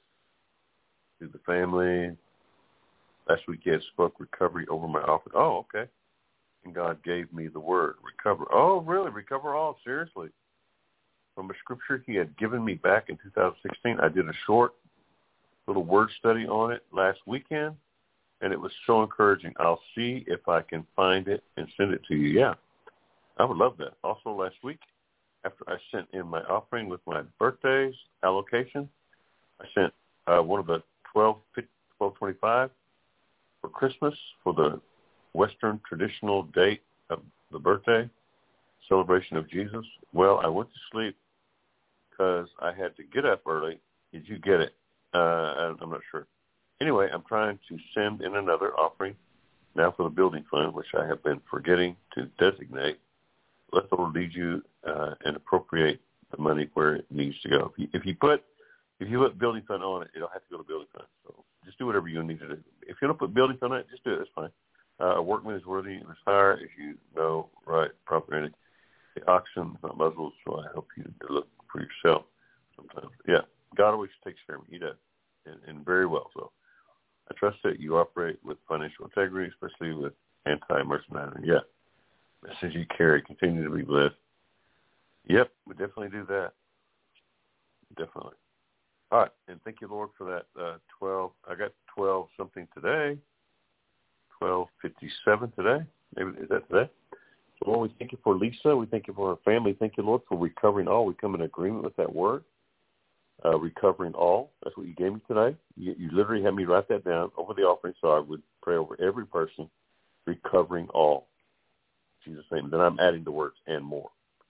to the family. Last weekend spoke recovery over my offering." Oh, okay. And God gave me the word, recover. Oh, really? Recover all? Seriously? From a scripture he had given me back in two thousand sixteen. I did a short little word study on it last weekend, and it was so encouraging. I'll see if I can find it and send it to you. Yeah, I would love that. Also, last week, after I sent in my offering with my birthday's allocation, I sent uh, one of the twelve twenty-five for Christmas for the Western traditional date of the birthday celebration of Jesus. Well, I went to sleep because I had to get up early. Did you get it? Uh, I'm not sure. Anyway, I'm trying to send in another offering now for the building fund, which I have been forgetting to designate. Let the Lord lead you uh, and appropriate the money where it needs to go. If you, if you put if you put building fund on it, it'll have to go to building fund. So just do whatever you need to do. If you don't put building fund on it, just do it. It's fine. Uh, a workman is worthy of his hire, as you know, right, properly. The oxen not muzzled, so I help you to look for yourself sometimes. Yeah, God always takes care of me. He does, and, and very well so. I trust that you operate with financial integrity, especially with anti-mercenary. Yeah. Message you carry, continue to be blessed. Yep, we definitely do that. Definitely. All right, and thank you, Lord, for that uh, twelve. I got twelve something today. twelve fifty-seven today. Maybe is that today? So, Lord, we thank you for Lisa. We thank you for her family. Thank you, Lord, for recovering all. We come in agreement with that word, uh, recovering all. That's what you gave me today. You, you literally had me write that down over the offering, so I would pray over every person, recovering all. In Jesus' name. Then I'm adding the words and more.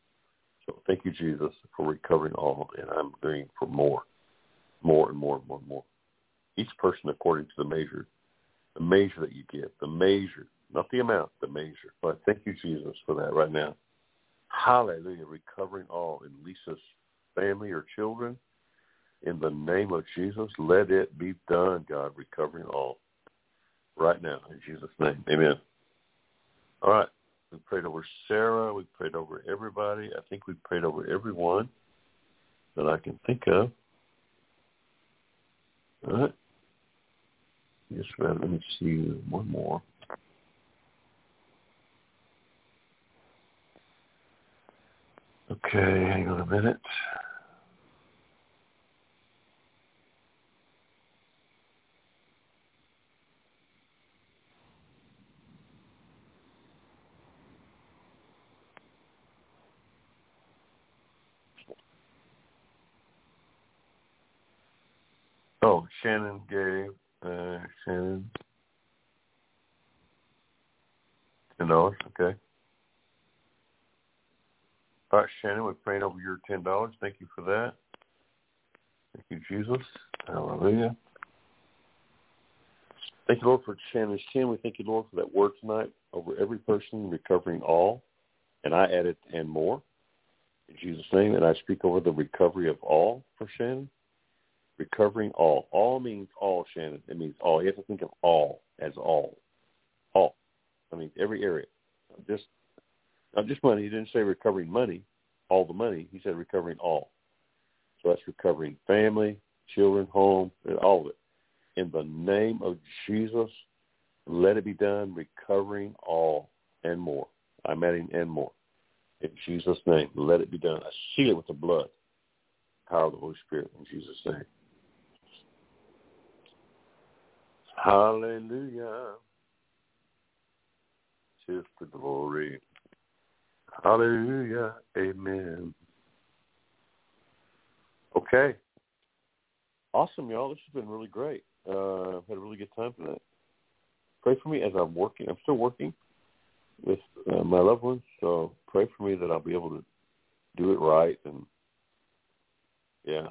So thank you, Jesus, for recovering all, and I'm agreeing for more, more and more and more and more. Each person according to the measure, the measure that you give, the measure, not the amount, the measure. But thank you, Jesus, for that right now. Hallelujah, recovering all in Lisa's family or children. In the name of Jesus, let it be done, God, recovering all right now in Jesus' name. Amen. All right. We prayed over Sarah. We prayed over everybody. I think we prayed over everyone that I can think of. All right. Yes, ma'am. Let me see one more. Okay, hang on a minute. Oh, Shannon gave, uh, Shannon, ten dollars, okay. All right, Shannon, we're praying over your ten dollars. Thank you for that. Thank you, Jesus. Hallelujah. Thank you, Lord, for Shannon's ten. We thank you, Lord, for that word tonight over every person, recovering all. And I added and more in Jesus' name. And I speak over the recovery of all for Shannon. Recovering all. All means all, Shannon. It means all. You have to think of all as all. All. I mean, every area. Not just, not just money. He didn't say recovering money, all the money. He said recovering all. So that's recovering family, children, home, and all of it. In the name of Jesus, let it be done, recovering all and more. I'm adding and more. In Jesus' name, let it be done. I seal it with the blood, power of the Holy Spirit, in Jesus' name. Hallelujah. Tis the glory. Hallelujah. Amen. Okay. Awesome, y'all. This has been really great. Uh, I've had a really good time tonight. Pray for me as I'm working. I'm still working with uh, my loved ones, so pray for me that I'll be able to do it right and, yeah,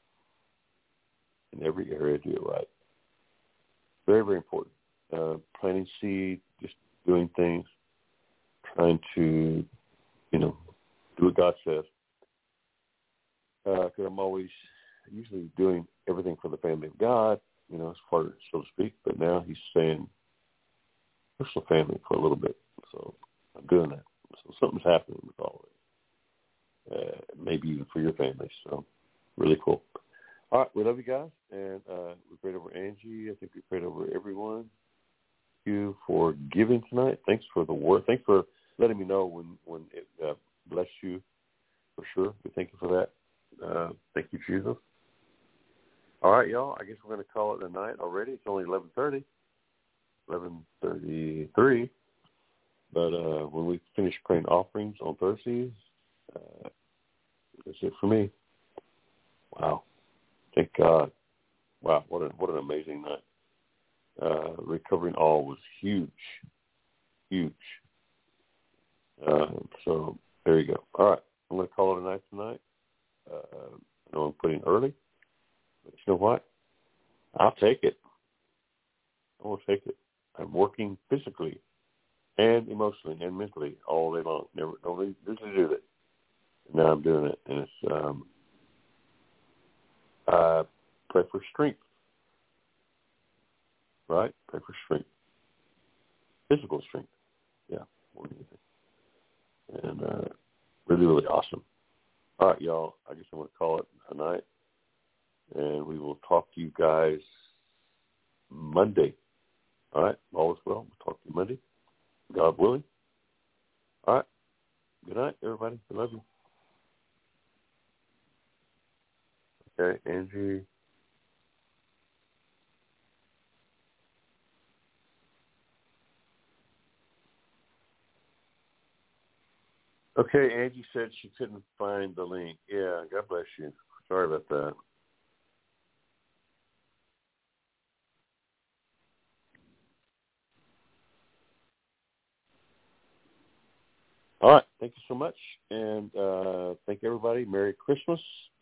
in every area do it right. Very, very important. Uh, planting seed, just doing things, trying to, you know, do what God says. Because uh, I'm always usually doing everything for the family of God, you know, as far as so to speak. But now he's saying personal family for a little bit. So I'm doing that. So something's happening with all of it. Uh, maybe even for your family. So really cool. All right, we love you guys. And uh, we prayed over Angie. I think we prayed over everyone. Thank you for giving tonight. Thanks for the word. Thanks for letting me know when, when it uh, blessed you, for sure. We thank you for that. Uh, thank you, Jesus. All right, y'all. I guess we're going to call it a night already. It's only eleven thirty, eleven thirty-three. But uh, when we finish praying offerings on Thursdays, uh, that's it for me. Wow. Thank God. Wow, what, a, what an amazing night. Uh, Recovering All was huge, huge. Uh, so there you go. All right, I'm going to call it a night tonight. Uh, I know I'm putting early, but you know what? I'll take it. I will take it. I'm working physically and emotionally and mentally all day long. Never, don't usually do that. Now I'm doing it, and it's um, uh, pray for strength. Right? Pray for strength. Physical strength. Yeah, more than anything. And uh, really, really awesome. All right, y'all. I guess I'm going to call it a night. And we will talk to you guys Monday. All right? All is well. We'll talk to you Monday. God willing. All right. Good night, everybody. I love you. Okay, Angie. Okay, Angie said she couldn't find the link. Yeah, God bless you. Sorry about that. All right. Thank you so much. And uh, thank everybody. Merry Christmas.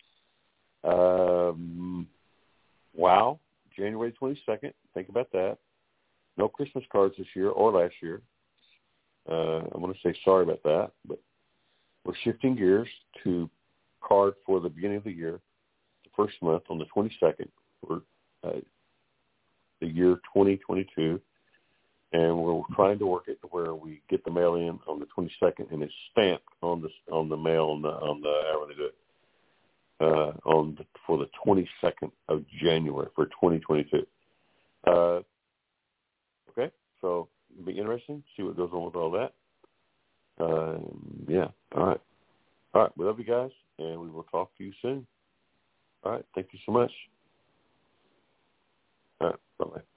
Um, wow. January twenty-second. Think about that. No Christmas cards this year or last year. Uh, I want to say sorry about that, but we're shifting gears to card for the beginning of the year, the first month on the twenty-second for uh, the year twenty twenty-two. And we're trying to work it to where we get the mail in on the twenty-second and it's stamped on the on the mail on the on the however they do it uh, on the, for the twenty-second of January for twenty twenty-two. Uh, okay, so it'll be interesting. See what goes on with all that. Uh, yeah. All right. All right. We love you guys, and we will talk to you soon. All right. Thank you so much. All right. Bye bye.